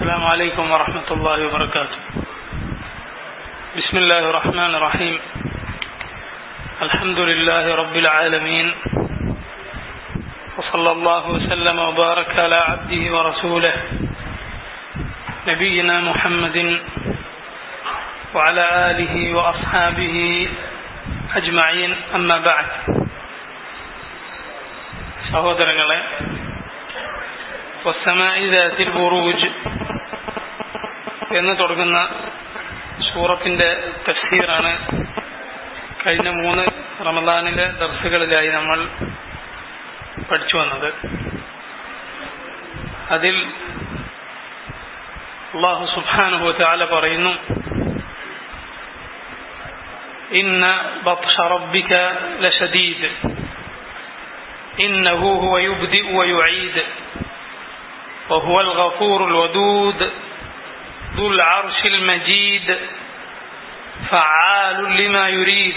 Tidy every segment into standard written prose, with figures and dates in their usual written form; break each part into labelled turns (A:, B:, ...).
A: السلام عليكم ورحمة الله وبركاته. بسم الله الرحمن الرحيم. الحمد لله رب العالمين، وصلى الله وسلم وبارك على عبده ورسوله نبينا محمد وعلى آله وأصحابه أجمعين. أما بعد. സഹോദരങ്ങളെ, വസ്സമാഇ ദാതിൽ ബുറൂജ് എന്ന് തുടങ്ങുന്ന സൂറത്തിന്റെ തഫ്സീറാണ് കഴിഞ്ഞ 3 റമദാനിലെ ദർസുകളിലായി നമ്മൾ പഠിച്ചു വന്നത്. അതിൽ അല്ലാഹു സുബ്ഹാനഹു വ തആല പറയുന്നു, ഇന്ന ബത്ഷ റബ്ബിക ലശദീദ് ഇന്നഹു ഹുവ യുബ്ദിഉ വ യുഈദ് وهو الغفور الودود ذو العرش المجيد فعال لما يريد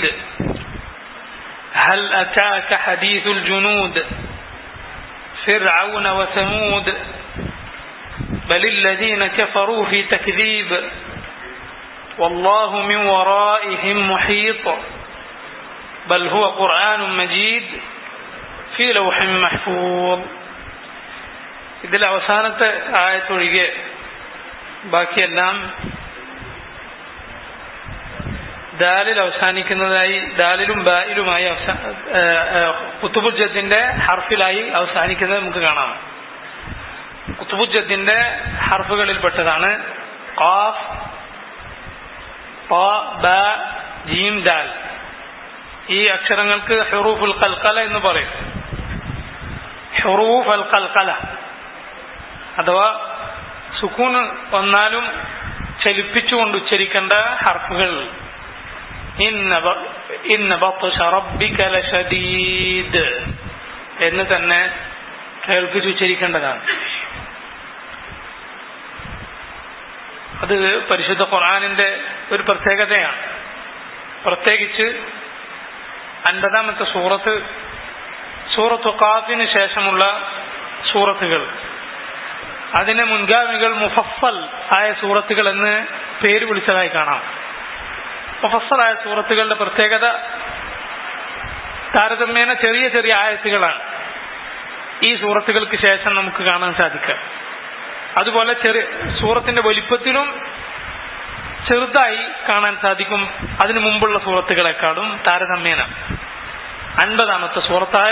A: هل أتاك حديث الجنود فرعون وثمود بل الذين كفروا في تكذيب والله من ورائهم محيط بل هو قرآن مجيد في لوح محفوظ. ഇതിൽ അവസാനത്തെ ആയത്തൊഴികെ ബാക്കിയെല്ലാം ദാലിൽ അവസാനിക്കുന്നതായി, ദാലിലും ബായിലുമായി ഖുതുബുജ്ജത്തിന്റെ ഹർഫിലായി അവസാനിക്കുന്നത് നമുക്ക് കാണാം. ഖുതുബുജ്ജത്തിന്റെ ഹർഫുകളിൽപ്പെട്ടതാണ് ഖാഫ്, ത, ബ, ജീം, ദാൽ. ഈ അക്ഷരങ്ങൾക്ക് ഹുറൂഫുൽ ഖൽഖല എന്ന് പറയും. ഹുറൂഫ് അൽ ഖൽഖല അഥവാ സുക്കൂൻ വന്നാലും ചലിപ്പിച്ചുകൊണ്ട് ഉച്ചരിക്കേണ്ട ഹർഫുകൾ. ഇന്ന ബത്ഷ റബ്ബിക ലശദീദ് എന്ന് തന്നെ കേൾപ്പിച്ച് ഉച്ചരിക്കേണ്ടതാണ്. അത് പരിശുദ്ധ ഖുർആനിന്റെ ഒരു പ്രത്യേകതയാണ്. പ്രത്യേകിച്ച് 50-ാമത്തെ സൂറത്ത് ഖാഫിന് ശേഷമുള്ള സൂറത്തുകൾ, അതിനെ മുൻഗാമികൾ മുഫസ്സൽ ആയ സൂറത്തുകൾ എന്ന് പേര് വിളിച്ചതായി കാണാം. മുഫസ്സലായ സൂറത്തുകളുടെ പ്രത്യേകത താരതമ്യേന ചെറിയ ചെറിയ ആയത്തുകളാണ് ഈ സൂറത്തുകൾക്ക് ശേഷം നമുക്ക് കാണാൻ സാധിക്കുക. അതുപോലെ സൂറത്തിന്റെ വലിപ്പത്തിലും ചെറുതായി കാണാൻ സാധിക്കും അതിനു മുമ്പുള്ള സൂറത്തുകളെക്കാളും താരതമ്യേന. 50-ാമത്തെ സൂറത്തായ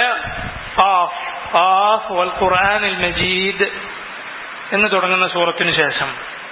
A: ഖാഫ് വൽ ഖുർആനിൽ മജീദ് എന്ന് തുടങ്ങുന്ന സൂറത്തിന് ശേഷം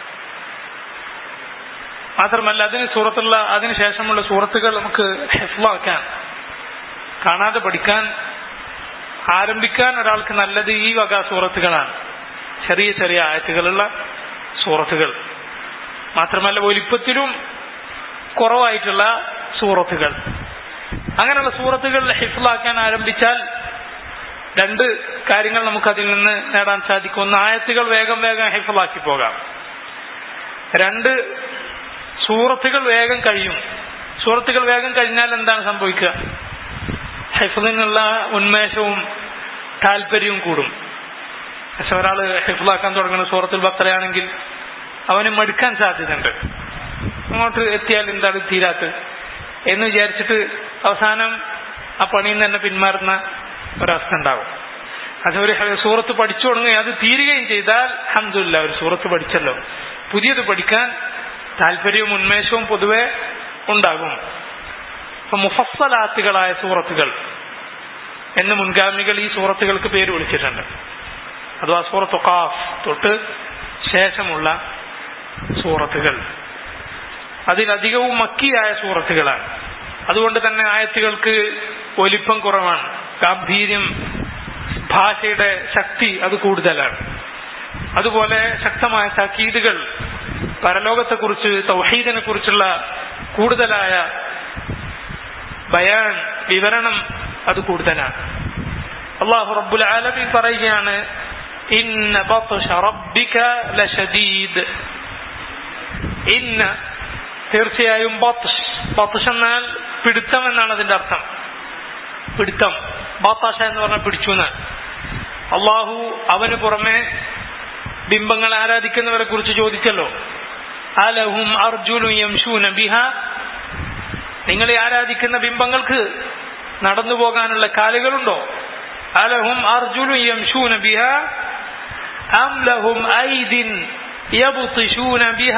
A: മാത്രമല്ല അതിനുശേഷമുള്ള സൂറത്തുകൾ നമുക്ക് ഹിഫ്ളാക്കാൻ, കാണാതെ പഠിക്കാൻ, ആരംഭിക്കാൻ ഒരാൾക്ക് നല്ലത് ഈ വക സൂറത്തുകളാണ്. ചെറിയ ചെറിയ ആയത്തുകളുള്ള സൂറത്തുകൾ മാത്രമല്ല വലിപ്പത്തിലും കുറവായിട്ടുള്ള സൂറത്തുകൾ. അങ്ങനെയുള്ള സൂറത്തുകൾ ഹിഫ്ളാക്കാൻ ആരംഭിച്ചാൽ 2 കാര്യങ്ങൾ നമുക്കതിൽ നിന്ന് നേടാൻ സാധിക്കും. ഒന്ന്, ആയത്തുകൾ വേഗം വേഗം ഹിഫ്ളാക്കി പോകാം. 2, സൂറത്തുകൾ വേഗം കഴിയും. സൂറത്തുകൾ വേഗം കഴിഞ്ഞാൽ എന്താണ് സംഭവിക്കുക? ഹിഫ്ളിനുള്ള ഉന്മേഷവും താല്പര്യവും കൂടും. പക്ഷെ ഒരാൾ ഹിഫ്ളാക്കാൻ തുടങ്ങുന്ന സൂറത്തുൽ ബഖറയാണെങ്കിൽ അവന് മടുക്കാൻ സാധ്യതയുണ്ട്. അങ്ങോട്ട് എത്തിയാൽ എന്താണ് തീരാത്തത് എന്ന് വിചാരിച്ചിട്ട് അവസാനം ആ പണിയിൽ നിന്ന് തന്നെ പിന്മാറുന്ന ഒരവസ്ഥ ഉണ്ടാവും. അത് ഒരു സൂറത്ത് പഠിച്ചു തുടങ്ങുകയും അത് തീരുകയും ചെയ്താൽ അൽഹംദുലില്ലാഹ്, ഒരു സൂറത്ത് പഠിച്ചല്ലോ, പുതിയത് പഠിക്കാൻ താല്പര്യവും ഉന്മേഷവും പൊതുവെ ഉണ്ടാകും. അപ്പൊ മുഫസ്സലാത്തുകളായ സൂറത്തുകൾ എന്ന് മുൻഗാമികൾ ഈ സൂറത്തുകൾക്ക് പേര് വിളിച്ചിട്ടുണ്ട്. അഥവാ സൂറത്ത് ഖാഫ് തൊട്ട് ശേഷമുള്ള സൂറത്തുകൾ അതിലധികവും മക്കിയായ സൂറത്തുകളാണ്. അതുകൊണ്ട് തന്നെ ആയത്തുകൾക്ക് വലിപ്പം കുറവാണ്, ഗാംഭീര്യം, ഭാഷയുടെ ശക്തി അത് കൂടുതലാണ്. അതുപോലെ ശക്തമായ താക്കീതുകൾ, പരലോകത്തെക്കുറിച്ച്, തൗഹീദിനെ കുറിച്ചുള്ള കൂടുതലായ ബയാൻ, വിവരണം അത് കൂടുതലാണ്. അല്ലാഹു റബ്ബുൽ ആലമീൻ പറയുകയാണ്, ഇന്ന ബത്ഷ റബ്ബിക ലശദീദ്. ഇന്ന, തീർച്ചയായും, ബത്ഷ് എന്നാൽ പിടുത്തം എന്നാണ് അതിന്റെ അർത്ഥം. പിടുത്തം, ബാത്താശ എന്ന് പറഞ്ഞാൽ പിടിച്ചു എന്നാണ്. അള്ളാഹു അവന് പുറമെ ബിംബങ്ങൾ ആരാധിക്കുന്നവരെ കുറിച്ച് ചോദിച്ചല്ലോ. അലഹും അർജുലു യംശൂന ബിഹ, നിങ്ങളെ ആരാധിക്കുന്ന ബിംബങ്ങൾക്ക് നടന്നു പോകാനുള്ള കാലുകളുണ്ടോ? അലഹും അർജുലു യംശൂന ബിഹ അം ലഹും ഐദിൻ യബ്തിശൂന ബിഹ,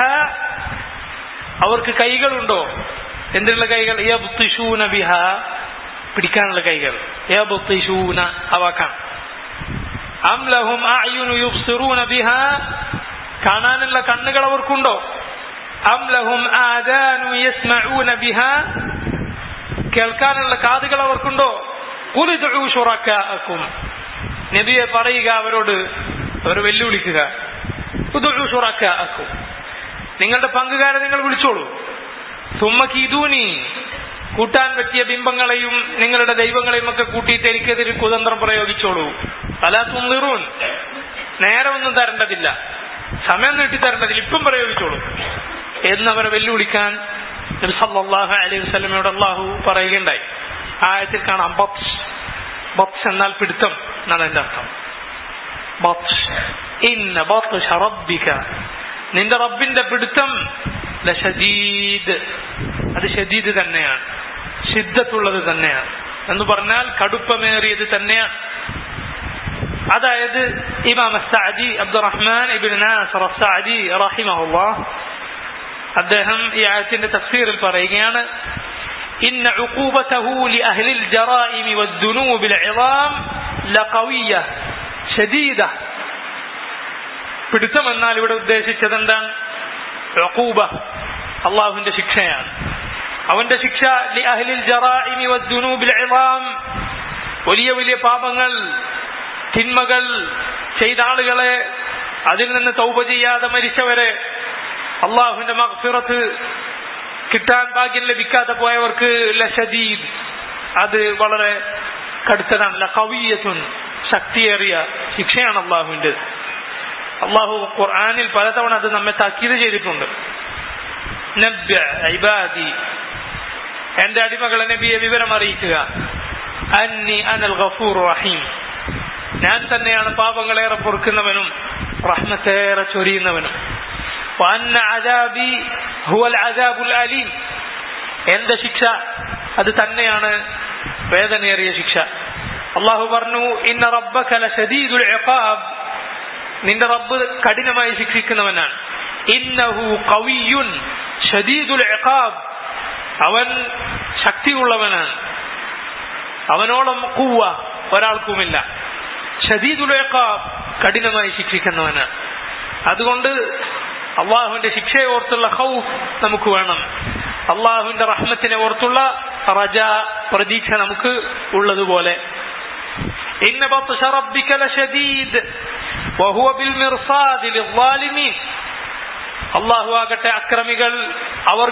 A: അവർക്ക് കൈകളുണ്ടോ? എന്തിനുള്ള കൈകൾ? യബ്തിശൂന ബിഹ, പിടിക്കാനുള്ള കൈകൾ. യബ്തിശൂന അവാക്കാണ്. അം ലഹും അഅ്യുനു യുബ്സിറൂന ബിഹ, കാണാനുള്ള കണ്ണുകൾ അവർക്കുണ്ടോ? അം ലഹും ആദാനു യസ്മഊന ബിഹ, കേൾക്കാനുള്ള കാതുകൾ അവർക്കുണ്ടോ? ഖുൽ ഉദ്ഉ ശുറകാഅക്കും, നബിയെ പറയുക അവരോട്, അവർ വെല്ലുവിളിക്കുക, ഉദ്ഉ ശുറകാഅക്കും, നിങ്ങളുടെ പങ്കുകാരെ നിങ്ങൾ വിളിച്ചോളൂ. സുമ്മ കീദൂനി, കൂട്ടാൻ പറ്റിയ ബിംബങ്ങളെയും നിങ്ങളുടെ ദൈവങ്ങളെയും ഒക്കെ കൂട്ടിയിട്ട് എനിക്കെതിരെ കുതന്ത്രം പ്രയോഗിച്ചോളൂ. അലാ തുൻദിറൂൻ, നേരമൊന്നും തരേണ്ടതില്ല, സമയം നീട്ടി തരേണ്ടതില്ല, ഇപ്പം പ്രയോഗിച്ചോളൂ എന്നവരെ വെല്ലുവിളിക്കാൻ നബി സല്ലല്ലാഹു അലൈഹി വസല്ലമയോട് അല്ലാഹു പറയുകയുണ്ടായി. ആയത്തിൽ കാണാം ബത്ഷ്. ബത്ഷ് എന്നാൽ പിടുത്തം എന്നാണ് എന്റെ അർത്ഥം. ബത്ഷ്, ഇന്ന ബത്ഷ റബ്ബിക, നിന്റെ റബ്ബിന്റെ പിടുത്തം ലശദീദ്, അത് ഷദീദ് തന്നെയാണ്, ശിദ്ദത്തുള്ളത് തന്നെയാണ് എന്ന് പറഞ്ഞാൽ കടുപ്പമേറിയത് തന്നെയാണ്. അതായത് ഇമാം അസ്സഅദി അബ്ദുറഹ്മാൻ ഇബ്നു നാസർ അസ്സഅദി റഹിമഹുല്ലാഹ് അദ്ദേഹം ഈ ആയത്തിന്റെ തഫ്സീറിൽ പറയുകയാണ്, ഇന്ന ഉഖൂബതഹു ലിഅഹ്ലിൽ ജറായിമി വദ്ദുനൂബിൽ ഇളാം ലഖവിയ്യ ശദീദ. പിടുത്തം എന്നാൽ ഇവിടെ ഉദ്ദേശിച്ചത് എന്താണ്? ഉഖൂബ, അള്ളാഹുവിന്റെ ശിക്ഷയാണ്. അവന്റെ ശിക്ഷ ലിഅഹ്ലിൽ ജറായിമി വദ്ദുനൂബിൽ ഇളാം, വലിയ വലിയ പാപങ്ങൾ തിന്മകൾ ചെയ്ത ആളുകളെ, അതിൽ നിന്ന് തൗബ ചെയ്യാതെ മരിച്ചവരെ, അള്ളാഹുവിന്റെ മഗ്ഫിറത്ത് കിട്ടാൻ ഭാഗ്യം ലഭിക്കാതെ പോയവർക്ക് ലശദീദ്, അത് വളരെ കടുത്തതാണ്. ലഖവിയ്യത്തുൻ, ശക്തിയേറിയ ശിക്ഷയാണ് അള്ളാഹുവിന്റെ. അള്ളാഹു ഖുർആനിൽ പലതവണ അത് നമ്മെ താക്കീത് ചെയ്തിട്ടുണ്ട്. നബ്യ ഇബാദി, എന്റെ അടിമകളെ നബിയെ വിവരം അറിയിക്കുക, അന്നി അനൽ ഗഫൂർ റഹീം, ഞാൻ തന്നെയാണ് പാപങ്ങളേറെ പൊറുക്കുന്നവനും റഹ്മത്തേറെ ചൊരിയുന്നവനും. വഅന്ന അദാബി ഹുവൽ അദാബുൽ അലീം, എന്റെ ശിക്ഷ അത് തന്നെയാണ് വേദനയേറിയ ശിക്ഷ. അല്ലാഹു പറഞ്ഞു, ഇന്ന റബ്ബക ലശദീദുൽ ഇഖാബ്, നിന്റെ റബ്ബ് കഠിനമായി ശിക്ഷിക്കുന്നവനാണ്. ഇന്നഹു ഖവിയ്യുൻ ശദീദുൽ ഇഖാബ്, അവൻ ശക്തിയുള്ളവനാണ്, അവനോളം ഖുവ്വ ഒരാൾക്കുമില്ല. ശദീദുൽ ഇഖാബ്, കഠിനമായി ശിക്ഷിക്കുന്നവനാണ്. അതുകൊണ്ട് അള്ളാഹുവിന്റെ ശിക്ഷയെ ഓർത്തുള്ള ഖൗഫ് നമുക്ക് വേണം. അള്ളാഹുവിന്റെ റഹ്മത്തിനെ ഓർത്തുള്ള റജാ, പ്രതീക്ഷ നമുക്ക് ഉള്ളതുപോലെ. ഇന്ന ബത്ഷ റബ്ബിക ലശദീദ് വഹുവ ബിൽ മിർസാദി ലിസ്സാലിമീൻ, അള്ളാഹു ആകട്ടെ അക്രമികൾ അവർ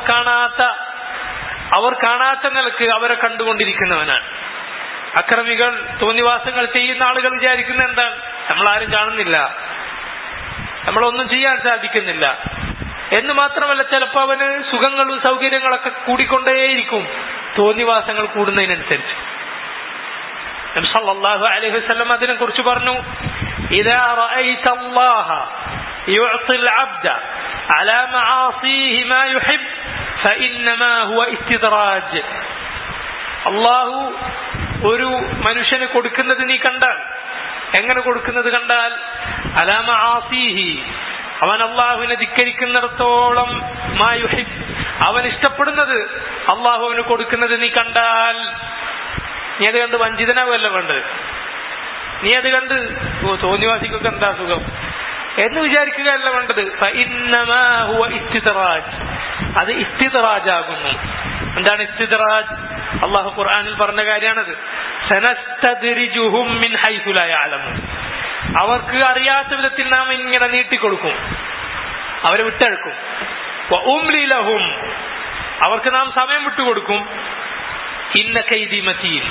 A: കാണാത്ത നിലക്ക് അവരെ കണ്ടുകൊണ്ടിരിക്കുന്നവനാണ്. അക്രമികൾ, തോന്നിവാസങ്ങൾ ചെയ്യുന്ന ആളുകൾ വിചാരിക്കുന്ന എന്താണ്? നമ്മളാരും കാണുന്നില്ല, നമ്മളൊന്നും ചെയ്യാൻ സാധിക്കുന്നില്ല എന്ന് മാത്രമല്ല, ചിലപ്പോൾ അവന് സുഖങ്ങളും സൗകര്യങ്ങളൊക്കെ കൂടിക്കൊണ്ടേയിരിക്കും തോന്നിവാസങ്ങൾ കൂടുന്നതിനനുസരിച്ച്. നബി സല്ലല്ലാഹു അലൈഹി വസല്ലം അതിനെ കുറിച്ച് പറഞ്ഞു, ഇദാ റഅയ്ത അല്ലാഹ യുഅ്തിൽ അബ്ദ അലാ മആസിഹി മാ യുഹിബ് ഫഇന്നമാ ഹുവ ഇസ്തിദ്റാജ്. അല്ലാഹു ഒരു മനുഷ്യന് കൊടുക്കുന്നത് നീ കണ്ടാൽ, എങ്ങനെ കൊടുക്കുന്നത് കണ്ടാൽ? അലാ മആസിഹി, അവൻ അള്ളാഹുവിനെ ധിക്കരിക്കുന്നിടത്തോളം, മാ യുഹിബ്, അവൻ ഇഷ്ടപ്പെടുന്നത് അള്ളാഹു അവന് കൊടുക്കുന്നത് നീ കണ്ടാൽ, നീ അത് കണ്ട് വഞ്ചിതനാവല്ല വേണ്ടത്. നീ അത് കണ്ട് തോന്നിവാസിക്കൊക്കെ എന്താ സുഖം എന്ന് വിചാരിക്കുകയല്ല വേണ്ടത്. ഫഇന്നമാ ഹുവ ഇസ്തിദ്റാജ്, അത് ഇസ്തിദ്റാജാകുന്നു. എന്താണ് ഇസ്തിദ്റാജ്? അള്ളാഹു ഖുർആനിൽ പറഞ്ഞ കാര്യമാണത്. സനസ്തദ്രിജുഹും മിൻ ഹൈസു ലാ യഅലമൂൻ, അവർക്ക് അറിയാത്ത വിധത്തിൽ നാം ഇങ്ങനെ നീട്ടിക്കൊടുക്കും, അവരെ വിട്ടഴക്കും. വഉംലി ലഹും, അവർക്ക് നാം സമയം വിട്ടുകൊടുക്കും. ഇന്ന കൈദി മതീൻ,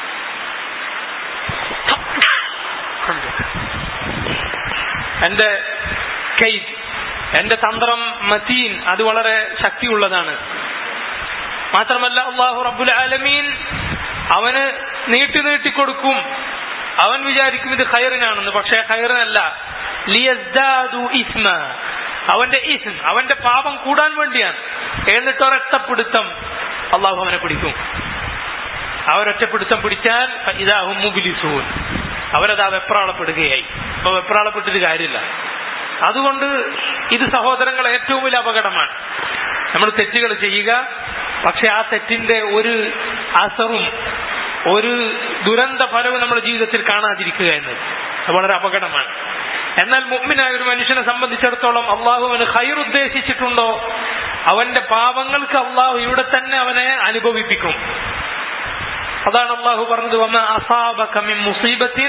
A: എന്റെ കൈദ്, എന്റെ തന്ത്രം മതീൻ, അത് വളരെ ശക്തിയുള്ളതാണ്. മാത്രമല്ല അല്ലാഹു റബ്ബുൽ ആലമീൻ അവന് നീട്ടിക്കൊടുക്കും. അവൻ വിചാരിക്കും ഇത് ഖൈറിനാണെന്ന്, പക്ഷേ ഖൈറിനല്ല, ലിയസ്ദാദു ഇസ്മ, അവന്റെ ഇസ്ം, അവന്റെ പാപം കൂടാൻ വേണ്ടിയാണ്. എന്നിട്ട് ഒരൊറ്റപ്പിടുത്തം അള്ളാഹു അവനെ പിടിക്കും. അവരൊറ്റപ്പിടുത്തം പിടിച്ചാൽ ഇദാഹും മുബ്ലിസൂൻ, അവരതാ വെപ്രാളപ്പെടുകയായി. അപ്പൊ വെപ്രാളപ്പെട്ടിട്ട് കാര്യമില്ല. അതുകൊണ്ട് ഇത് സഹോദരങ്ങൾ ഏറ്റവും വലിയ അപകടമാണ്. നമ്മൾ തെറ്റുകൾ ചെയ്യുക, പക്ഷെ ആ തെറ്റിന്റെ ഒരു അസറും ഒരു ദുരന്ത ഫലവും നമ്മുടെ ജീവിതത്തിൽ കാണാതിരിക്കുക എന്നത് വളരെ അപകടമാണ്. എന്നാൽ മുഅ്മിനായ ഒരു മനുഷ്യനെ സംബന്ധിച്ചിടത്തോളം അള്ളാഹു അവന് ഖൈർ ഉദ്ദേശിച്ചിട്ടുണ്ടോ, അവന്റെ പാപങ്ങൾക്ക് അള്ളാഹു ഇവിടെ തന്നെ അവനെ അനുഭവിപ്പിക്കും. അതാണ് അള്ളാഹു പറഞ്ഞത്, വമാ അസാബക മിൻ മുസീബത്തിൻ,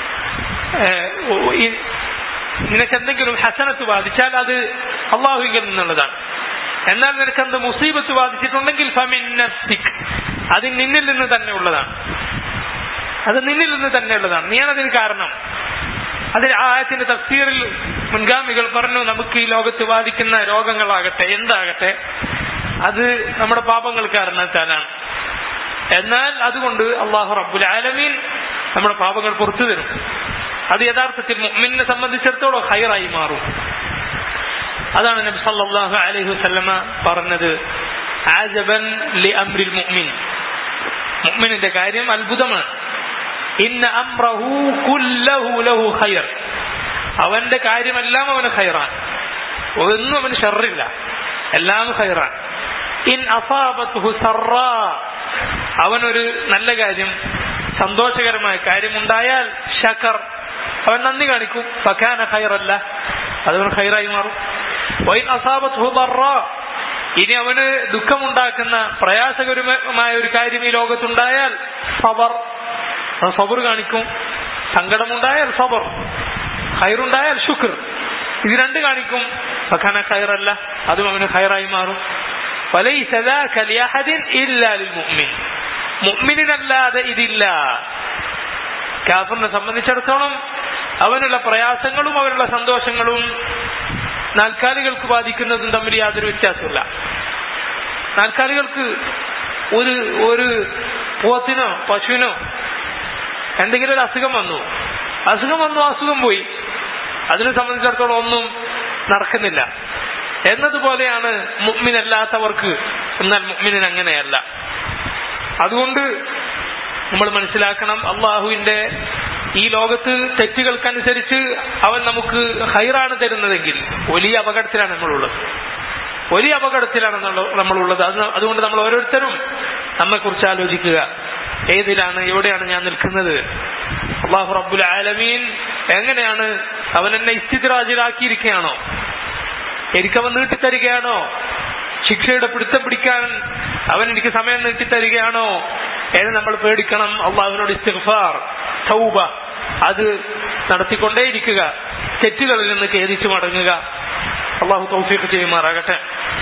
A: നിനക്ക് എന്തെങ്കിലും ഹസനത്ത് ബാധിച്ചാൽ അത് അള്ളാഹുവിൽ നിന്നുള്ളതാണ്. എന്നാൽ നിനക്ക് എന്ത് മുസീബത്ത് ബാധിച്ചിട്ടുണ്ടെങ്കിൽ ഫമിൻ നഫ്സിക്, അത് നിന്നിൽ നിന്ന് തന്നെ ഉള്ളതാണ്. അത് നിന്നിൽ നിന്ന് തന്നെ ഉള്ളതാണ്, നീയാണതിന് കാരണം. അതിൽ ആയത്തിന്റെ തഫ്സീറിൽ മുൻഗാമികൾ പറഞ്ഞു, നമുക്ക് ഈ ലോകത്ത് ബാധിക്കുന്ന രോഗങ്ങളാകട്ടെ എന്താകട്ടെ അത് നമ്മുടെ പാപങ്ങൾ കാരണത്താലാണ്. എന്നാൽ അതുകൊണ്ട് അല്ലാഹു റബ്ബുൽ ആലമീൻ നമ്മുടെ പാപങ്ങൾ പുറത്തു തരും. അത് യഥാർത്ഥത്തിൽ മുഅ്മിനെ സംബന്ധിച്ചിടത്തോളം ഖൈറായി മാറും. അതാണ് നബി സല്ലല്ലാഹു അലൈഹി വസല്ലമ പറഞ്ഞത്, അജബൻ ലിഅംരിൽ മുഅ്മിൻ, മുഅ്മിനിന്റെ കാര്യം അത്ഭുതമാണ്. ഇന്ന അംറഹു കുല്ലഹു ലഹു ഖൈർ, അവന്റെ കാര്യമെല്ലാം അവന് ഖൈറാൻ, ഒന്നും അവന് ഷർറില്ല, എല്ലാം ഖൈറാൻ. ഇൻ അസാബത്ഹു സറാ, അവനൊരു നല്ല കാര്യം സന്തോഷകരമായ കാര്യമുണ്ടായാൽ ശകർ, അവൻ നന്ദി കാണിക്കും, ഫകാന ഖൈറല്ല, അതവൻ ഖൈറായി മാറും. വൈൻ അസാബത്ഹു ദർറാ, ഇനി അവന് ദുഃഖമുണ്ടാക്കുന്ന പ്രയാസകരമായ ഒരു കാര്യം ഈ ലോകത്തുണ്ടായാൽ സബർ, സബർ കാണിക്കും. സങ്കടമുണ്ടായാൽ സബർ, ഖൈറുണ്ടായാൽ ശുക്ർ, ഇത് രണ്ട് കാണിക്കും. ഫകാന ഖൈറല്ല, അതും അവന് ഖൈറായി മാറും. ഫലൈസ ദാക ലിഅഹദിൻ ഇല്ലാ ലിൽമുഅ്മിൻ, മുഅ്മിനിനല്ലാതെ ഇതില്ല. കാഫിറിനെ സംബന്ധിച്ചിടത്തോളം അവനുള്ള പ്രയാസങ്ങളും അവനുള്ള സന്തോഷങ്ങളും നാൽക്കാലികൾക്ക് ബാധിക്കുന്നതും തമ്മിൽ യാതൊരു വ്യത്യാസമില്ല. നാൽക്കാലികൾക്ക് ഒരു പോത്തിനോ പശുവിനോ എന്തെങ്കിലും ഒരു അസുഖം വന്നു, അസുഖം പോയി, അതിനെ സംബന്ധിച്ചിടത്തോളം ഒന്നും നടക്കുന്നില്ല എന്നതുപോലെയാണ് മുഅ്മിനല്ലാത്തവർക്ക്. എന്നാൽ മുഅ്മിനിന് അങ്ങനെയല്ല. അതുകൊണ്ട് നമ്മൾ മനസ്സിലാക്കണം, അള്ളാഹുവിന്റെ ഈ ലോകത്ത് തെറ്റുകൾക്കനുസരിച്ച് അവൻ നമുക്ക് ഖൈറാണ് തരുന്നതെങ്കിൽ വലിയ അപകടത്തിലാണ് നമ്മളുള്ളത്, വലിയ അപകടത്തിലാണ് നമ്മളുള്ളത്. അതുകൊണ്ട് നമ്മൾ ഓരോരുത്തരും നമ്മെക്കുറിച്ച് ആലോചിക്കുക, ഏതിലാണ്, എവിടെയാണ് ഞാൻ നിൽക്കുന്നത്? അല്ലാഹു റബ്ബുൽ ആലമീൻ എങ്ങനെയാണ്? അവൻ എന്നെ ഇസ്തിദ്റാജിലാക്കിയിരിക്കുകയാണോ? എനിക്കവൻ നീട്ടിത്തരികയാണോ? ശിക്ഷയുടെ പിടുത്തം പിടിക്കാൻ അവൻ എനിക്ക് സമയം നീട്ടിത്തരികയാണോ എന്ന് നമ്മൾ പേടിക്കണം. അള്ളാഹുവിനോട് ഇസ്തിഗ്ഫാർ, തൗബ അത് നടത്തിക്കൊണ്ടേയിരിക്കുക, തെറ്റുകളിൽ നിന്ന് ഖേദിച്ചു മടങ്ങുക. അള്ളാഹു തൗഫീഖ് ചെയ്യുമാറാകട്ടെ.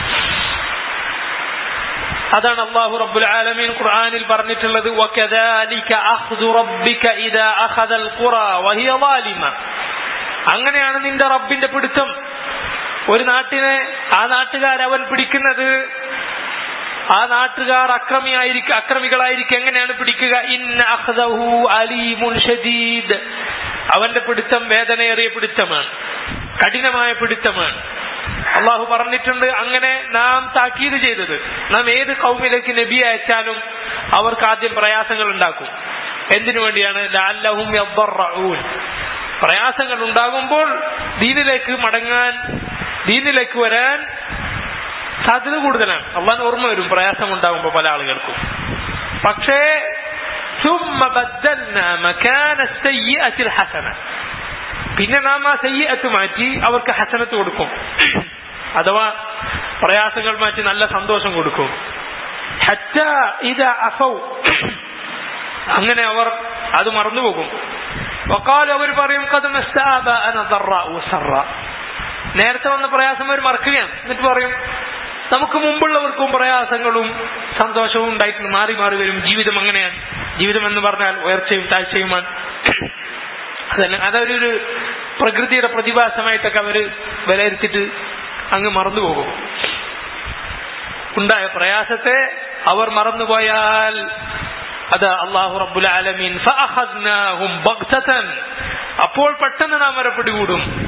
A: അതാണ് അല്ലാഹു റബ്ബുൽ ആലമീൻ ഖുർആനിൽ പറഞ്ഞിട്ടുള്ളത്, വകദാലിക അഖ്ദു റബ്ബിക ഇദാ അഖദൽ ഖുറാ വഹിയ ളാലിമ. അങ്ങനെയാണ് നിന്റെ റബ്ബിന്റെ പിടുത്തം. ഒരു നാട്ടിനെ ആ നാട്ടുകാരവൻ പിടിക്കുന്നത്, ആ നാട്ടുകാർ അക്രമികളായിരിക്കും. എങ്ങനെയാണ് പിടിക്കുക? ഇന്ന അഖ്ദഹു അലീമുൻ ഷദീദ്, അവന്റെ പിടുത്തം വേദനയേറിയ പിടുത്തമാണ്, കഠിനമായ പിടുത്തമാണ്. അള്ളാഹു പറഞ്ഞിട്ടുണ്ട്, അങ്ങനെ നാം താക്കീത് ചെയ്തത്, നാം ഏത് ഖൗമിലേക്ക് നബി അയച്ചാലും അവർക്ക് ആദ്യം പ്രയാസങ്ങൾ ഉണ്ടാക്കും. എന്തിനു വേണ്ടിയാണ്? ലഅല്ലഹും യദ്റഊൻ, പ്രയാസങ്ങൾ ഉണ്ടാകുമ്പോൾ ദീനിലേക്ക് മടങ്ങാൻ, ദീനിലേക്ക് വരാൻ സാധ്യത കൂടുതലാണ്. അള്ളാഹുവിന് ഓർമ്മ വരും പ്രയാസം ഉണ്ടാകുമ്പോൾ പല ആളുകൾക്കും. പക്ഷേ ثم بدلنا مكان السيئة الحسنة, പിന്നെ നാം ആ സയ്യിഅത്ത് മാറ്റി അവർക്ക് ഹസനത്ത് കൊടുക്കും, അഥവാ പ്രയാസങ്ങൾ മാറ്റി നല്ല സന്തോഷം കൊടുക്കും. ഹത്താ ഇദാ അഫൗ, അങ്ങനെ അവർ അത് മറന്നുപോകും. വഖാല, അവർ പറയും, ഖദ് മസ്തഅബഅന ദർറാഉ സറ, നേരത്തെ വന്ന പ്രയാസം അവർ മറക്കുകയാണ്. എന്നിട്ട് പറയും, നമുക്ക് മുമ്പുള്ളവർക്കും പ്രയാസങ്ങളും സന്തോഷവും ഉണ്ടായിട്ട് മാറി മാറി വരും. ജീവിതം അങ്ങനെയാണ്. ജീവിതം എന്ന് പറഞ്ഞാൽ ഉയർച്ചയും താഴ്ചയുമാണ്. അതൊരു പ്രകൃതിയുടെ പ്രതിഭാസമായിട്ടൊക്കെ അവര് വിലയിരുത്തിട്ട് അങ്ങ് മറന്നുപോകും. ഉണ്ടായ പ്രയാസത്തെ അവർ മറന്നുപോയാൽ അതാ അല്ലാഹു റബ്ബുൽ ആലമീൻ ഫഅഖദ്നാഹും ബഗ്തതൻ, അപ്പോൾ പെട്ടെന്ന് നാം അവരെ പിടികൂടും.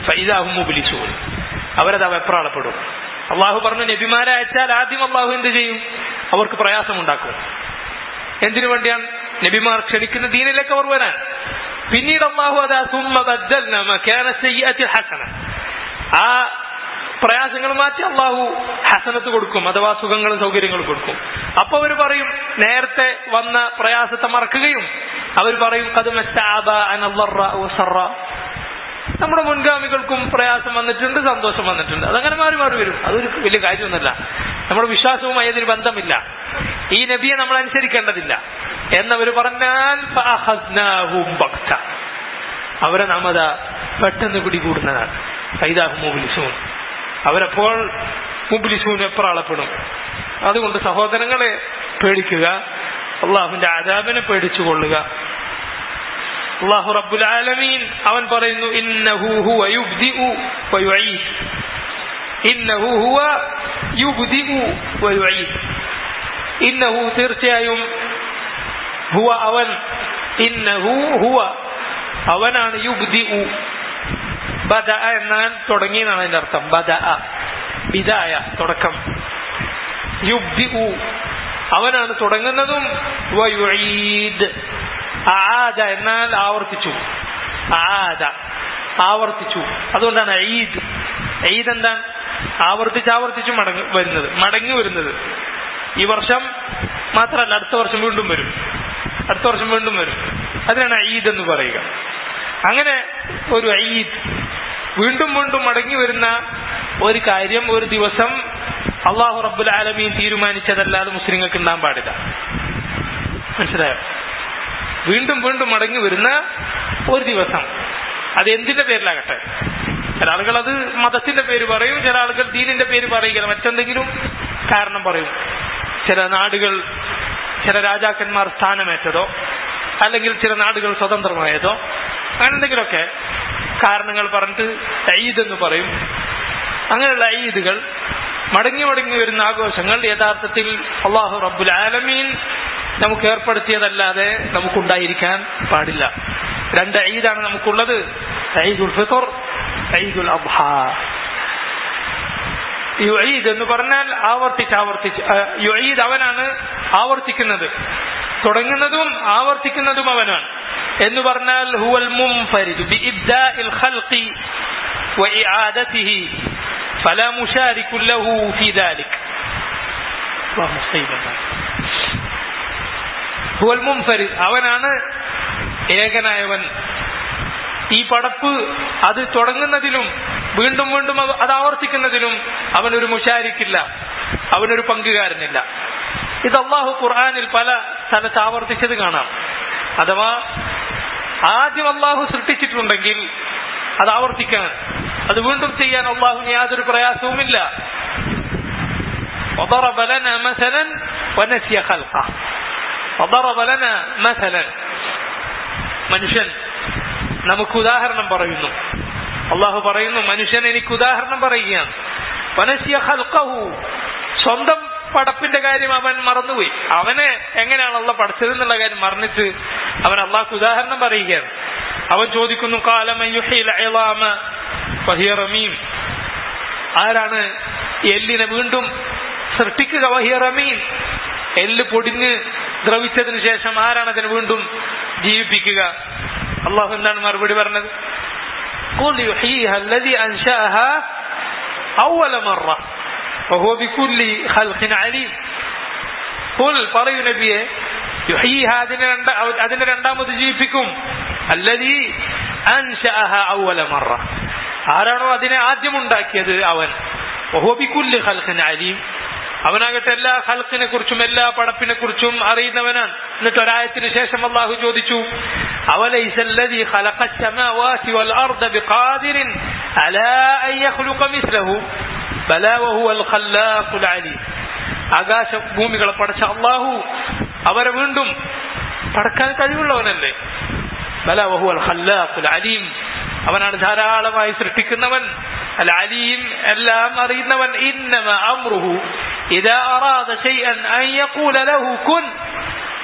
A: ഫഇദാഹും മുബ്ലിസൂൻ, അവരത് വെപ്രാളപ്പെടും. അള്ളാഹു പറഞ്ഞു നബിമാരെ അയച്ചാൽ ആദ്യം അള്ളാഹു എന്ത് ചെയ്യും? അവർക്ക് പ്രയാസമുണ്ടാക്കും. എന്തിനു വേണ്ടിയാണ്? നബിമാർ ക്ഷണിക്കുന്ന ദീനിലേക്ക് അവർ വരാൻ. പിന്നീട് അള്ളാഹു അതാ സുമ്മ ബദ്ദൽനാ മകാന സയ്യിഅത്തിൽ ഹസന, ആ പ്രയാസങ്ങൾ മാറ്റി അള്ളാഹു ഹസനത്ത് കൊടുക്കും, അഥവാ സുഖങ്ങളും സൗകര്യങ്ങളും കൊടുക്കും. അപ്പൊ അവർ പറയും, നേരത്തെ വന്ന പ്രയാസത്തെ മറക്കുകയും അവർ പറയും ഖദ് മസ്തഅബ അനല്ലറ വസറ, നമ്മുടെ മുൻഗാമികൾക്കും പ്രയാസം വന്നിട്ടുണ്ട്, സന്തോഷം വന്നിട്ടുണ്ട്, അതങ്ങനെ മാറി മാറി വരും. അതൊരു വലിയ കാര്യമൊന്നുമല്ല. നമ്മുടെ വിശ്വാസവുമായി അതിന് ബന്ധമില്ല. ഈ നബിയെ നമ്മൾ അനുസരിക്കേണ്ടതില്ല എന്നവർ പറഞ്ഞാൽ ഫഅഖദ്നാഹും ബഗ്ത, അവരെ നാം അതാ പെട്ടെന്ന് പിടികൂടുന്നതാണ്. ഫഇദാഹും മുബ്ലിസൂൻ, അവരപ്പോൾ മുബ്ലിസൂൻ വെപ്രാളപ്പെടും. അതുകൊണ്ട് സഹോദരങ്ങളെ, പേടിക്കുക, അള്ളാഹുവിന്റെ അദാബിനെ പേടിച്ചുകൊള്ളുക. അല്ലാഹു റബ്ബുൽ ആലമീൻ അവൻ പറയുന്നു ഇന്നഹു ഹുവ യുബ്ദിഉ വയുഈദ്, ഇന്നഹു ഹുവ യുബ്ദിഉ വയുഈദ്, ഇന്നഹു തീർച്ചയായും, ഹുവ അവൻ, ഇന്നഹു ഹുവ അവനാണ്, യുബ്ദിഉ ബദഅ എന്നാൽ തുടങ്ങി എന്നാണ് അതിന്റെ അർത്ഥം. ബദഅ ബിദായ തുടക്കം, യുബ്ദിഉ അവനാണ് തുടങ്ങുന്നതും, വയുഈദ് ആദ എന്നാൽ ആവർത്തിച്ചു, ആദ ആവർത്തിച്ചു, അതുകൊണ്ടാണ് ഈദ്. ഈദ് എന്താണ്? ആവർത്തിച്ച് മടങ്ങി വരുന്നത്. ഈ വർഷം മാത്രമല്ല, അടുത്ത വർഷം വീണ്ടും വരും, അടുത്ത വർഷം വീണ്ടും വരും. അതിനാണ് ഈദ് എന്ന് പറയുക. അങ്ങനെ ഒരു ഈദ്, വീണ്ടും വീണ്ടും മടങ്ങി വരുന്ന ഒരു കാര്യം, ഒരു ദിവസം അല്ലാഹു റബ്ബുൽ ആലമീൻ തീരുമാനിച്ചതല്ലാതെ മുസ്ലിങ്ങൾക്ക് ഉണ്ടാകാൻ പാടില്ല. മനസ്സിലായോ? വീണ്ടും വീണ്ടും മടങ്ങി വരുന്ന ഒരു ദിവസം, അത് എന്തിന്റെ പേരിലാകട്ടെ. ചില ആളുകൾ അത് മതത്തിന്റെ പേര് പറയും, ചില ആളുകൾ ദീനിന്റെ പേര് പറയുക, മറ്റെന്തെങ്കിലും കാരണം പറയും. ചില നാടുകൾ, ചില രാജാക്കന്മാർ സ്ഥാനമേറ്റതോ, അല്ലെങ്കിൽ ചില നാടുകൾ സ്വതന്ത്രമായതോ, അങ്ങനെ എന്തെങ്കിലുമൊക്കെ കാരണങ്ങൾ പറഞ്ഞിട്ട് ഈദ് എന്ന് പറയും. അങ്ങനെയുള്ള ഈദുകൾ, മടങ്ങി മടങ്ങി വരുന്ന ആഘോഷങ്ങൾ യഥാർത്ഥത്തിൽ അല്ലാഹു റബ്ബുൽ ആലമീൻ നമുക്ക് ഏർപ്പെടുത്തിയതല്ലാതെ നമുക്കുണ്ടായിരിക്കാൻ പാടില്ല. രണ്ട് ഈദാണ് നമുക്കുള്ളത്, ഈദുൽ ഫിത്ർ, ഈദുൽ അദ്ഹ. യുഈദ് എന്ന് പറഞ്ഞാൽ ആവർത്തിച്ച് യുഈദ് അവനാണ് ആവർത്തിക്കുന്നത്, തുടങ്ങുന്നതും ആവർത്തിക്കുന്നതും അവനാണ് എന്ന് പറഞ്ഞാൽ ഹുവൽ മുൻഫരിദു ബിഇബ്ദാഇൽ ഖൽഖി വഇആദതിഹി ഫലാ മുശാരികു ലഹു ഫീ ദാലിക്. ഹുവൽ മുൻഫരിദ് അവനാണ് ഏകനായവൻ. ഈ പടപ്പ് അത് തുടങ്ങുന്നതിലും വീണ്ടും വീണ്ടും അത് ആവർത്തിക്കുന്നതിലും അവനൊരു മുശാരിക്കില്ല, അവനൊരു പങ്കുകാരനില്ല. ഇത് അല്ലാഹു ഖുർആനിൽ പല സ്ഥലത്ത് ആവർത്തിച്ചത് കാണാം. അഥവാ ആദ്യം അല്ലാഹു സൃഷ്ടിച്ചിട്ടുണ്ടെങ്കിൽ അത് ആവർത്തിക്കാൻ, അത് വീണ്ടും ചെയ്യാൻ അല്ലാഹുവിന് യാതൊരു പ്രയാസവുമില്ല. وضرب لنا مثلا ونسي خلقه وضرب لنا مثلا മനുഷ്യൻ നമുക്ക് ഉദാഹരണം പറയുന്നു. അല്ലാഹു പറയുന്നു, മനുഷ്യൻ എനിക്ക് ഉദാഹരണം പറയുകയാണ്. വനസിയ ഖൽഖഹു, സ്വന്തം പടപ്പിന്റെ കാര്യം അവൻ മറന്നുപോയി. അവനെ എങ്ങനെയാണ് അല്ലാഹു പഠിച്ചത് എന്നുള്ള കാര്യം മറന്നിട്ട് അവൻ അല്ലാഹുക്ക് ഉദാഹരണം പറയുകയാണ്. അവൻ ചോദിക്കുന്നു, ഖാല മൻ യുഹീൽ ഇളാമ വഹിയ റമീം, ആരാണ് എല്ലിനെ വീണ്ടും സൃഷ്ടിക്കുക? വഹിയ റമീം, എല്ല് പൊടിഞ്ഞ് ദ്രവിച്ചതിന് ശേഷം ആരാണ് അതിനെ വീണ്ടും ജീവിപ്പിക്കുക? അല്ലാഹു എന്താണ് മറുപടി പറഞ്ഞത്? ഖുൽ യുഹീഹ അല്ലദീ അൻശഅഹാ അവ്വല മറ വഹുവ ബികുല്ലി ഖൽഖിൻ അലീം. ഖുൽ, പറയൂ നബിയെ, യുഹീഹ അതിനെ രണ്ടാമത് ജീവിപ്പിക്കും. അല്ലദീ അൻശഅഹാ അവ്വല മറ, ആരാണോ അതിനെ ആദ്യം ഉണ്ടാക്കിയത് അവൻ. വഹുവ ബികുല്ലി ഖൽഖിൻ അലീം, അവനാകട്ടെ എല്ലാ ഖൽഖിനെ കുറിച്ചും എല്ലാ പടപ്പിനെ കുറിച്ചും അറിയുന്നവനാണ്. എന്നിട്ട് ഒരായത്തിന് ശേഷം അല്ലാഹു ചോദിച്ചു, അവലൈസ അല്ലദീ ഖലഖസ് സമാവാതി വൽ അർദ ബിഖാദിറിൻ അലാ അൻ യഖ്ലുഖ മിസ്ലഹു ബലാ വഹുവൽ ഖല്ലാഖുൽ അലീം. ആകാശ ഭൂമികളെ പടച്ച അല്ലാഹു അവരെ വീണ്ടും പടക്കാൻ കഴിവുള്ളവനല്ലേ? ബലാ വഹുവൽ ഖല്ലാഖുൽ അലീം, അവനാണ് ധാരാളമായി സൃഷ്ടിക്കുന്നവൻ. അൽ അലീം, എല്ലാം അറിയുന്നവൻ. ഇന്നമ അംറുഹു ഇദാ അറാദ ശൈഅൻ അൻ യഖൂല ലഹു കുൻ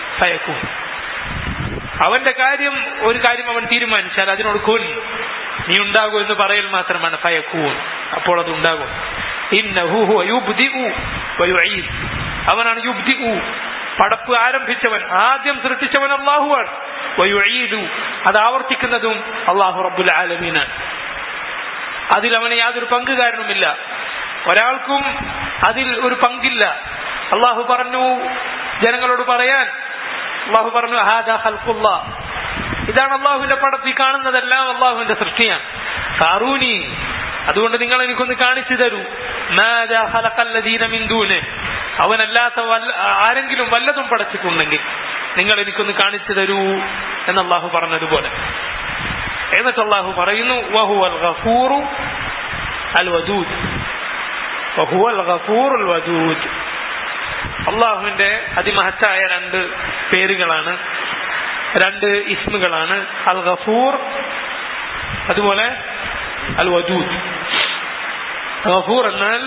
A: ഫയകൂൻ. അവന്റെ കാര്യം, ഒരു കാര്യം അവൻ തീരുമാനിച്ചാൽ അതിനോട് കുൻ, നീ ഉണ്ടാകൂ എന്ന് പറയൽ മാത്രമാണ് ഫയകൂൻ, അപ്പോൾ അത് ഉണ്ടാകും. ഇന്നഹു ഹുവ യുബ്ദിഉ വയുഈദ്, അവനാണ് യുബ്ദിഉ, പടപ്പ് ആരംഭിച്ചവൻ, ആദ്യം സൃഷ്ടിച്ചവൻ അല്ലാഹുവാണ്. വയുഈദു, അത് ആവർത്തിക്കുന്നതും അല്ലാഹു റബ്ബുൽ ആലമീനാണ്. അതിൽ അവന് യാതൊരു പങ്കുകാരനുമില്ല, ഒരാൾക്കും അതിൽ ഒരു പങ്കില്ല. അള്ളാഹു പറഞ്ഞു ജനങ്ങളോട് പറയാൻ, അള്ളാഹു പറഞ്ഞു ഹാദാ ഖൽഖുല്ലാഹ്, ഇതാണ് അള്ളാഹുവിന്റെ പടപ്പ്, ഈ കാണുന്നതെല്ലാം അള്ളാഹുവിന്റെ സൃഷ്ടിയാണ്. ഫാറൂനി, അതുകൊണ്ട് നിങ്ങൾ എനിക്കൊന്ന് കാണിച്ചു തരൂ, മാദാ ഖലഖല്ലദീന മിൻ ദൂനിഹി, അവനല്ലാത്ത ആരെങ്കിലും വല്ലതും പടച്ചിട്ടുണ്ടെങ്കിൽ നിങ്ങൾ എനിക്കൊന്ന് കാണിച്ചു തരൂ എന്ന് അള്ളാഹു പറഞ്ഞതുപോലെ. എന്നിട്ട് അള്ളാഹു പറയുന്നു വഹുവൽ ഗഫൂറു അൽ വദൂദ്, വഹുവൽ ഗഫൂറുൽ വദൂദ്. അള്ളാഹുവിന്റെ അതിമഹത്തായ രണ്ട് പേരുകളാണ്, രണ്ട് ഇസ്മുകളാണ്, അൽ ഗഫൂർ അതുപോലെ അൽ വദൂദ്. ഗഫൂർ എന്നാൽ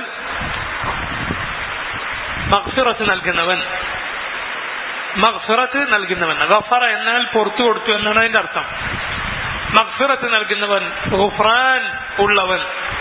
A: മഗ്ഫിറത്ത് നൽകുന്നവൻ, മഗ്ഫിറത്ത് നൽകുന്നവൻ. ഗഫറ എന്നാൽ പുറത്തു കൊടുത്തു എന്നാണ് അതിന്റെ അർത്ഥം. മഗ്ഫിറത്ത് നൽകുന്നവൻ, ഗുഫ്രാൻ ഉള്ളവൻ.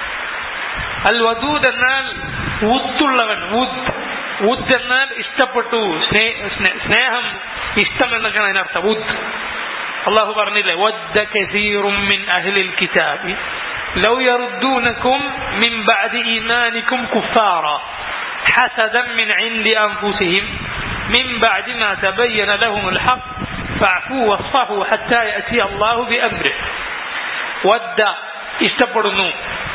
A: അൽ വദൂദ് എന്നാൽ വുദ്ദുള്ളവൻ. വുദ് എന്നാൽ ഇഷ്ടപ്പെട്ടു, സ്നേഹം, ഇഷ്ടം എന്നൊക്കെയാണ് അതിനർത്ഥം. വുദ് അള്ളാഹു പറഞ്ഞില്ലേ, വദ്ദ കസീറും മിൻ അഹ്ലിൽ കിതാബി ലൗ യറുദ്ദൂനകും മിൻ ബഅദി ഈമാനികും കുഫാറ ഹസദൻ മിൻ ഇൻദി അൻഫുസിഹിം മിൻ ബഅദി മാ തബയ്യന ലഹുമുൽ ഹഖ് ഫഅഫു വസ്ഫഹു ഹത്താ യഅതി അല്ലാഹു ബിഅംരിഹി. വദ്ദ ഇഷ്ടപ്പെടുന്നു,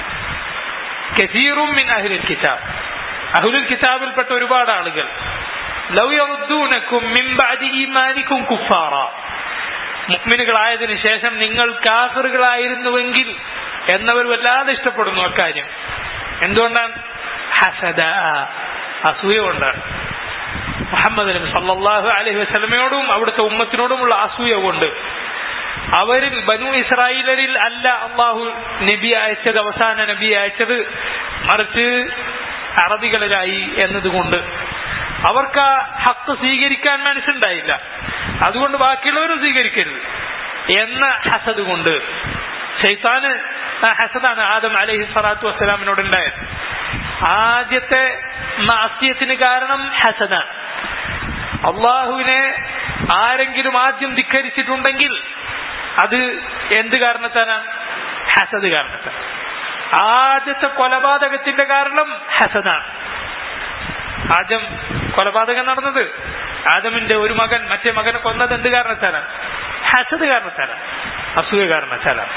A: കസീറും മിൻ അഹ്ലിൽ കിതാബ്, അഹ്ലുൽ കിതാബിൽപ്പെട്ട ഒരുപാട് ആളുകൾ, ലൗ യറുദ്ദൂനകും മിൻ ബഅദി ഈമാനികും കുഫാറ, മുഅ്മിനുകളായതിനു ശേഷം നിങ്ങൾ കാഫിറുകളായിരുന്നുവെങ്കിൽ എന്നവർ വല്ലാതെ ഇഷ്ടപ്പെടുന്നു അക്കാര്യം. എന്തുകൊണ്ടാണ്? ഹസദ, അസൂയ കൊണ്ടാണ്. മുഹമ്മദ് നബി സല്ലല്ലാഹു അലൈഹി വസല്ലമയോടും അവിടുത്തെ ഉമ്മത്തിനോടുമുള്ള അസൂയ കൊണ്ട്. അവരിൽ ബനു ഇസ്രായേലരിൽ അല്ല അള്ളാഹു നബി അയച്ചത്, അവസാന നബി അയച്ചത്, മറിച്ച് അറബികളിലായി എന്നതുകൊണ്ട് അവർക്ക് ആ ഹക്ക് സ്വീകരിക്കാൻ മനസ്സുണ്ടായില്ല. അതുകൊണ്ട് ബാക്കിയുള്ളവരും സ്വീകരിക്കരുത് എന്ന ഹസദ് കൊണ്ട്. ശൈത്താന് ആ ഹസദാണ് ആദം അലൈഹി സ്വലാത്തു വസ്സലാമിനോടുണ്ടായത്. ആദ്യത്തെ മാസ്യത്തിന് കാരണം ഹസദാണ്. അള്ളാഹുവിനെ ആരെങ്കിലും ആദ്യം ധിക്കരിച്ചിട്ടുണ്ടെങ്കിൽ അത് എന്ത് കാരണത്താനാണ്? ഹസദ് കാരണത്താൻ. ആദ്യത്തെ കൊലപാതകത്തിന്റെ കാരണം ഹസദാണ്. ആദ്യം കൊലപാതകം നടന്നത്, ആദമിന്റെ ഒരു മകൻ മറ്റേ മകനെ കൊന്നത് എന്ത് കാരണത്താലാണ്? ഹസദ് കാരണത്താലാണ്, അസൂയ കാരണത്താലാണ്.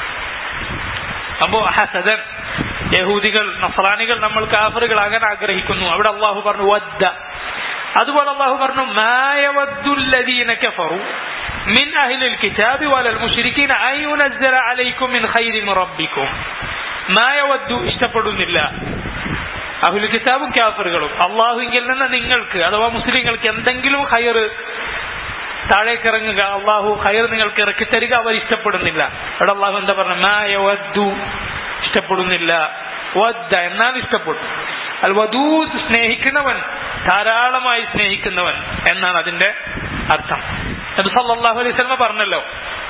A: അപ്പോ ഹസദൻ, യഹൂദികൾ നസ്രാനികൾ നമ്മൾ കാഫിറുകളാകാൻ ആഗ്രഹിക്കുന്നു. അവിടെ അള്ളാഹു പറഞ്ഞു വദ്ദ. അതുപോലെ അള്ളാഹു പറഞ്ഞു മാ യവദ്ദുല്ലദീന കഫറു മിൻ അഹ്ലിൽ കിതാബി വലൽ മുശ്രികീന അൻ യുനസ്സല അലൈക്കും മിൻ ഖൈരി മിൻ റബ്ബിക്കും. മാ യവദ്ദു, ഇഷ്ടപ്പെടുന്നില്ല, അഹ്ലുൽ കിതാബും കാഫിറുകളും അള്ളാഹുവിൽ നിന്ന് നിങ്ങൾക്ക് അഥവാ മുസ്ലിങ്ങൾക്ക് എന്തെങ്കിലും ഖൈർ താഴേക്ക് ഇറങ്ങുക, അള്ളാഹു ഖൈർ നിങ്ങൾക്ക് ഇറക്കി തരിക, അവർ ഇഷ്ടപ്പെടുന്നില്ല. അവിടെ അള്ളാഹു എന്താ പറഞ്ഞു? മാ യവദ്ദു, ഇഷ്ടപ്പെടുന്നില്ല. വദ്ദ എന്നാൽ ഇഷ്ടപ്പെടും. അൽ വദൂദ്, സ്നേഹിക്കുന്നവൻ, ധാരാളമായി സ്നേഹിക്കുന്നവൻ എന്നാണ് അതിന്റെ അർത്ഥം. നബി സല്ലല്ലാഹു അലൈഹി വസല്ലം പറഞ്ഞല്ലോ,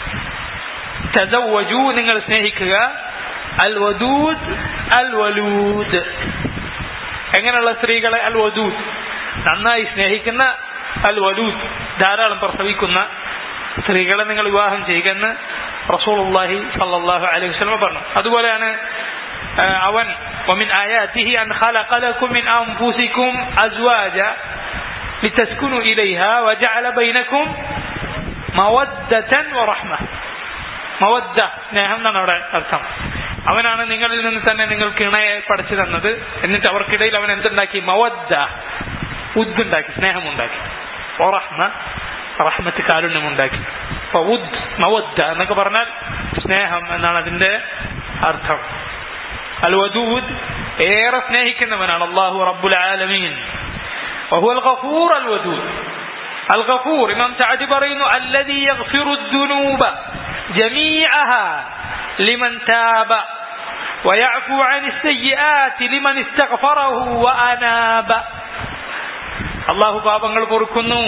A: തസവ്വജു, നിങ്ങൾ സ്നേഹിക്കുക, അൽ വദൂദ് അൽ വലൂദ്. എങ്ങനെയുള്ള സ്ത്രീകളെ? അൽ വദൂദ്, നന്നായി സ്നേഹിക്കുന്ന, അൽ വലൂദ്, ധാരാളം പ്രസവിക്കുന്ന സ്ത്രീകളെ നിങ്ങൾ വിവാഹം ചെയ്യുക എന്ന് റസൂലുള്ളാഹി സ്വല്ലല്ലാഹു അലൈഹി വസല്ലം പറഞ്ഞു. അതുപോലെയാണ് അവൻ ومن آياته أن خلق لكم من أنفسكم أزواجا لتسكنوا إليها وجعل بينكم مودة ورحمة. മവദ്ദ, സ്നേഹം എന്നാണ് അവിടെ അർത്ഥം. അവനാണ് നിങ്ങളിൽ നിന്ന് തന്നെ നിങ്ങൾക്ക് ഇണയെ പഠിച്ചു തന്നത്. എന്നിട്ട് അവർക്കിടയിൽ അവൻ എന്തുണ്ടാക്കി? മവദ്ദ, ഉദ്ദുണ്ടാക്കി, സ്നേഹമുണ്ടാക്കി. റഹ്മ, റഹ്മത്ത്, കാരുണ്യമുണ്ടാക്കി. അപ്പൊ ഉദ്, മവദ്ദ എന്നൊക്കെ പറഞ്ഞാൽ സ്നേഹം എന്നാണ് അതിന്റെ അർത്ഥം. അൽ വദൂദ്, ഏറെ സ്നേഹിക്കുന്നവനാണ് അല്ലാഹു റബ്ബുൽ ആലമീൻ. വഹുവൽ ഗഫൂർ അൽ വദൂദ്. അൽ ഗഫൂർ, ഇമാം സഅദി പറയുന്നു, അല്ലദീ യഗ്ഫിറു ദുനൂബ ജമീഅഹാ ലിമൻ താബ വയഅഫു അനി സയ്യിആതി ലിമൻ ഇസ്തഗ്ഫറഹു വഅനാബ. അല്ലാഹു പാപങ്ങൾ പൊറുക്കുന്നു.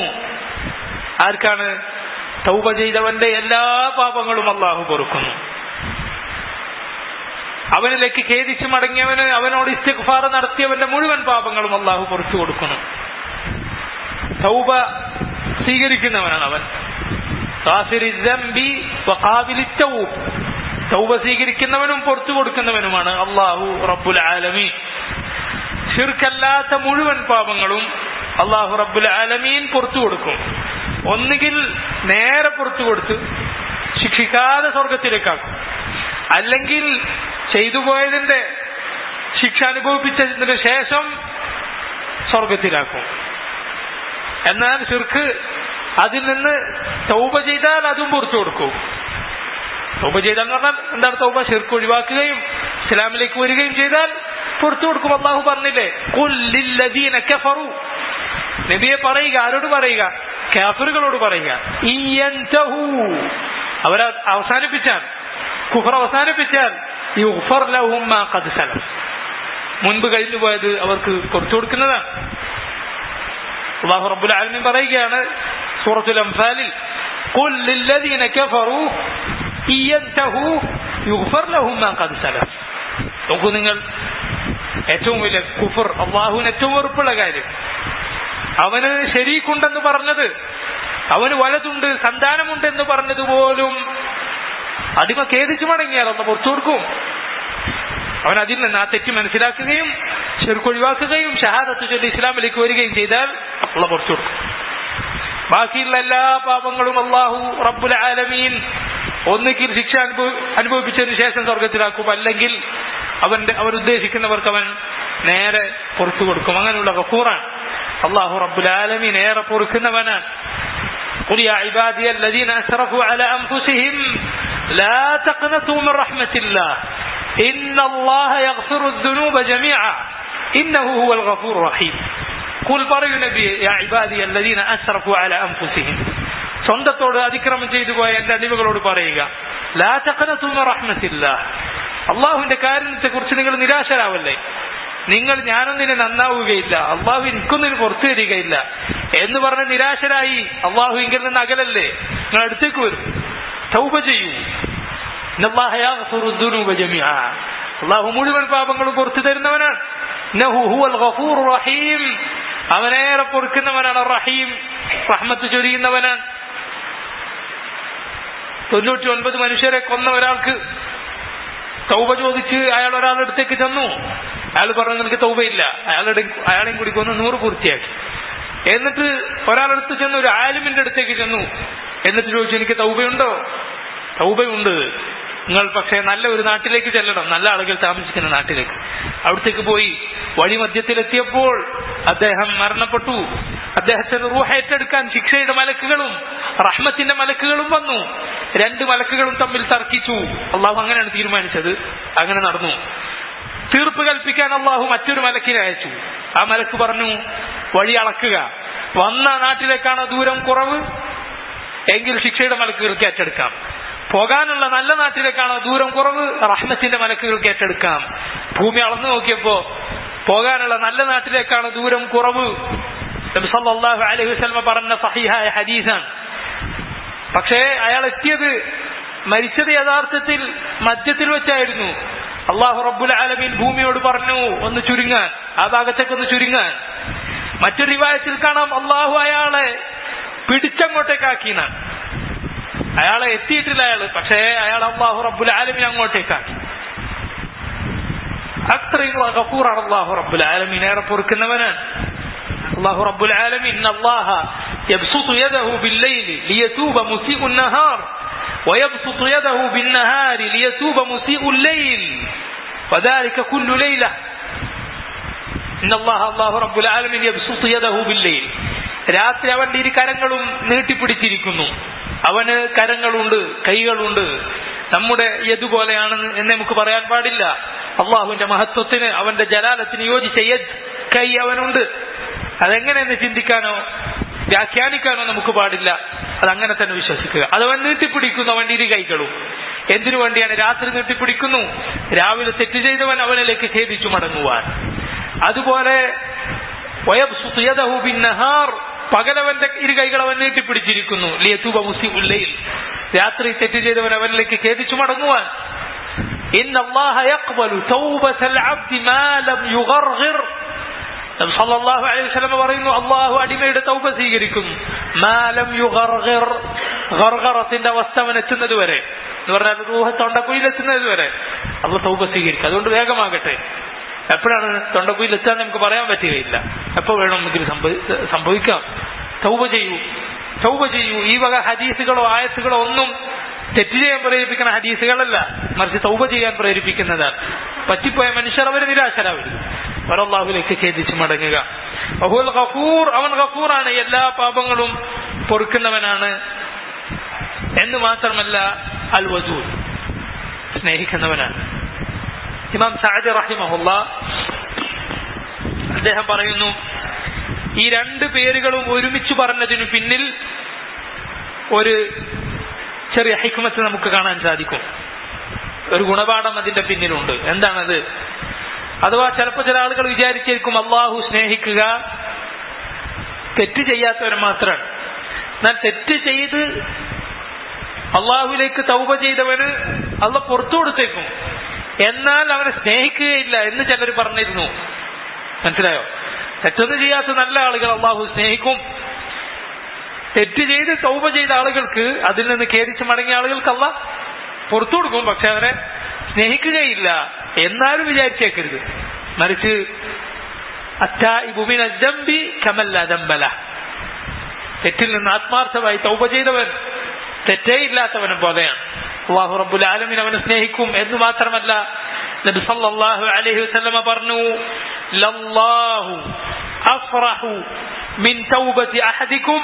A: ആർക്കാണ്? തൗബ ചെയ്തവന്റെ എല്ലാ പാപങ്ങളും അല്ലാഹു പൊറുക്കുന്നു. അവനിലേക്ക് ഖേദിച്ചു മടങ്ങിയവന്, അവനോട് ഇസ്തിഗ്ഫാർ നടത്തിയവന്റെ മുഴുവൻ പാപങ്ങളും അള്ളാഹു പുറത്തു കൊടുക്കുന്നു. തൗബ സ്വീകരിക്കുന്നവനാണ് അവൻ. തൗബ സ്വീകരിക്കുന്നവനും പുറത്തു കൊടുക്കുന്നവനുമാണ് അള്ളാഹു റബ്ബുൽ ആലമീൻ. ശിർക്കല്ലാത്ത മുഴുവൻ പാപങ്ങളും അള്ളാഹു റബ്ബുൽ ആലമീൻ പുറത്തു കൊടുക്കും. ഒന്നുകിൽ നേരെ പുറത്തു കൊടുത്ത് ശിക്ഷിക്കാതെ സ്വർഗത്തിലേക്കാക്കും, അല്ലെങ്കിൽ ചെയ്തു പോയതിന്റെ ശിക്ഷ അനുഭവിപ്പിച്ചതിന് ശേഷം സ്വർഗത്തിലാക്കും. എന്നാൽ ശിർക്ക് അതിൽ നിന്ന് തൗബ ചെയ്താൽ അതും പുറത്തു കൊടുക്കും. തൗബ ചെയ്താൽ എന്ന് പറഞ്ഞാൽ എന്താണ് തൗബ? ശിർക്ക് ഒഴിവാക്കുകയും ഇസ്ലാമിലേക്ക് വരികയും ചെയ്താൽ പുറത്തു കൊടുക്കും. അല്ലാഹു പറഞ്ഞില്ലേ, ഖുൽ ലില്ലദീന കഫറു, നബിയെ പറയുക, ആരോട് പറയുക? കാഫിറുകളോട് പറയുക, ഇയൻതഹു, അവരെ അവസാനിപ്പിച്ചാൽ, കുഫർ അവസാനിപ്പിച്ചാൽ, യുഗ്ഫർ ലഹും മാ ഖദ് സലഫ്, മുൻപ് കഴിഞ്ഞു പോയത് അവർക്ക് പുറത്തു കൊടുക്കുന്നതാണ്. അല്ലാഹു റബ്ബുൽ ആലമീൻ പറയുകയാണ് സൂറത്തുൽ അൻഫാലിൽ, ഖുൽ ലില്ലദീന കഫറു ഇയൻതഹു യുഗ്ഫർ ലഹും മാ ഖദ് സലഫ്. നോക്കൂ നിങ്ങൾ, ഏറ്റവും വലിയ കുഫർ, അള്ളാഹുവിന് ഏറ്റവും വെറുപ്പുള്ള കാര്യം, അവന് ശരീക്കുണ്ടെന്ന് പറഞ്ഞത്, അവന് വലതുണ്ട്, സന്താനമുണ്ട് എന്ന് പറഞ്ഞത് പോലും അടിമ ഖേദിച്ചു മടങ്ങിയാൽ അന്ന് പുറത്തു കൊടുക്കും. അവൻ അതിൽ നിന്ന് ആ തെറ്റ് മനസ്സിലാക്കുകയും ശിർക്ക് ഒഴിവാക്കുകയും ഷഹാദത്ത് ചൊല്ലി ഇസ്ലാമിലേക്ക് വരികയും ചെയ്താൽ അള്ള പുറത്തു കൊടുക്കും. ബാക്കിയുള്ള എല്ലാ പാപങ്ങളും അള്ളാഹു റബ്ബുൽ ആലമീൻ ഒന്നുകിൽ ശിക്ഷ അനുഭവിച്ചതിന് ശേഷം സ്വർഗത്തിലാക്കും, അല്ലെങ്കിൽ അവരുദ്ദേശിക്കുന്നവർക്ക് അവൻ നേരെ പുറത്തു കൊടുക്കും. അങ്ങനെയുള്ള ഗഫൂറാണ് അള്ളാഹു റബ്ബുൽ ആലമീൻ, ഏറെ പൊറുക്കുന്നവനാണ്. ഖുൽ യാ ഇബാദിയ അല്ലദീന അസ്റഫു അലാ അൻഫുസിഹിം ലാ തഖ്നതു മിൻ റഹ്മത്തില്ലാഹ് ഇന്നല്ലാഹ യഗ്ഫിറു ദുനൂബ ജമീഅ ഇന്നഹു ഹുവൽ ഗഫൂറുർ റഹീം. ഖുൽ പറയൂ നബിയേ, യാ ഇബാദിയ അല്ലദീന അസ്റഫു അലാ അൻഫുസിഹിം, സ്വന്തത്തോട് അതിക്രമം ചെയ്തു പോയ എന്റെ അടിമകളോട് പറയുക, ലാ തഖ്നതു മിൻ റഹ്മത്തില്ലാഹ്, അള്ളാഹുവിന്റെ കാരുണ്യത്തെ കുറിച്ച് നിങ്ങൾ നിരാശരാവല്ലേ. നിങ്ങൾ ഞാനൊന്നിനെ നന്നാവുകയില്ല, അള്ളാഹു എനിക്കൊന്നിന് പുറത്തു തരികയില്ല എന്ന് പറഞ്ഞ് നിരാശരായി അള്ളാഹുവിങ്കിൽ നിന്ന് അകലല്ലേ, നിങ്ങൾ അടുത്തേക്ക് വരും, തൗബ ചെയ്യൂ. ഇന്നല്ലാഹ യഗ്ഫിറു ദുനൂബ ജമീഅ, അള്ളാഹു മുഴുവൻ പാപങ്ങളും പുറത്തു തരുന്നവനാണ്. ഇന്നഹു ഹുവൽ ഗഫൂറുർ റഹീം, അവനേറെ പൊറുക്കുന്നവനാണ്. റഹീം, റഹ്മത്ത് ചൊരിയുന്നവനാണ്. 99 മനുഷ്യരെ കൊന്ന ഒരാൾക്ക് തൗബ ചോദിച്ച് അയാൾ ഒരാളുടെ അടുത്തേക്ക് ചെന്നു. അയാൾ പറഞ്ഞു നിനക്ക് തൗബയില്ല. അയാളെയും കൂടി കൊന്ന് 100 പൂർത്തിയാക്കി. എന്നിട്ട് ഒരാളടുത്ത് ചെന്നു, ഒരു ആലിമിന്റെ അടുത്തേക്ക് ചെന്നു. എന്നിട്ട് ചോദിച്ചു, എനിക്ക് തൗബയുണ്ടോ? തൗബയുണ്ട്, നിങ്ങൾ പക്ഷേ നല്ല ഒരു നാട്ടിലേക്ക് ചെല്ലണം, നല്ല ആളുകൾ താമസിക്കുന്ന നാട്ടിലേക്ക്. അവിടത്തേക്ക് പോയി വഴി മധ്യത്തിലെത്തിയപ്പോൾ അദ്ദേഹം മരണപ്പെട്ടു. അദ്ദേഹത്തിന് റൂഹ് ഏറ്റെടുക്കാൻ ശിക്ഷയുടെ മലക്കുകളും റഹ്മത്തിന്റെ മലക്കുകളും വന്നു. 2 മലക്കുകളും തമ്മിൽ തർക്കിച്ചു. അള്ളാഹു അങ്ങനെയാണ് തീരുമാനിച്ചത്, അങ്ങനെ നടന്നു. തീർപ്പ് കൽപ്പിക്കാൻ അള്ളാഹു മറ്റൊരു മലക്കിനെ അയച്ചു. ആ മലക്ക് പറഞ്ഞു, വഴി അളക്കുക, വന്ന നാട്ടിലേക്കാണോ ദൂരം കുറവ് എങ്കിൽ ശിക്ഷയുടെ മലക്കുകൾക്ക് ഏറ്റെടുക്കാം. പോകാനുള്ള നല്ല നാട്ടിലേക്കാണോ ദൂരം കുറവ്, റഹ്മത്തിന്റെ മലക്കുകൾക്ക് ഏറ്റെടുക്കാം. ഭൂമി അളന്നു നോക്കിയപ്പോ പോകാനുള്ള നല്ല നാട്ടിലേക്കാണ് ദൂരം കുറവ്. നബി സല്ലല്ലാഹു അലൈഹി വസല്ലം പറഞ്ഞ സഹീഹായ ഹദീസാണ്. പക്ഷേ അയാൾ എത്തിയത്, മരിച്ചത് യഥാർത്ഥത്തിൽ മധ്യത്തിൽ വെച്ചായിരുന്നു. അല്ലാഹു റബ്ബുൽ ആലമീൻ ഭൂമിയോട് പറഞ്ഞു ഒന്ന് ചുരുങ്ങാൻ, ആ ഭാഗത്തേക്കൊന്ന് ചുരുങ്ങാൻ. മറ്റൊരു റിവായത്തിൽ കാണാം അല്ലാഹു അയാളെ പിടിച്ചങ്ങോട്ടേക്കാക്കിനാണ്. അയാളെ എത്തിയിട്ടില്ല അയാള്, പക്ഷേ അയാൾ അല്ലാഹു റബ്ബുൽ ആലമീൻ അങ്ങോട്ടേക്കാക്കി. അത്രയും ഗഫൂറാണ് അല്ലാഹു റബ്ബുൽ ആലമീൻ, ഏറെ പൊറുക്കുന്നവനാണ് അല്ലാഹു റബ്ബുൽ ആലമീൻ. ഇന്നല്ലാഹ യബ്സുതു യദഹു ബില്ലൈലി ലിയതൂബ മുസീഉൻ നഹാർ വയബ്സുതു യദഹു ബിന്നഹാരി ലിയതൂബ മുസീഉൽ ലൈൽ വദാലിക കുല്ലു ലൈല. ഇന്നല്ലാഹ അല്ലാഹു റബ്ബുൽ ആലമീൻ യബ്സുതു യദഹു ബില്ലൈൽ, രാത്രി അവന്റെ ഇരു കരങ്ങളും നീട്ടിപ്പിടിച്ചിരിക്കുന്നു. അവന് കരങ്ങളുണ്ട്, കൈകളുണ്ട്. നമ്മുടെ യദ് എന്ന് നമുക്ക് പറയാൻ പാടില്ല. അള്ളാഹുവിന്റെ മഹത്വത്തിന്, അവന്റെ ജലാലത്തിന് യോജിച്ച യദ്, കൈ അവനുണ്ട്. അതെങ്ങനെയെന്ന് ചിന്തിക്കാനോ വ്യാഖ്യാനിക്കാനോ നമുക്ക് പാടില്ല. അതങ്ങനെ തന്നെ വിശ്വസിക്കുക. അതവൻ നീട്ടിപ്പിടിക്കുന്നു, അവന്റെ ഇരു കൈകളും. എന്തിനു വേണ്ടിയാണ്? രാത്രി നീട്ടിപ്പിടിക്കുന്നു, രാവിലെ തെറ്റ് ചെയ്തവൻ അവനിലേക്ക് ഖേദിച്ചു മടങ്ങുവാൻ. അതുപോലെ വയബ്സുതു യദഹു ബിന്നഹാർ, പകലവന്റെ ഇരു കൈകൾ അവൻ നീട്ടിപ്പിടിച്ചിരിക്കുന്നു. ലിയതൂബ മുസീഉൽ ലൈൽ, രാത്രി തെറ്റ് ചെയ്തവൻ അവനിലേക്ക് ഖേദിച്ചു മടങ്ങുവാൻ. ഇന്നല്ലാഹ യഖ്ബലു തൗബതൽ അബ്ദി മാ ലം യുഗർഗിർ. നബി സല്ലല്ലാഹു അലൈഹി വസല്ലം പറയുന്നു, അല്ലാഹു അടിമയുടെ തൗബ സ്വീകരിക്കുന്നു മാ ലം യുഗർഗിർ, ഗർഗറത്തിന്റെ അവസ്ഥ അവനെത്തുന്നത് വരെ എന്ന് പറഞ്ഞാൽ റൂഹ് തൊണ്ടക്കുയിലെത്തുന്നത് വരെ അള്ളാഹ് തൗബ സ്വീകരിക്കും. അതുകൊണ്ട് വേഗമാകട്ടെ. എപ്പോഴാണ് തൊണ്ടക്കുയിലെത്താൻ നമുക്ക് പറയാൻ പറ്റുകയില്ല, എപ്പോൾ വേണമെങ്കിലും സംഭവിക്കാം. തൗബ ചെയ്യൂ, തൗബ ചെയ്യൂ. ഈ വക ഹദീസുകളോ ആയത്തുകളോ ഒന്നും തെറ്റ് ചെയ്യാൻ പ്രേരിപ്പിക്കുന്ന ഹദീസുകളല്ല, മറിച്ച് തൗബ ചെയ്യാൻ പ്രേരിപ്പിക്കുന്നതാണ്. പറ്റിപ്പോയ മനുഷ്യർ അവർ നിരാശരാവരുത്, അവർ അല്ലാഹുവിലേക്ക് ഖേദിച്ച് മടങ്ങുക. വഹുവൽ ഗഫൂർ, അവൻ ഗഫൂറാണ്, എല്ലാ പാപങ്ങളും പൊറുക്കുന്നവനാണ്. എന്ന് മാത്രമല്ല അൽ വദൂദ്, സ്നേഹിക്കുന്നവനാണ്. ഇമാം സഅദി റഹിമഹുല്ലാഹ് അദ്ദേഹം പറയുന്നു, ഈ രണ്ട് പേരുകളും ഒരുമിച്ച് പറഞ്ഞതിനു പിന്നിൽ ഒരു ചെറിയ ഹിക്മത്ത് നമുക്ക് കാണാൻ സാധിക്കും. ഒരു ഗുണപാഠം അതിന്റെ പിന്നിലുണ്ട്. എന്താണത്? അഥവാ ചിലപ്പോൾ ചില ആളുകൾ വിചാരിച്ചിരിക്കും അള്ളാഹു സ്നേഹിക്കുക തെറ്റ് ചെയ്യാത്തവരെ മാത്രമാണ്. എന്നാൽ തെറ്റ് ചെയ്ത് അള്ളാഹുവിലേക്ക് തൗബ ചെയ്തവന് അള്ളാഹ് പുറത്തു കൊടുത്തേക്കും, എന്നാൽ അവനെ സ്നേഹിക്കുകയില്ല എന്ന് ചിലർ പറഞ്ഞിരുന്നു. മനസ്സിലായോ? തെറ്റൊന്നും ചെയ്യാത്ത നല്ല ആളുകൾ അള്ളാഹു സ്നേഹിക്കും. തെറ്റ് ചെയ്ത് തൗബ ചെയ്ത ആളുകൾക്ക്, അതിൽ നിന്ന് ഖേദിച്ച് മടങ്ങിയ ആളുകൾക്ക് അള്ളാഹ് പുറത്തു കൊടുക്കും, പക്ഷെ അവരെ സ്നേഹിക്കുകയില്ല എന്നാലും വിചാരിച്ചേക്കരുത്. മറിച്ച് അത്താഇബു മിന ദംബി കമൻ ലാ ദംബ ലഹ്, തെറ്റിൽ നിന്ന് ആത്മാർത്ഥമായി തൗബ ചെയ്തവൻ തെറ്റേ ഇല്ലാത്തവനെ പോലെയാണ്. അല്ലാഹു റബ്ബുൽ ആലമീൻ അവനെ സ്നേഹിക്കും. എന്ന് മാത്രമല്ല നബി സല്ലല്ലാഹു അലൈഹി വസല്ലമ പറഞ്ഞു, ലല്ലാഹു അഫ്റഹു മിൻ തൗബതി അഹദികും,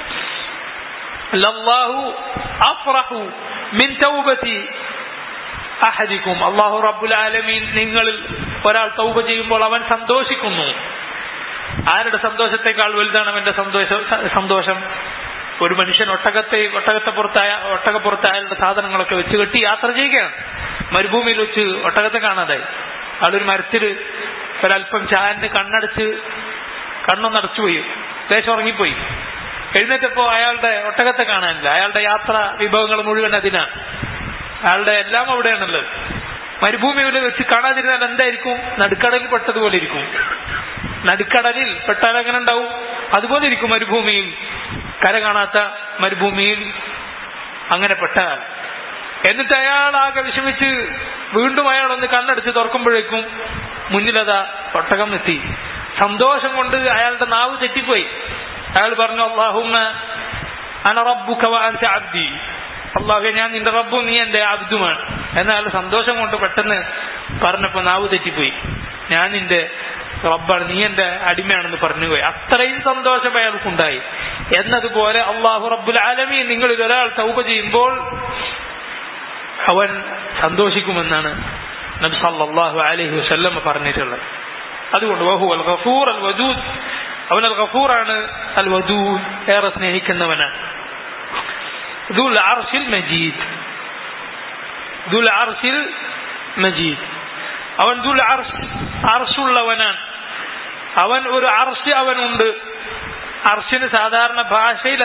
A: ലല്ലാഹു അഫ്റഹു മിൻ തൗബതി അഹദികും. അല്ലാഹു റബ്ബുൽ ആലമീൻ നിങ്ങളിൽ ഒരാൾ തൗബ ചെയ്യുമ്പോൾ അവൻ സന്തോഷിക്കുന്നു. ആരുടെ സന്തോഷത്തെക്കാൾ വലുതാണ് അവന്റെ സന്തോഷം? ഒരു മനുഷ്യൻ ഒട്ടകപ്പുറത്ത് അയാളുടെ സാധനങ്ങളൊക്കെ വെച്ച് കെട്ടി യാത്ര ചെയ്യുകയാണ്. മരുഭൂമിയിൽ വെച്ച് ഒട്ടകത്തെ കാണാതായി. ആളൊരു മരത്തിൽ ഒരല്പം ചായന് കണ്ണൊന്നടച്ചുപോയി, ദേശം ഉറങ്ങിപ്പോയി. എഴുന്നേറ്റപ്പോ അയാളുടെ ഒട്ടകത്തെ കാണാനില്ല. അയാളുടെ യാത്ര വിഭവങ്ങൾ മുഴുവൻ അതിനാണ്, അയാളുടെ എല്ലാം അവിടെയാണുള്ളത്. മരുഭൂമിയിൽ വെച്ച് കാണാതിരുന്നാൽ എന്തായിരിക്കും? നടുക്കടലിൽ പെട്ടതുപോലെ ഇരിക്കും. നടുക്കടലിൽ പെട്ടാൽ എങ്ങനെ ഉണ്ടാവും? അതുപോലെ ഇരിക്കും മരുഭൂമിയിൽ, കര കാണാത്ത മരുഭൂമിയിൽ അങ്ങനെ പെട്ടാൽ. എന്നിട്ട് അയാളാകെ വിഷമിച്ച് വീണ്ടും അയാളൊന്ന് കണ്ണടച്ച് തുറക്കുമ്പോഴേക്കും മുന്നിലതാ ഒട്ടകം എത്തി. സന്തോഷം കൊണ്ട് അയാളുടെ നാവ് തെറ്റിപ്പോയി. അയാൾ പറഞ്ഞു, അല്ലാഹുമ്മ അന റബ്ബുക വ അൻത അബ്ദി, അല്ലാഹുവേ ഞാൻ നിന്റെ റബ്ബും നീ എന്റെ അബ്ദുമാണ്. എന്നാൽ സന്തോഷം കൊണ്ട് പെട്ടെന്ന് പറഞ്ഞപ്പോ നാവ് തെറ്റിപ്പോയി. ഞാൻ നിന്റെ റബ്ബാണ്, നീ എന്റെ അടിമയാണെന്ന് പറഞ്ഞുപോയി. അത്രയും സന്തോഷം അയാൾക്കുണ്ടായി. എന്നതുപോലെ അല്ലാഹു റബ്ബുൽ ആലമീൻ നിങ്ങളിൽ ഒരാൾ തൗബ ചെയ്യുമ്പോൾ അവൻ സന്തോഷിക്കുമെന്നാണ് നബി സല്ലല്ലാഹു അലൈഹി വസല്ലം പറഞ്ഞിട്ടുള്ളത്. അതുകൊണ്ട് വഹുവൽ ഗഫൂർ അൽ വദൂദ്, അവൻ അൽ ഗഫൂറാണ്, അൽ വദൂദ് ഏറെ സ്നേഹിക്കുന്നവനാണ്. ദുൽ അർശിൽ മജീദ്, ദുൽ അർശിൽ മജീദ്, അവൻ ദുൽ അർശുള്ളവനാണ്. അവൻ ഒരു അർശ് അവനുണ്ട്. അർശിന് സാധാരണ ഭാഷയിൽ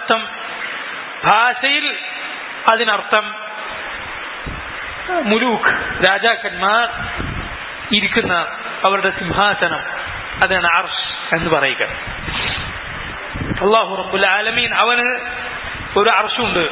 A: അതിനർത്ഥം മുലൂക്ക്, രാജാക്കന്മാർ ഇരിക്കുന്ന അവരുടെ സിംഹാസനം, അതാണ് അർശ് എന്ന് പറയുക. അല്ലാഹു റബ്ബുൽ ആലമീൻ അവന് ഒരു അർശുണ്ട്,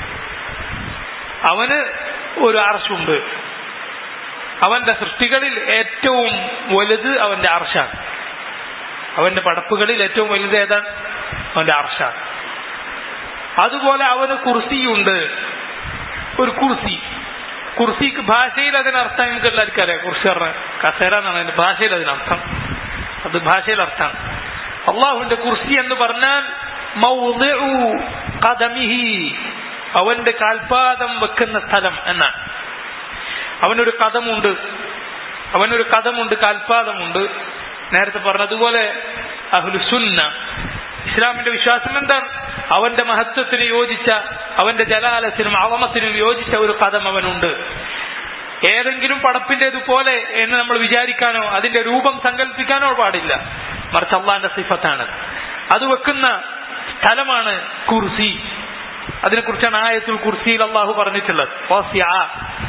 A: അവന്റെ സൃഷ്ടികളിൽ ഏറ്റവും വലുത് അവന്റെ അർശാണ്. അവന്റെ പടപ്പുകളിൽ ഏറ്റവും വലുത് ഏതാണ്? അവന്റെ അർശാണ്. അതുപോലെ അവന് കുർസിയുണ്ട്, ഒരു കുർസിക്ക് ഭാഷയിൽ അതിനർത്ഥം നമുക്ക് എല്ലാവർക്കും അറിയാം. കുർസി പറഞ്ഞ കസേര എന്നാണ് അതിന്റെ ഭാഷയിൽ അതിനർത്ഥം. അത് ഭാഷയിൽ അർത്ഥാണ്. അള്ളാഹുവിന്റെ കുർസി എന്ന് പറഞ്ഞാൽ മൗദിഉ ഖദമിഹി, അവന്റെ കാൽപാദം വെക്കുന്ന സ്ഥലം എന്നാണ്. അവനൊരു കദമുണ്ട്, കാൽപാദമുണ്ട്. നേരത്തെ പറഞ്ഞതുപോലെ അഹ്ലുസുന്ന, ഇസ്ലാമിന്റെ വിശ്വാസം എന്താണ്? അവന്റെ മഹത്വത്തിന് യോജിച്ച, അവന്റെ ജലാലത്തിനും അവമത്തിനും യോജിച്ച ഒരു കദം അവനുണ്ട്. ഏതെങ്കിലും പടപ്പിന്റേതുപോലെ എന്ന് നമ്മൾ വിചാരിക്കാനോ അതിന്റെ രൂപം സങ്കല്പിക്കാനോ പാടില്ല. മറിച്ച് അള്ളാന്റെ സിഫത്താണ്. അത് വെക്കുന്ന സ്ഥലമാണ് കുർസി. അതിനെക്കുറിച്ചാണ് ആയത്തുൽ കുർസിയിൽ അള്ളാഹു പറഞ്ഞിട്ടുള്ളത്.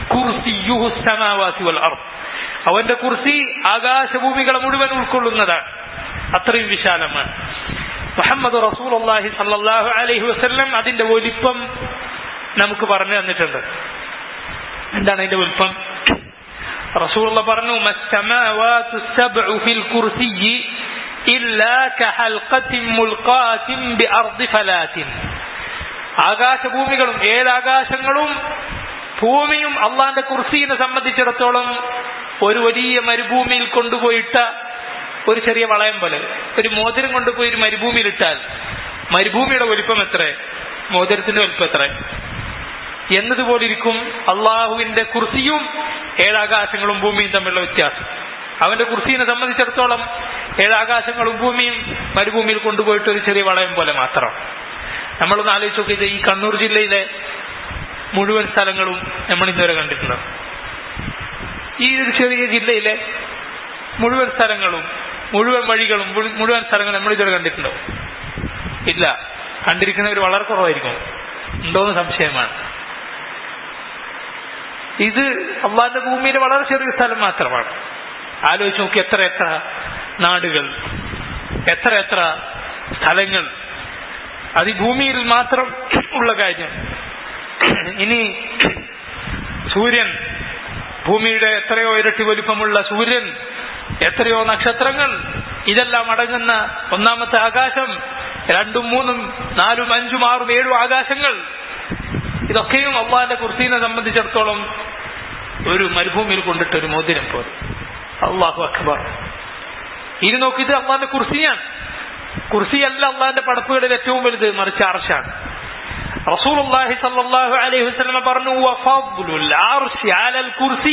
A: കുർസിയുഹു السماوات والارض. അവന്റെ കുർസി ആകാശഭൂമികളെ മുഴുവൻ ഉൾക്കൊള്ളുന്നതാണ്, അത്രയും വിശാലമാണ്. മുഹമ്മദ് റസൂലുള്ളാഹി സ്വല്ലല്ലാഹു അലൈഹി വസല്ലം അതിന്റെ വലിപ്പം നമുക്ക് പറഞ്ഞു തന്നിട്ടുണ്ട്. എന്താണ് അതിന്റെ വലിപ്പം? റസൂലുള്ള പറഞ്ഞു, മസ്സമാവാതു സബ്ഉ ഫിൽ കുർസിയ്യി ഇല്ലാ കഹൽഖത്തിൻ മുൽഖാത്തിൻ ബിഅർദി ഫലാത്തിൻ. ആകാശഭൂമികളും 7 ആകാശങ്ങളും ഭൂമിയും അള്ളാന്റെ കുർസിയെ സംബന്ധിച്ചിടത്തോളം ഒരു വലിയ മരുഭൂമിയിൽ കൊണ്ടുപോയിട്ട ഒരു ചെറിയ വളയം പോലെ. ഒരു മോതിരം കൊണ്ടുപോയി ഒരു മരുഭൂമിയിൽ ഇട്ടാൽ മരുഭൂമിയുടെ വലിപ്പം എത്ര, മോതിരത്തിന്റെ വലിപ്പം എത്ര എന്നതുപോലെ ഇരിക്കും അള്ളാഹുവിന്റെ കുർസിയും 7 ആകാശങ്ങളും ഭൂമിയും തമ്മിലുള്ള വ്യത്യാസം. അവന്റെ കുർസിയെ സംബന്ധിച്ചിടത്തോളം 7 ആകാശങ്ങളും ഭൂമിയും മരുഭൂമിയിൽ കൊണ്ടുപോയിട്ട് ഒരു ചെറിയ വളയം പോലെ മാത്രം. നമ്മളൊന്ന് ആലോചിച്ച് നോക്കിയത് ഈ കണ്ണൂർ ജില്ലയിലെ മുഴുവൻ സ്ഥലങ്ങളും നമ്മൾ ഇതുവരെ കണ്ടിട്ടുണ്ട്. ഈ ഒരു ചെറിയ ജില്ലയിലെ മുഴുവൻ സ്ഥലങ്ങളും മുഴുവൻ വഴികളും മുഴുവൻ സ്ഥലങ്ങളും നമ്മൾ ഇതുവരെ കണ്ടിട്ടുണ്ടോ? ഇല്ല. കണ്ടിരിക്കുന്നവർ വളരെ കുറവായിരിക്കും. ഉണ്ടോന്ന് സംശയമാണ്. ഇത് അള്ളാന്റെ ഭൂമിയിലെ വളരെ ചെറിയ സ്ഥലം മാത്രമാണ്. ആലോചിച്ച് നോക്കി, എത്ര എത്ര നാടുകൾ, എത്ര എത്ര സ്ഥലങ്ങൾ, അത് ഈ ഭൂമിയിൽ മാത്രം ഉള്ള കാര്യം. ഇനി സൂര്യൻ, ഭൂമിയുടെ എത്രയോ ഇരട്ടി വലിപ്പമുള്ള സൂര്യൻ, എത്രയോ നക്ഷത്രങ്ങൾ, ഇതെല്ലാം അടങ്ങുന്ന ഒന്നാമത്തെ ആകാശം, 2, 3, 4, 5, 6, 7 ആകാശങ്ങൾ, ഇതൊക്കെയും അള്ളാന്റെ കുർസിയെ സംബന്ധിച്ചിടത്തോളം ഒരു മരുഭൂമിയിൽ കൊണ്ടിട്ട് ഒരു മോതിരം പോലെ. അല്ലാഹു അക്ബർ. ഇനി നോക്കി, ഇത് അള്ളാന്റെ കുർസിയാണ്. കുർസിയല്ല അള്ളാന്റെ പടപ്പുകളിൽ ഏറ്റവും വലുത്, മറിച്ച് അർശാണ്. റസൂലുള്ളാഹി സ്വല്ലല്ലാഹു അലൈഹി വസല്ലം പറഞ്ഞു, വഫദ്ലുൽ അർശി അലൽ കുർസി.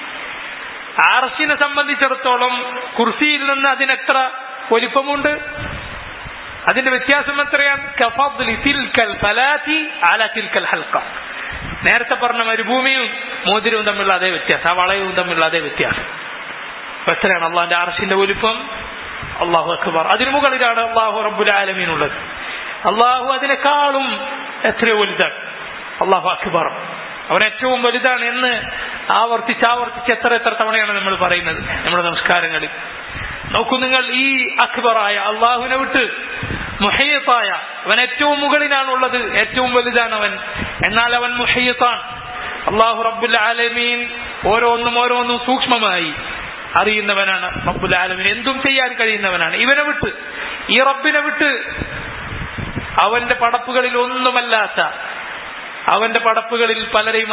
A: അർശിനെ സംബന്ധിച്ചിടത്തോളം കുർസിയിൽ നിന്ന് അതിനെത്ര വലിപ്പമുണ്ട്, അതിന്റെ വ്യത്യാസം എത്രയാണ്? കഫദ്ലി തിൽകൽ ഫലാത്തി അല തിൽകൽ ഹൽഖ. നേരത്തെ പറഞ്ഞ മരുഭൂമിയും മോതിരവും തമ്മിലുള്ള അതേ വ്യത്യാസം, ആ വളയവും തമ്മിലുള്ള അതേ വ്യത്യാസം. എത്രയാണ് അള്ളാന്റെ അർശിന്റെ വലിപ്പം? അല്ലാഹു അക്ബർ. അതിനു മുകളിലാണ് അല്ലാഹു റബ്ബുൽ ആലമീൻ ഉള്ളത്. അള്ളാഹു അതിനേക്കാളും എത്രയോ വലുതാണ്. അല്ലാഹു അക്ബർ. അവൻ ഏറ്റവും വലുതാണ് എന്ന് ആവർത്തിച്ച് എത്ര തവണയാണ് നമ്മൾ പറയുന്നത് നമ്മുടെ നമസ്കാരങ്ങളിൽ. നോക്കൂ നിങ്ങൾ, ഈ അക്ബറായ അള്ളാഹുവിനെ വിട്ട് മുഹയ്യത്തായ അവൻ ഏറ്റവും മുകളിലാണുള്ളത്, ഏറ്റവും വലുതാണ് അവൻ. എന്നാൽ അവൻ മുഹയ്യത്താണ്. അല്ലാഹു റബ്ബുൽ ആലമീൻ ഓരോന്നും സൂക്ഷ്മമായി അറിയുന്നവനാണ്. റബ്ബുൽ ആലമീൻ എന്തും ചെയ്യാൻ കഴിയുന്നവനാണ്. ഇവനെ വിട്ട്, ഈ റബ്ബിനെ വിട്ട്, അവന്റെ പടപ്പുകളിൽ ഒന്നുമല്ലാത്ത, അവന്റെ പടപ്പുകളിൽ പലരെയും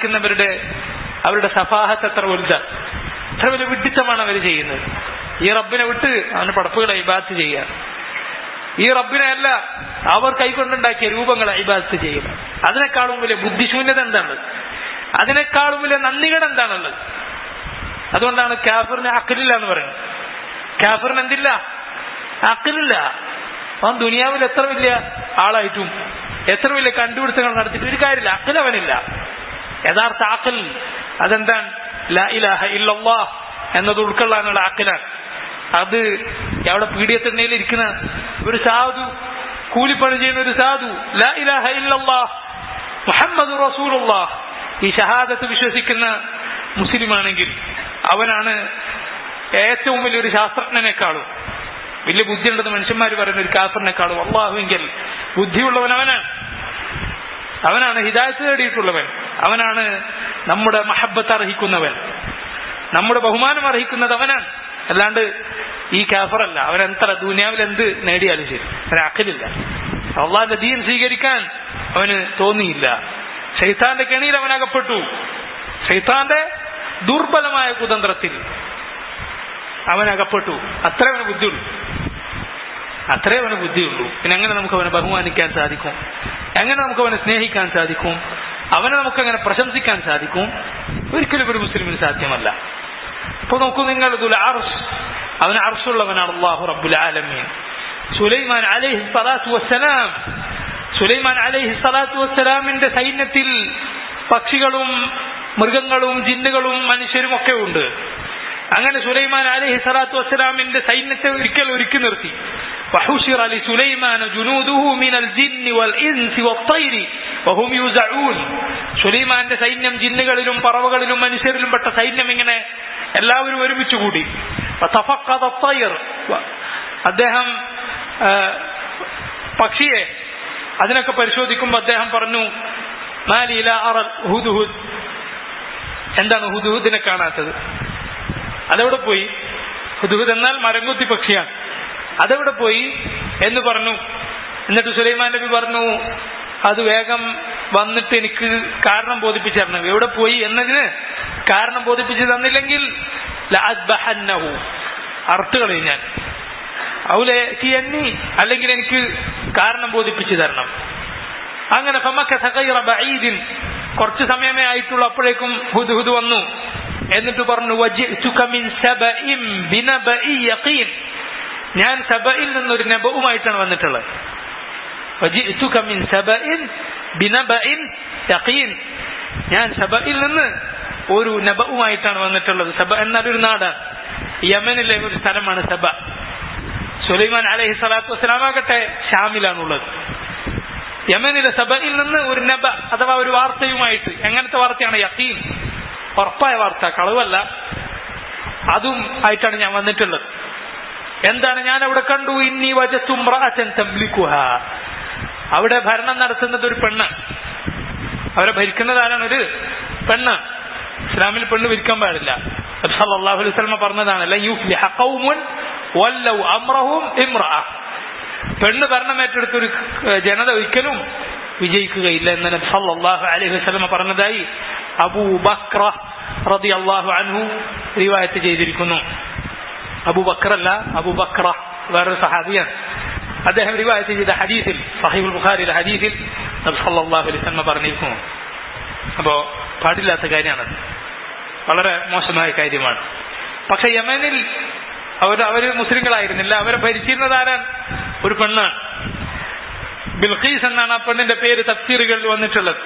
A: അവരുടെ സഫാഹത്ത് എത്ര വലുതാണ്, എത്ര വലിയ വിഡ്ഢിത്തമാണ് അവർ ചെയ്യുന്നത്. ഈ റബ്ബിനെ വിട്ട് അവന്റെ പടപ്പുകളെ ഇബാദത്ത് ചെയ്യാൻ, ഈ റബ്ബിനെ അല്ല അവർ കൈകൊണ്ടുണ്ടാക്കിയ രൂപങ്ങളെ ഇബാദത്ത് ചെയ്യുക. അതിനേക്കാളും വലിയ ബുദ്ധിശൂന്യത എന്താണുള്ളത്? അതിനേക്കാളും വലിയ നന്ദികേട് എന്താണുള്ളത്? അതുകൊണ്ടാണ് കാഫിറിന് അഖിലില്ല എന്ന് പറയുന്നത്. കാഫിറിന് എന്തില്ല? അഖിലില്ല. അവൻ ദുനിയാവിൽ എത്ര വലിയ ആളായിട്ടും എത്ര വലിയ കണ്ടുപിടുത്തങ്ങൾ നടത്തിയിട്ട് ഒരു കാര്യമില്ല, അഖിൽ അവനില്ല. യഥാർത്ഥ അഖിൽ അതെന്താണ്? ലാ ഇലാഹ ഇല്ലല്ലാഹ് എന്നത് ഉൾക്കൊള്ളാനുള്ള അഖിലാണ്. അത് അവിടെ പീഡിയത്തിണ്ണയിൽ ഇരിക്കുന്ന ഒരു സാധു, കൂലിപ്പണി ചെയ്യുന്ന ഒരു സാധു, ലാ ഇലാഹ ഇല്ലല്ലാഹ് മുഹമ്മദുർ റസൂലുള്ളാഹ്, ഈ ഷഹാദത്ത് വിശ്വസിക്കുന്ന മുസ്ലിമാണെങ്കിൽ അവനാണ് ഏറ്റവും വലിയൊരു ശാസ്ത്രജ്ഞനേക്കാളും വലിയ ബുദ്ധിയുണ്ടെന്ന് മനുഷ്യന്മാർ പറയുന്ന ഒരു കാഫിറിനേക്കാളും അള്ളാഹുവിങ്കിൽ ബുദ്ധിയുള്ളവൻ അവനാണ് ഹിദായത്ത് നേടിയിട്ടുള്ളവൻ, അവനാണ് നമ്മുടെ മഹബ്ബത്ത് അർഹിക്കുന്നവൻ, നമ്മുടെ ബഹുമാനം അർഹിക്കുന്നത് അവനാണ്. അല്ലാണ്ട് ഈ കാഫിറല്ല. അവനെത്ര ദുനിയാവിൽ എന്ത് നേടിയാലും ശരി, അവന് അഖിലില്ല. അള്ളാഹിന്റെ ദീൻ സ്വീകരിക്കാൻ അവന് തോന്നിയില്ല. ശൈത്താന്റെ കെണിയിൽ അവൻ അകപ്പെട്ടു. ശൈത്താന്റെ ദുർബലമായ കുതന്ത്രത്തിൽ അവൻ അകപ്പെട്ടു. അത്രേ അവന് ബുദ്ധിയുള്ളൂ. പിന്നെ എങ്ങനെ നമുക്ക് അവനെ ബഹുമാനിക്കാൻ സാധിക്കും? എങ്ങനെ നമുക്ക് അവനെ സ്നേഹിക്കാൻ സാധിക്കും? അവനെ നമുക്ക് അങ്ങനെ പ്രശംസിക്കാൻ സാധിക്കും? ഒരിക്കലും ഒരു മുസ്ലിമിന് സാധ്യമല്ല. ഇപ്പൊ നോക്കൂ നിങ്ങൾ, അവന് അർശുള്ളവനാണ് അല്ലാഹു റബ്ബുൽ ആലമീൻ. സുലൈമാൻ അലൈഹി സ്വലാത്തു വസ്സലാമിന്റെ സൈന്യത്തിൽ പക്ഷികളും മൃഗങ്ങളും ജിന്നുകളും മനുഷ്യരും ഒക്കെ ഉണ്ട്. അങ്ങനെ സുലൈമാൻ അലൈഹി സ്വലാത്തു വസ്സലാമിന്റെ സൈന്യത്തെ ഒരിക്കൽ ഒരുക്കി നിർത്തി. وحشر لسليمان جنوده من الجن والإنس والطير وهم يوزعون. സുലൈമാന്റെ സൈന്യം ജിന്നുകളിലും പറവകളിലും മനുഷ്യരിലും പെട്ട സൈന്യം ഇങ്ങനെ എല്ലാവരും ഒരുമിച്ച് കൂടി. അദ്ദേഹം പക്ഷിയെ അതിനൊക്കെ പരിശോധിക്കുമ്പോൾ അദ്ദേഹം പറഞ്ഞു, എന്താണ് ഹുദ്ഹുദിനെ കാണാത്തത്? അതെവിടെ പോയി? ഹുദ്ഹുദ് എന്നാൽ മരംകുത്തി പക്ഷിയാണ്. അതെവിടെ പോയി എന്ന് പറഞ്ഞു. എന്നിട്ട് സുലൈമാൻ നബി പറഞ്ഞു, അത് വേഗം വന്നിട്ട് എനിക്ക് കാരണം ബോധിപ്പിച്ചു തരണം. എവിടെ പോയി എന്നതിന് കാരണം ബോധിപ്പിച്ചു തന്നില്ലെങ്കിൽ അറുത്തുകളയും ഞാൻ, ഔലെ തീയന്നി, അല്ലെങ്കിൽ എനിക്ക് കാരണം ബോധിപ്പിച്ചു തരണം. അങ്ങനെ കുറച്ചു സമയമേ ആയിട്ടുള്ളൂ. അപ്പോഴേക്കും ഹുദ്ഹുദ് വന്നു. എന്നിട്ട് പറഞ്ഞു, ഞാൻ സബയിൽ നിന്നൊരു നബഉമായിട്ടാണ് വന്നിട്ടുള്ളത്. ഞാൻ സബയിൽ നിന്ന് ഒരു നബഉമായിട്ടാണ് വന്നിട്ടുള്ളത്. സബ എന്നൊരു നാടാണ്, യമനിലെ ഒരു സ്ഥലമാണ് സബ. സുലൈമാൻ അലൈഹി സ്വലാത്തു വസ്സലാമാകട്ടെ ഷാമിലാണുള്ളത്. യമനിലെ സബയിൽ നിന്ന് ഒരു നബ അഥവാ ഒരു വാർത്തയുമായിട്ട്. എങ്ങനത്തെ വാർത്തയാണ്? യഖീൻ, ഉറപ്പായ വാർത്ത, കളവല്ല. അതും ആയിട്ടാണ് ഞാൻ വന്നിട്ടുള്ളത്. എന്താണ്? ഞാൻ അവിടെ കണ്ടു, ഇന്നി വജത്തു ഇംറഅതൻ തംലികുഹാ, അവിടെ ഭരണം നടത്തുന്നത് ഒരു പെണ്ണ്. അവരെ ഭരിക്കുന്നത് ആരാണ്? ഒരു പെണ്ണ്. ഇസ്ലാമിൽ പെണ്ണ് ഭരിക്കാൻ പാടില്ല. നബി സല്ലല്ലാഹു അലൈഹി വസല്ലം പറഞ്ഞതാണ്, ലൻ യുഫ്ലിഹ ഖൗമുൻ വല്ലൗ അംറഹും ഇംറഅ, പെണ്ണ് ഭരണം ഏറ്റെടുത്തൊരു ജനത ഒരിക്കലും വിജയിക്കുകയില്ല എന്ന് നബി സല്ലല്ലാഹു അലൈഹി വസല്ലം പറഞ്ഞതായി അബൂ ബക്ര റളിയല്ലാഹു അൻഹു റിവായത്ത് ചെയ്തിരിക്കുന്നു. അബൂ ബക്ര അല്ല, അബൂ ബക്ര വേറൊരു സഹാബിയാണ്. അദ്ദേഹം റിവായത്ത് ചെയ്ത ഹദീസിൽ, സഹീഹുൽ ബുഖാരിയിലെ ഹദീസിൽ നബി സല്ലല്ലാഹു അലൈഹി വസല്ലം പറഞ്ഞിരിക്കുന്നു. അപ്പോ പാടില്ലാത്ത കാര്യമാണത്, വളരെ മോശമായ കാര്യമാണ്. പക്ഷെ യമനിൽ അവര് മുസ്ലിങ്ങളായിരുന്നില്ല. അവരെ ഭരിച്ചിരുന്നത് ആരാണ്? ഒരു പെണ്ണാണ്. ബിൽഖീസ് എന്നാണ് ആ പെണ്ണിന്റെ പേര് തഫ്സീറുകളിൽ വന്നിട്ടുള്ളത്.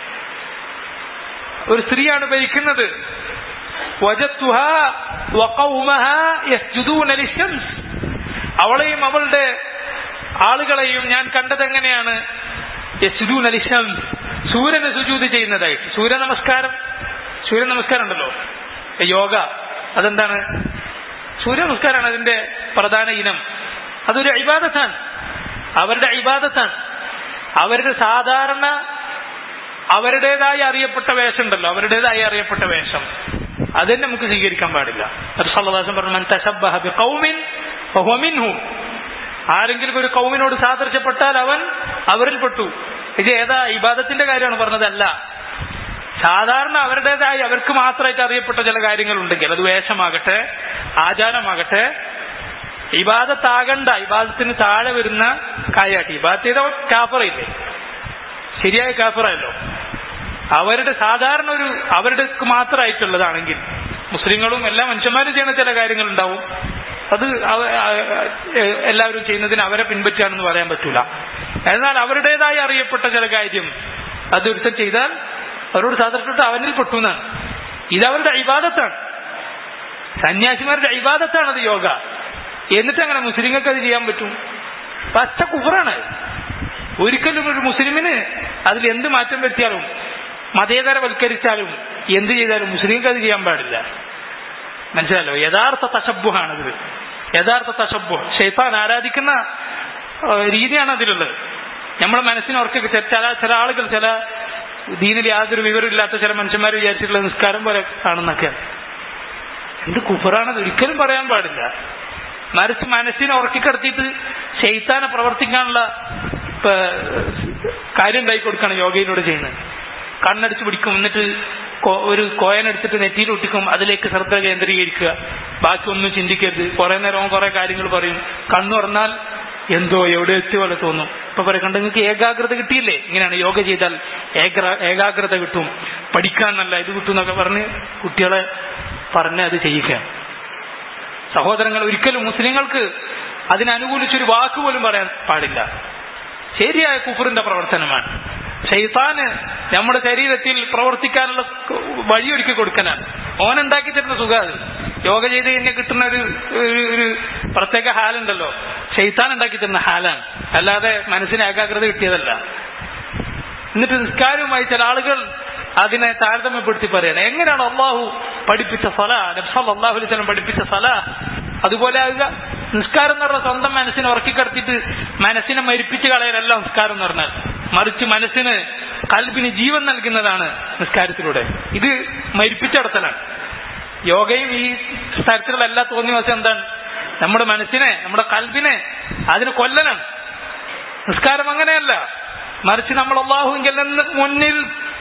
A: ഒരു സ്ത്രീയാണ് ഭരിക്കുന്നത്. വജത്തുഹാ വഖൗമഹാ യസ്ജുദൂന ലിശംസ്, അവളെയും അവളുടെ ആളുകളെയും ഞാൻ കണ്ടത് എങ്ങനെയാണ്? യസ്ജുദൂന ലിശംസ്, സൂര്യന് സുജൂദ് ചെയ്യുന്നതായിട്ട്. സൂര്യ നമസ്കാരം ഉണ്ടല്ലോ, യോഗ, അതെന്താണ്? സൂര്യ നമസ്കാരമാണ് അതിന്റെ പ്രധാന ഇനം. അതൊരു ഇബാദത്താണ്, അവരുടെ ഇബാദത്താണ്. അവരുടെ സാധാരണ അവരുടേതായി അറിയപ്പെട്ട വേഷം ഉണ്ടല്ലോ, അവരുടേതായി അറിയപ്പെട്ട വേഷം, അതിനെ നമുക്ക് സ്വീകരിക്കാൻ പാടില്ല. നബി സല്ലല്ലാഹു അലൈഹി വസല്ലം പറഞ്ഞു, മൻ തശബ്ബഹ ബിഖൗമിൻ ഫഹുവ മിൻഹും, ആരെങ്കിലും ഒരു കൗമിനോട് സാദൃശ്യപ്പെട്ടാൽ അവൻ അവരിൽപ്പെട്ടു. ഇത് ഏതാ ഇബാദത്തിന്റെ കാര്യമാണ് പറഞ്ഞതല്ല. സാധാരണ അവരുടേതായി അവർക്ക് മാത്രമായിട്ട് അറിയപ്പെട്ട ചില കാര്യങ്ങളുണ്ടെങ്കിൽ, അത് വേഷമാകട്ടെ ആചാരമാകട്ടെ, ഇബാദത്താകണ്ട, ഇബാദത്തിന് താഴെ വരുന്ന കാര്യമായിട്ട് ഇബാദത്ത് ചെയ്ത കാഫിറില്ലേ, ശരിയായ കാഫിറല്ലോ. അവരുടെ സാധാരണ ഒരു അവരുടെ മാത്രമായിട്ടുള്ളതാണെങ്കിൽ, മുസ്ലിങ്ങളും എല്ലാ മനുഷ്യന്മാരും ചെയ്യുന്ന ചില കാര്യങ്ങളുണ്ടാവും, അത് എല്ലാവരും ചെയ്യുന്നതിന് അവരെ പിൻപറ്റുകയാണെന്ന് പറയാൻ പറ്റൂല. എന്നാൽ അവരുടേതായി അറിയപ്പെട്ട ചില കാര്യം അത് ഒരുത്തം ചെയ്താൽ അവരോട് സാദൃശ്യപ്പെട്ട് അവനിൽ പെട്ടു എന്നാണ്. ഇതവരുടെ ഇബാദത്താണ്, സന്യാസിമാരുടെ ഇബാദത്താണത് യോഗ. എന്നിട്ട് അങ്ങനെ മുസ്ലിങ്ങൾക്ക് അത് ചെയ്യാൻ പറ്റും? പച്ച കുഫറാണ്. ഒരിക്കലും ഒരു മുസ്ലിമിന് അതിൽ എന്ത് മാറ്റം വരുത്തിയാലും, മതേതരവൽക്കരിച്ചാലും, എന്ത് ചെയ്താലും മുസ്ലിങ്ങൾക്ക് അത് ചെയ്യാൻ പാടില്ല. മനസ്സിലല്ലോ? യഥാർത്ഥ തശബ്ബുഹാണത്, യഥാർത്ഥ തശബ്ബുഹ്. ശൈത്താൻ ആരാധിക്കുന്ന രീതിയാണ് അതിലുള്ളത്. നമ്മുടെ മനസ്സിനോർക്ക് ചില ആളുകൾ, ചില ദീനിൽ യാതൊരു വിവരമില്ലാത്ത ചില മനുഷ്യന്മാർ വിചാരിച്ചിട്ടുള്ള നിസ്കാരം പോലെ കാണുന്നൊക്കെയാണ്. എന്ത് കുഫറാണത്, ഒരിക്കലും പറയാൻ പാടില്ല. മറിച്ച് മനസ്സിനെ ഉറക്കിക്കിടത്തിയിട്ട് ശൈത്താനെ പ്രവർത്തിക്കാനുള്ള കാര്യം ഉണ്ടായി കൊടുക്കുകയാണ് യോഗയിലൂടെ ചെയ്യുന്നത്. കണ്ണടിച്ച് പിടിക്കും, എന്നിട്ട് ഒരു കോയനെടുത്തിട്ട് നെറ്റിയിൽ ഒട്ടിക്കും, അതിലേക്ക് ശ്രദ്ധ കേന്ദ്രീകരിക്കുക, ബാക്കി ഒന്നും ചിന്തിക്കരുത്. കുറെ നേരം കുറെ കാര്യങ്ങൾ പറയും. കണ്ണു തുറന്നാൽ എന്തോ എവിടെ എത്തിയ പോലെ തോന്നും. ഇപ്പൊ പറയും, കണ്ട് നിങ്ങൾക്ക് ഏകാഗ്രത കിട്ടിയില്ലേ? ഇങ്ങനെയാണ് യോഗ ചെയ്താൽ ഏകാഗ്രത കിട്ടും, പഠിക്കാൻ നല്ല ഇത് കിട്ടും എന്നൊക്കെ പറഞ്ഞ് കുട്ടികളെ പറഞ്ഞ് അത് ചെയ്യിക്കുകയാണ്. സഹോദരങ്ങൾ, ഒരിക്കലും മുസ്ലിങ്ങൾക്ക് അതിനനുകൂലിച്ചൊരു വാക്ക് പോലും പറയാൻ പാടില്ല. ശരിയായ കുഫറിന്റെ പ്രവർത്തനമാണ്. ശൈത്താന് നമ്മുടെ ശരീരത്തിൽ പ്രവർത്തിക്കാനുള്ള വഴിയൊരുക്കി കൊടുക്കാനാണ്. ഓനുണ്ടാക്കി തരുന്ന സുഖം അത്. യോഗ ചെയ്ത് കഴിഞ്ഞാൽ കിട്ടുന്ന ഒരു പ്രത്യേക ഹാലുണ്ടല്ലോ, ശൈത്താൻ ഉണ്ടാക്കി തരുന്ന ഹാലാണ്, അല്ലാതെ മനസ്സിന് ഏകാഗ്രത കിട്ടിയതല്ല. എന്നിട്ട് നിസ്കാരവുമായി ചില ആളുകൾ അതിനെ താരതമ്യപ്പെടുത്തി പറയണം. എങ്ങനെയാണ് അള്ളാഹു പഠിപ്പിച്ച സലാ, നബി സല്ലല്ലാഹു അലൈഹി വസല്ലം പഠിപ്പിച്ച സലാ അതുപോലെ ആകുക? നിസ്കാരം എന്ന് പറഞ്ഞാൽ സ്വന്തം മനസ്സിനെ ഉറക്കിക്കടത്തിയിട്ട് മനസ്സിനെ മരിപ്പിച്ച് കളയലല്ല നിസ്കാരം എന്ന് പറഞ്ഞാൽ, മറിച്ച് മനസ്സിന് കൽബിന് ജീവൻ നൽകുന്നതാണ് നിസ്കാരത്തിലൂടെ. ഇത് മരിപ്പിച്ചടത്തലാണ്. യോഗയും ഈ തരത്തിലുള്ള എല്ലാ തോന്നിവാസം എന്താണ്? നമ്മുടെ മനസ്സിനെ, നമ്മുടെ കൽബിനെ അതിന് കൊല്ലനാണ്. നിസ്കാരം അങ്ങനെയല്ല, മറിച്ച് നമ്മൾ അല്ലാഹുവിങ്കൽ നിന്ന് മുന്നിൽ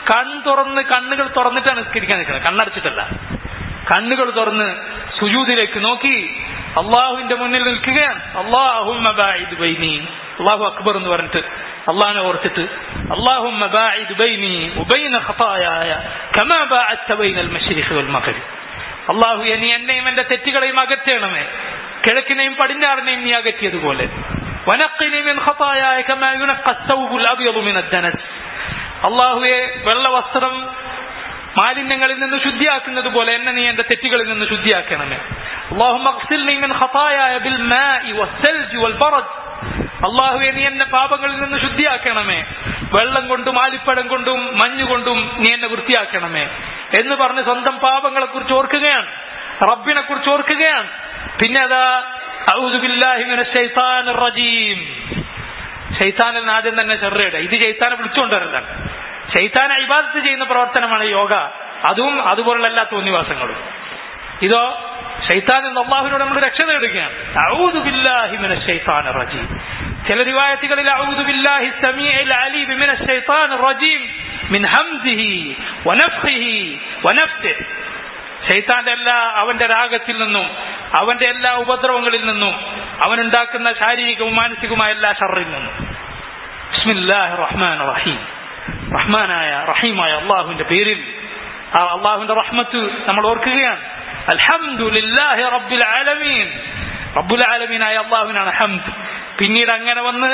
A: കണ്ണുകൾ തുറന്നിട്ടാണ് നിസ്കരിക്കാൻ നിൽക്കുന്നത്, കണ്ണടച്ചിട്ടല്ല. കണ്ണുകൾ തുറന്ന് സുജൂദിലേക്ക് നോക്കി അള്ളാഹുവിന്റെ മുന്നിൽ നിൽക്കുകയാണ്. അല്ലാഹുമ്മ ബാഇദ് ബൈനി, അല്ലാഹു അക്ബർ എന്ന് പറഞ്ഞിട്ട് അള്ളാഹിനെ ഓർത്തിട്ട് അല്ലാഹുമ്മ ബാഇദ് ബൈനി വബൈന ഖതായായ കമാ ബഅഅത ബൈനൽ മശ്രിഖി വൽ മഗ്രിബ്. അല്ലാഹു നീ എന്നെയും എന്റെ തെറ്റുകളെയും അകറ്റണമേ, കിഴക്കിനെയും പടിഞ്ഞാറിനെയും നീ അകറ്റിയതുപോലെ. വനഖിനി മിൻ ഖതായായ കമാ യുനഖ അസ്സൗബുൽ അബ്യദു മിന അദ്ദനസ്. അല്ലാഹുവേ, വെള്ള വസ്ത്രം മാലിന്യങ്ങളിൽ നിന്ന് ശുദ്ധിയാക്കുന്നത് പോലെ എന്നെ നീ എന്റെ തെറ്റുകളിൽ നിന്ന് ശുദ്ധിയാക്കണമേ. അല്ലാഹുമ്മ ഗ്സിൽനി മിൻ ഖതായായ ബിൽ മാഇ വസ്സൽജി വൽ ബറദ്. അല്ലാഹുവേ, നീ എന്നെ പാപങ്ങളിൽ നിന്ന് ശുദ്ധിയാക്കണമേ, വെള്ളം കൊണ്ടും ആലിപ്പഴം കൊണ്ടും മഞ്ഞുകൊണ്ടും നീ എന്നെ വൃത്തിയാക്കണമേ എന്ന് പറഞ്ഞ് സ്വന്തം പാപങ്ങളെ കുറിച്ച് ഓർക്കുകയാണ്, റബ്ബിനെ കുറിച്ച് ഓർക്കുകയാണ്. പിന്നെ അതാ അഊദു ബില്ലാഹി മിനശ് ശൈത്താനിർ റജീം. ശൈത്താനിൽ നിന്ന് ആദ്യം തന്നെ ചെറുയുടെ ഇത് ശൈത്താനെ വിളിച്ചുകൊണ്ടുവരലാണ്. ശൈത്താനെ ഇബാദത്ത് ചെയ്യുന്ന പ്രവർത്തനമാണ് യോഗ, അതും അതുപോലുള്ള എല്ലാ തോന്നിവാസങ്ങളും. ഇതോ ശൈത്താനിൽ നിന്ന് അല്ലാഹുവിനോട് നമ്മൾ രക്ഷ നേടുകയാണ്. അഊദു ബില്ലാഹി മിനശ് ശൈത്താനിർ റജീം. ചില റിവായത്തുകളിൽ അഊദു ബില്ലാഹി സമീഇൽ അലീം മിനശ് ശൈത്താനിർ റജീം മിൻ ഹംസിഹി വനഫ്ഖിഹി വനഫ്സിഹി. ശൈത്താന്റെ അവന്റെ രാഗത്തിൽ നിന്നും അവന്റെ എല്ലാ ഉപദ്രവങ്ങളിൽ നിന്നും അവനുണ്ടാക്കുന്ന ശാരീരികവും മാനസികവുമായ എല്ലാ ഷർറിൽ നിന്നും. ബിസ്മില്ലാഹിർ റഹ്മാനിർ റഹീം. റഹ്മാനായ റഹീമായ അള്ളാഹുവിന്റെ പേരിൽ ആ അള്ളാഹുവിന്റെ റഹ്മത്ത് നമ്മൾ ഓർക്കുകയാണ്. അൽഹംദുലില്ലാഹി റബ്ബിൽ ആലമീൻ. റബ്ബുൽ ആലമീനായ അള്ളാഹുവിനാണ് ഹംദ്. പിന്നീട് അങ്ങനെ വന്ന്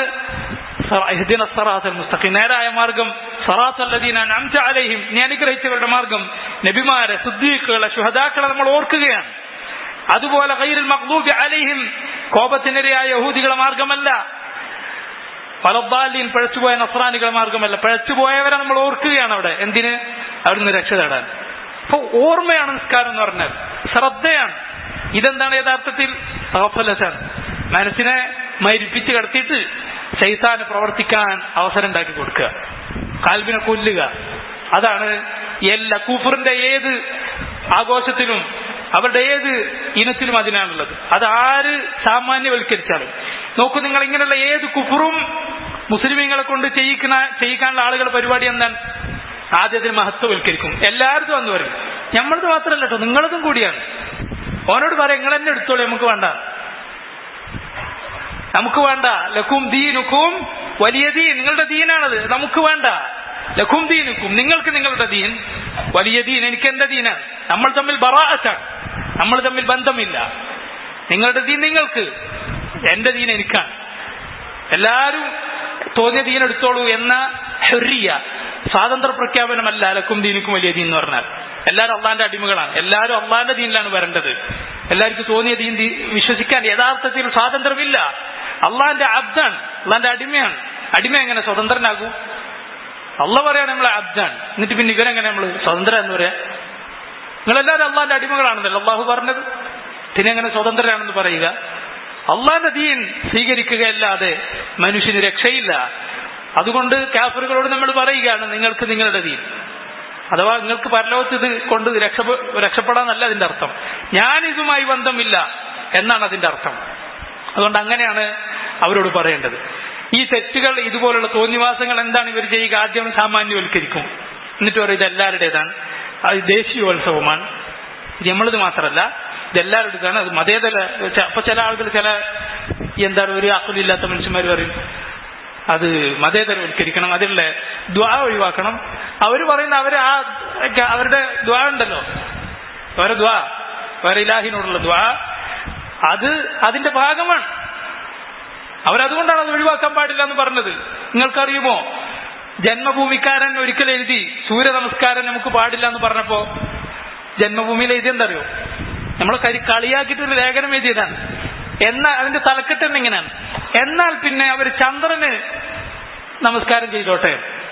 A: ഇഹ്ദിന സിറാത്തൽ മുസ്തഖീം, നേരായ മാർഗം, സിറാത്തൽ ലദീന അൻഅംത അലൈഹിം, നീ അനുഗ്രഹിച്ചവരുടെ മാർഗം, നബിമാരെ, സിദ്ദീഖുകളെ, ശുഹദാക്കളെ നമ്മൾ ഓർക്കുകയാണ്. അതുപോലെ ഗൈറുൽ മഗ്ദൂബി അലൈഹിം, കോപത്തിനിരയായ യഹൂദികളെ മാർഗമല്ല, വലദ്ദാലീൻ, പിഴച്ചുപോയ നസ്രാനികളുടെ മാർഗമല്ല, പിഴച്ചുപോയവരെ നമ്മൾ ഓർക്കുകയാണ്. അവിടെ എന്തിന്? അവിടുന്ന് രക്ഷ തേടാൻ. അപ്പൊ ഓർമ്മയാണ് നിസ്കാരം എന്ന് പറഞ്ഞാൽ, ശ്രദ്ധയാണ്. ഇതെന്താണ് യഥാർത്ഥത്തിൽ? ഗഫലത്താണ്. മനസ്സിനെ മരിപ്പിച്ച് കിടത്തിയിട്ട് ശൈത്താന് പ്രവർത്തിക്കാൻ അവസരം ഉണ്ടാക്കി കൊടുക്കുക, കൽബിനെ കൊല്ലുക. അതാണ് എല്ലാ കൂഫറിന്റെ ഏത് ആഘോഷത്തിലും അവരുടെ ഏത് ഇനത്തിലും അതിനാണുള്ളത്. അത് ആര് സാമാന്യവൽക്കരിച്ചാലും നോക്കൂ, നിങ്ങൾ ഇങ്ങനെയുള്ള ഏത് കുഫറും മുസ്ലിമീങ്ങളെ കൊണ്ട് ചെയ്യിക്കാനുള്ള ആളുകളുടെ പരിപാടി എന്താണ്? ആദ്യത്തിന് മഹത്വവൽക്കരിക്കും, എല്ലാവർക്കും എന്ന് പറയും. നമ്മളത് മാത്രമല്ല കേട്ടോ, നിങ്ങളതും കൂടിയാണ്. ഓനോട് പറയാം, നിങ്ങൾ എന്നെ എടുത്തോളൂ, നമുക്ക് വേണ്ട, നമുക്ക് വേണ്ട. ലക്കും ദീനുക്കും വലിയ ദീൻ, നിങ്ങളുടെ ദീനാണത്, നമുക്ക് വേണ്ട. ലക്കും ദീനുക്കും, നിങ്ങൾക്ക് നിങ്ങളുടെ ദീൻ, വലിയ ദീൻ, എനിക്ക് എന്റെ ദീനാണ്. നമ്മൾ തമ്മിൽ ബറാഅത്താണ്, നമ്മൾ തമ്മിൽ ബന്ധമില്ല. നിങ്ങളുടെ ദീൻ നിങ്ങൾക്ക്, എന്റെ ദീൻ എനിക്കാണ്. എല്ലാവരും തോന്നിയ ദീൻ എടുത്തോളൂ എന്ന ഹുറിയ, സ്വാതന്ത്ര്യ പ്രഖ്യാപനമല്ല ലക്കും ദീനുക്കും വലിയ ദീൻ എന്ന് പറഞ്ഞാൽ. എല്ലാവരും അള്ളാന്റെ അടിമകളാണ്, എല്ലാവരും അള്ളാന്റെ ദീനിലാണ് വരേണ്ടത്. എല്ലാവർക്കും തോന്നിയ ദീൻ വിശ്വസിക്കാൻ യഥാർത്ഥത്തിൽ സ്വാതന്ത്ര്യമില്ല. അള്ളാന്റെ അബ്ദാണ്, അള്ളാന്റെ അടിമയാണ്. അടിമ എങ്ങനെ സ്വതന്ത്രനാകൂ? അള്ള പറയാൻ നമ്മളെ അബ്ദാണ്, എന്നിട്ട് പിന്നെ ഇവരെങ്ങനെ നമ്മൾ സ്വതന്ത്ര എന്ന് പറയാ? നിങ്ങളെല്ലാവരും അള്ളാന്റെ അടിമകളാണെന്നല്ലോ അള്ളാഹു പറഞ്ഞത്, പിന്നെ എങ്ങനെ സ്വതന്ത്രരാണെന്ന് പറയുക? അള്ളാന്റെ ദീൻ സ്വീകരിക്കുകയല്ലാതെ മനുഷ്യന് രക്ഷയില്ല. അതുകൊണ്ട് കാഫിറുകളോട് നമ്മൾ പറയുകയാണ്, നിങ്ങൾക്ക് നിങ്ങളുടെ ദീൻ, അഥവാ നിങ്ങൾക്ക് പരലോകത്ത് ഇത് കൊണ്ട് രക്ഷപ്പെടാന്നല്ല അതിന്റെ അർത്ഥം, ഞാൻ ഇതുമായി ബന്ധമില്ല എന്നാണ് അതിന്റെ അർത്ഥം. അതുകൊണ്ട് അങ്ങനെയാണ് അവരോട് പറയേണ്ടത്. ഈ തെറ്റുകൾ, ഇതുപോലുള്ള തോന്നിവാസങ്ങൾ എന്താണ് ഇവർ ചെയ്യുക? ആദ്യം സാമാന്യവൽക്കരിക്കും, എന്നിട്ട് പറയും ഇത് എല്ലാവരുടേതാണ്, അത് ദേശീയോത്സവമാണ്, ഇത് നമ്മളത് മാത്രമല്ല, ഇതെല്ലാവരുടേതാണ്, അത് മതേതര. അപ്പൊ ചില ആളുകൾ, ചില എന്താണ് ഒരു അഖലില്ലാത്ത മനുഷ്യന്മാർ പറയും അത് മതേതരവൽക്കരിക്കണം, അതിലുള്ള ദ്വാ ഒഴിവാക്കണം. അവർ പറയുന്ന അവരുടെ ദ്വാ ഉണ്ടല്ലോ, അവരുടെ ദ്വാ, അവരുടെ ഇലാഹിനോടുള്ള ദ്വാ, അത് അതിന്റെ ഭാഗമാണ്. അവരതുകൊണ്ടാണ് അത് ഒഴിവാക്കാൻ പാടില്ല എന്ന് പറഞ്ഞത്. നിങ്ങൾക്കറിയുമോ, ജന്മഭൂമിക്കാരൻ ഒരിക്കൽ എഴുതി സൂര്യ നമസ്കാരം നമുക്ക് പാടില്ല എന്ന് പറഞ്ഞപ്പോ ജന്മഭൂമിയിൽ എഴുതി എന്തറിയോ? നമ്മളെ കളിയാക്കിയിട്ടൊരു ലേഖനം എഴുതിയതാണ്. എന്നാൽ അതിന്റെ തലക്കെട്ട് എന്നിങ്ങനെയാണ്, എന്നാൽ പിന്നെ അവർ ചന്ദ്രന് നമസ്കാരം ചെയ്തോട്ടെ.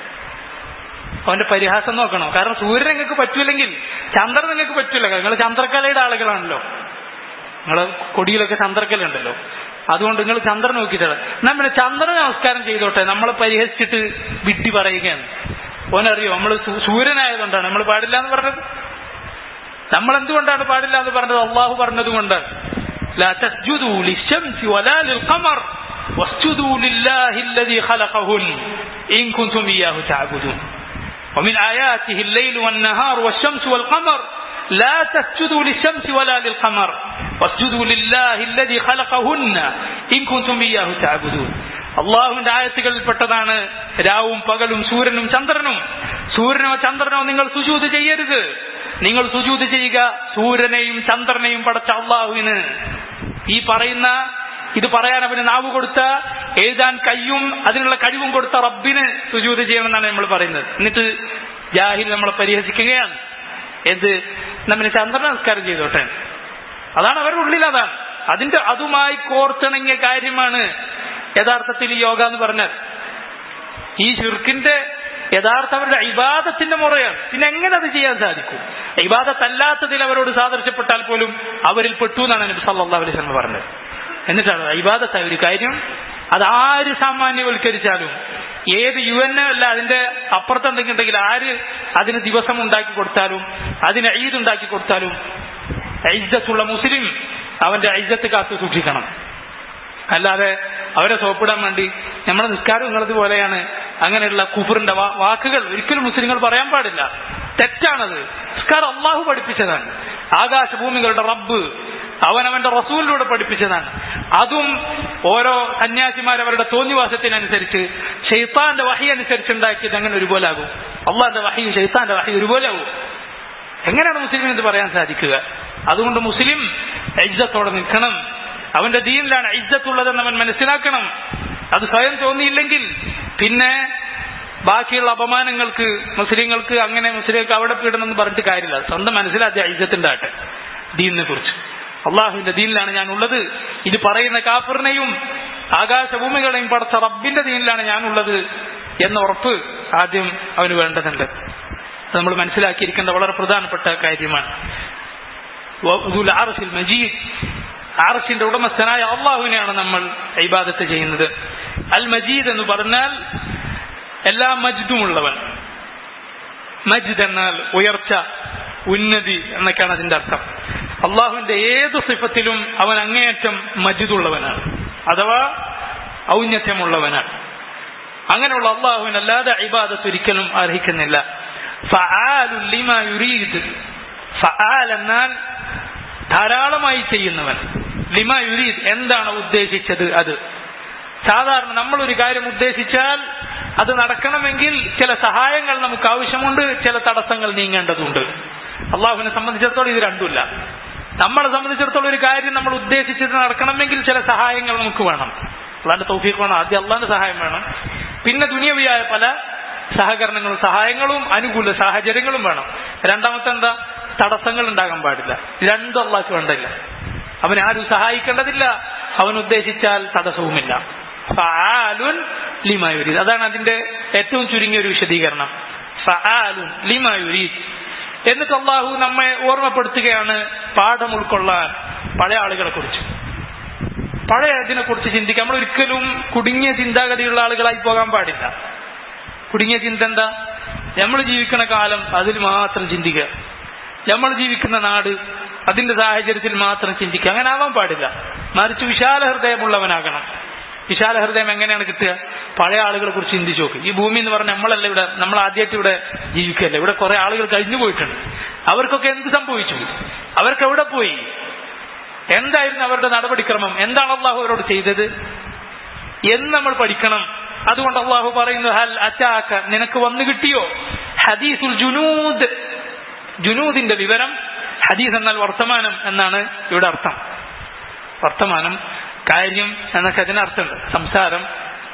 A: അവന്റെ പരിഹാസം നോക്കണം. കാരണം സൂര്യൻ നിങ്ങൾക്ക് പറ്റൂല്ലെങ്കിൽ ചന്ദ്രൻ നിങ്ങൾക്ക് പറ്റൂല. നിങ്ങൾ ചന്ദ്രക്കലയുടെ ആളുകളാണല്ലോ, നിങ്ങള് കൊടിയിലൊക്കെ ചന്ദ്രക്കലുണ്ടല്ലോ. അതുകൊണ്ട് നിങ്ങൾ ചന്ദ്രൻ നോക്കിയിട്ടാണ്. എന്നാൽ പിന്നെ ചന്ദ്രന് നമസ്കാരം ചെയ്തോട്ടെ, നമ്മളെ പരിഹസിച്ചിട്ട് വിഡ്ഢി പറയുകയാണ്. ഓനറിയോ നമ്മൾ സൂര്യനായതുകൊണ്ടാണ് നമ്മൾ പാടില്ല എന്ന് പറഞ്ഞത്. നമ്മൾ എന്തുകൊണ്ടാണ് പാടില്ല എന്ന് പറഞ്ഞത്? അള്ളാഹു പറഞ്ഞത് കൊണ്ടാണ്. ലാ തസ്ജുദൂ ലിശ്ശംസി വലാ ലിൽഖമർ വസ്ജുദൂ ലില്ലാഹി അല്ലദീ ഖലഖഹുൻ ഇൻ കുൻതും ഇയ്യാഹു തഅബുദൂൻ വമിൻ ആയാതിഹി അൽ-ലൈലു വൻ-നഹാറു വശ്-ശംസു വൽ-ഖമർ لا تسجدوا للشمس ولا للقمر واسجدوا لله الذي خلقهن إن كنتم إياه تعبدون. അള്ളാഹുവിന്റെ ആയത്തുകളിൽപ്പെട്ടതാണ് രാവും പകലും സൂര്യനും ചന്ദ്രനും. സൂര്യനോ ചന്ദ്രനോ നിങ്ങൾ സുജൂദ് ചെയ്യരുത്. നിങ്ങൾ സുജൂദ് ചെയ്യുക സൂര്യനെയും ചന്ദ്രനെയും പടച്ച അള്ളാഹുവിന്. ഈ പറയുന്ന ഇത് പറയാൻ അവന് നാവ് കൊടുത്ത, എഴുതാൻ കയ്യും അതിനുള്ള കഴിവും കൊടുത്ത റബ്ബിന് സുജൂദ് ചെയ്യണമെന്നാണ് നമ്മൾ പറയുന്നത്. എന്നിട്ട് ജാഹിൽ നമ്മളെ പരിഹസിക്കുകയാണ്. എന്ത്? നമ്മിന് ചന്ദ്രൻ നമസ്കാരം ചെയ്തോട്ടെ. അതാണ് അവരുടെ ഉള്ളിൽ. അതാണ് അതുമായി കോർത്തിണങ്ങിയ കാര്യമാണ് യഥാർത്ഥത്തിൽ ഈ യോഗ എന്ന് പറഞ്ഞാൽ. ഈ ശിർക്കിന്റെ യഥാർത്ഥ അവരുടെ ഇബാദത്തിന്റെ മുറയാണ്. പിന്നെ എങ്ങനെ അത് ചെയ്യാൻ സാധിക്കും? ഇബാദത്തല്ലാത്തതിൽ അവരോട് സാദൃശ്യപ്പെട്ടാൽ പോലും അവരിൽ പെട്ടു എന്നാണ് നബി സല്ലല്ലാഹു അലൈഹി വസല്ലം പറഞ്ഞത്. എന്നിട്ടാണ് ഇബാദത്തായ ഒരു കാര്യം അതാര് സാമാന്യവൽക്കരിച്ചാലും, ഏത് UN അല്ല അതിന്റെ അപ്പുറത്ത് എന്തെങ്കിലും ഉണ്ടെങ്കിൽ ആര് അതിന് ദിവസം ഉണ്ടാക്കി കൊടുത്താലും അതിന് ഈദ് ഉണ്ടാക്കി കൊടുത്താലും ഇജ്ജത്തുള്ള മുസ്ലിം അവന്റെ ഇജ്ജത്ത് കാത്തു സൂക്ഷിക്കണം. അല്ലാതെ അവരെ സോപ്പിടാൻ വേണ്ടി നമ്മുടെ നിസ്കാരം നിങ്ങളത് പോലെയാണ് അങ്ങനെയുള്ള കുഫറിന്റെ വാക്കുകൾ ഒരിക്കലും മുസ്ലിങ്ങൾ പറയാൻ പാടില്ല. തെറ്റാണത്. നിസ്കാരം അള്ളാഹു പഠിപ്പിച്ചതാണ്. ആകാശഭൂമികളുടെ റബ്ബ് അവനവന്റെ റസൂലിലൂടെ പഠിപ്പിച്ചതാണ്. അതും ഓരോ സന്യാസിമാരവരുടെ തോന്നിവാസത്തിനനുസരിച്ച് ശൈത്താന്റെ വഹി അനുസരിച്ച് ഉണ്ടാക്കിയത് അങ്ങനെ ഒരുപോലെ ആകും. അള്ളാന്റെ വഹിയും ശൈത്താന്റെ വഹി ഒരുപോലെ ആകും. എങ്ങനെയാണ് മുസ്ലിമിന് ഇത് പറയാൻ സാധിക്കുക? അതുകൊണ്ട് മുസ്ലിം ഇജ്ജത്തോടെ നിൽക്കണം. അവന്റെ ദീനിലാണ് ഇജ്ജത്തുള്ളതെന്ന് അവൻ മനസ്സിലാക്കണം. അത് സ്വയം തോന്നിയില്ലെങ്കിൽ പിന്നെ ബാക്കിയുള്ള അപമാനങ്ങൾക്ക് മുസ്ലിങ്ങൾക്ക് അങ്ങനെ മുസ്ലിങ്ങൾക്ക് അവിടെ പീഡണമെന്ന് പറഞ്ഞിട്ട് കാര്യമില്ല. സ്വന്തം മനസ്സിലാദ്യ ഇജ്ജത്തുണ്ടാകട്ടെ ദീനിനെ കുറിച്ച്. അള്ളാഹുവിന്റെ ദീനിലാണ് ഞാൻ ഉള്ളത്. ഇത് പറയുന്ന കാഫിറിനെയും ആകാശഭൂമികളെയും പടച്ച റബ്ബിന്റെ ദീനിലാണ് ഞാനുള്ളത് എന്ന ഉറപ്പ് ആദ്യം അവന് വേണ്ടതുണ്ട്. അത് നമ്മൾ മനസ്സിലാക്കിയിരിക്കേണ്ട വളരെ പ്രധാനപ്പെട്ട കാര്യമാണ്. മജീദ്, അർശിന്റെ ഉടമസ്ഥനായ അള്ളാഹുവിനെയാണ് നമ്മൾ ഇബാദത്ത് ചെയ്യുന്നത്. അൽ മജീദ് എന്ന് പറഞ്ഞാൽ എല്ലാ മജ്ദുമുള്ളവൻ. മജ്ദ് എന്നാൽ ഉയർച്ച, ഉന്നതി എന്നൊക്കെയാണ് അതിന്റെ അർത്ഥം. അള്ളാഹുവിന്റെ ഏത് സിഫത്തിലും അവൻ അങ്ങേയറ്റം മജ്ദുള്ളവനാണ്, അഥവാ ഔന്നത്യമുള്ളവനാണ്. അങ്ങനെയുള്ള അള്ളാഹുവിനല്ലാതെ ഇബാദത്ത് ഒരിക്കലും അർഹിക്കുന്നില്ല. ഫഅാലുൻ ലിമാ യുരീദ്. ഫഅാൽ എന്നാൽ ധാരാളമായി ചെയ്യുന്നവൻ. ലിമാ യുരീദ് എന്താണ് ഉദ്ദേശിച്ചത് അത്. സാധാരണ നമ്മളൊരു കാര്യം ഉദ്ദേശിച്ചാൽ അത് നടക്കണമെങ്കിൽ ചില സഹായങ്ങൾ നമുക്ക് ആവശ്യമുണ്ട്, ചില തടസ്സങ്ങൾ നീങ്ങേണ്ടതുണ്ട്. അള്ളാഹുവിനെ സംബന്ധിച്ചിടത്തോളം ഇത് രണ്ടുമില്ല. നമ്മളെ സംബന്ധിച്ചിടത്തോളം ഒരു കാര്യം നമ്മൾ ഉദ്ദേശിച്ചത് നടക്കണമെങ്കിൽ ചില സഹായങ്ങൾ നമുക്ക് വേണം. അള്ളാന്റെ തൗഫീഖ് വേണം. ആദ്യം അള്ളാന്റെ സഹായം വേണം, പിന്നെ ദുനിയവിയായ പല സഹകരണങ്ങളും സഹായങ്ങളും അനുകൂല സാഹചര്യങ്ങളും വേണം. രണ്ടാമത്തെ എന്താ? തടസ്സങ്ങൾ ഉണ്ടാകാൻ പാടില്ല. രണ്ടും അള്ളാഹ്ക്ക് വേണ്ടില്ല. അവൻ ആരും സഹായിക്കേണ്ടതില്ല, അവൻ ഉദ്ദേശിച്ചാൽ തടസ്സവുമില്ല. ഫഅാലുൻ ലിമാ യുരീദ്, അതാണ് അതിന്റെ ഏറ്റവും ചുരുങ്ങിയ ഒരു വിശദീകരണം. ഫഅാലുൻ ലിമാ യുരീദ്. എന്നിട്ട് അള്ളാഹു നമ്മെ ഓർമ്മപ്പെടുത്തുകയാണ് പാഠം ഉൾക്കൊള്ളാൻ പഴയ ആളുകളെ കുറിച്ച്. പഴയ ഇതിനെ കുറിച്ച് ചിന്തിക്കാം. നമ്മൾ ഒരിക്കലും കുടുങ്ങിയ ചിന്താഗതിയുള്ള ആളുകളായി പോകാൻ പാടില്ല. കുടുങ്ങിയ ചിന്ത എന്താ? നമ്മൾ ജീവിക്കുന്ന കാലം അതിൽ മാത്രം ചിന്തിക്കുക, നമ്മൾ ജീവിക്കുന്ന നാട് അതിന്റെ സാഹചര്യത്തിൽ മാത്രം ചിന്തിക്കുക. അങ്ങനെ ആവാൻ പാടില്ല. മറിച്ച് വിശാല ഹൃദയമുള്ളവനാകണം. വിശാല ഹൃദയം എങ്ങനെയാണ് കിട്ടുക? പഴയ ആളുകളെ കുറിച്ച് ചിന്തിച്ചു നോക്ക്. ഈ ഭൂമി എന്ന് പറഞ്ഞാൽ നമ്മളല്ല ഇവിടെ, നമ്മൾ ആദ്യമായിട്ട് ഇവിടെ ജീവിക്കല്ല. ഇവിടെ കുറെ ആളുകൾ കഴിഞ്ഞു പോയിട്ടുണ്ട്. അവർക്കൊക്കെ എന്ത് സംഭവിച്ചു? അവർക്ക് എവിടെ പോയി? എന്തായിരുന്നു അവരുടെ നടപടിക്രമം? എന്താണ് അള്ളാഹു അവരോട് ചെയ്തത് എന്ന് നമ്മൾ പഠിക്കണം. അതുകൊണ്ട് അള്ളാഹു പറയുന്നു, ഹൽ അതാക, നിനക്ക് വന്നു കിട്ടിയോ ഹദീസുൽ ജുനൂദ്, ജുനൂദിന്റെ വിവരം. ഹദീസ് എന്നാൽ വർത്തമാനം എന്നാണ് ഇവിടെ അർത്ഥം. വർത്തമാനം, കാര്യം എന്നൊക്കെ അതിനർത്ഥമുണ്ട്. സംസാരം.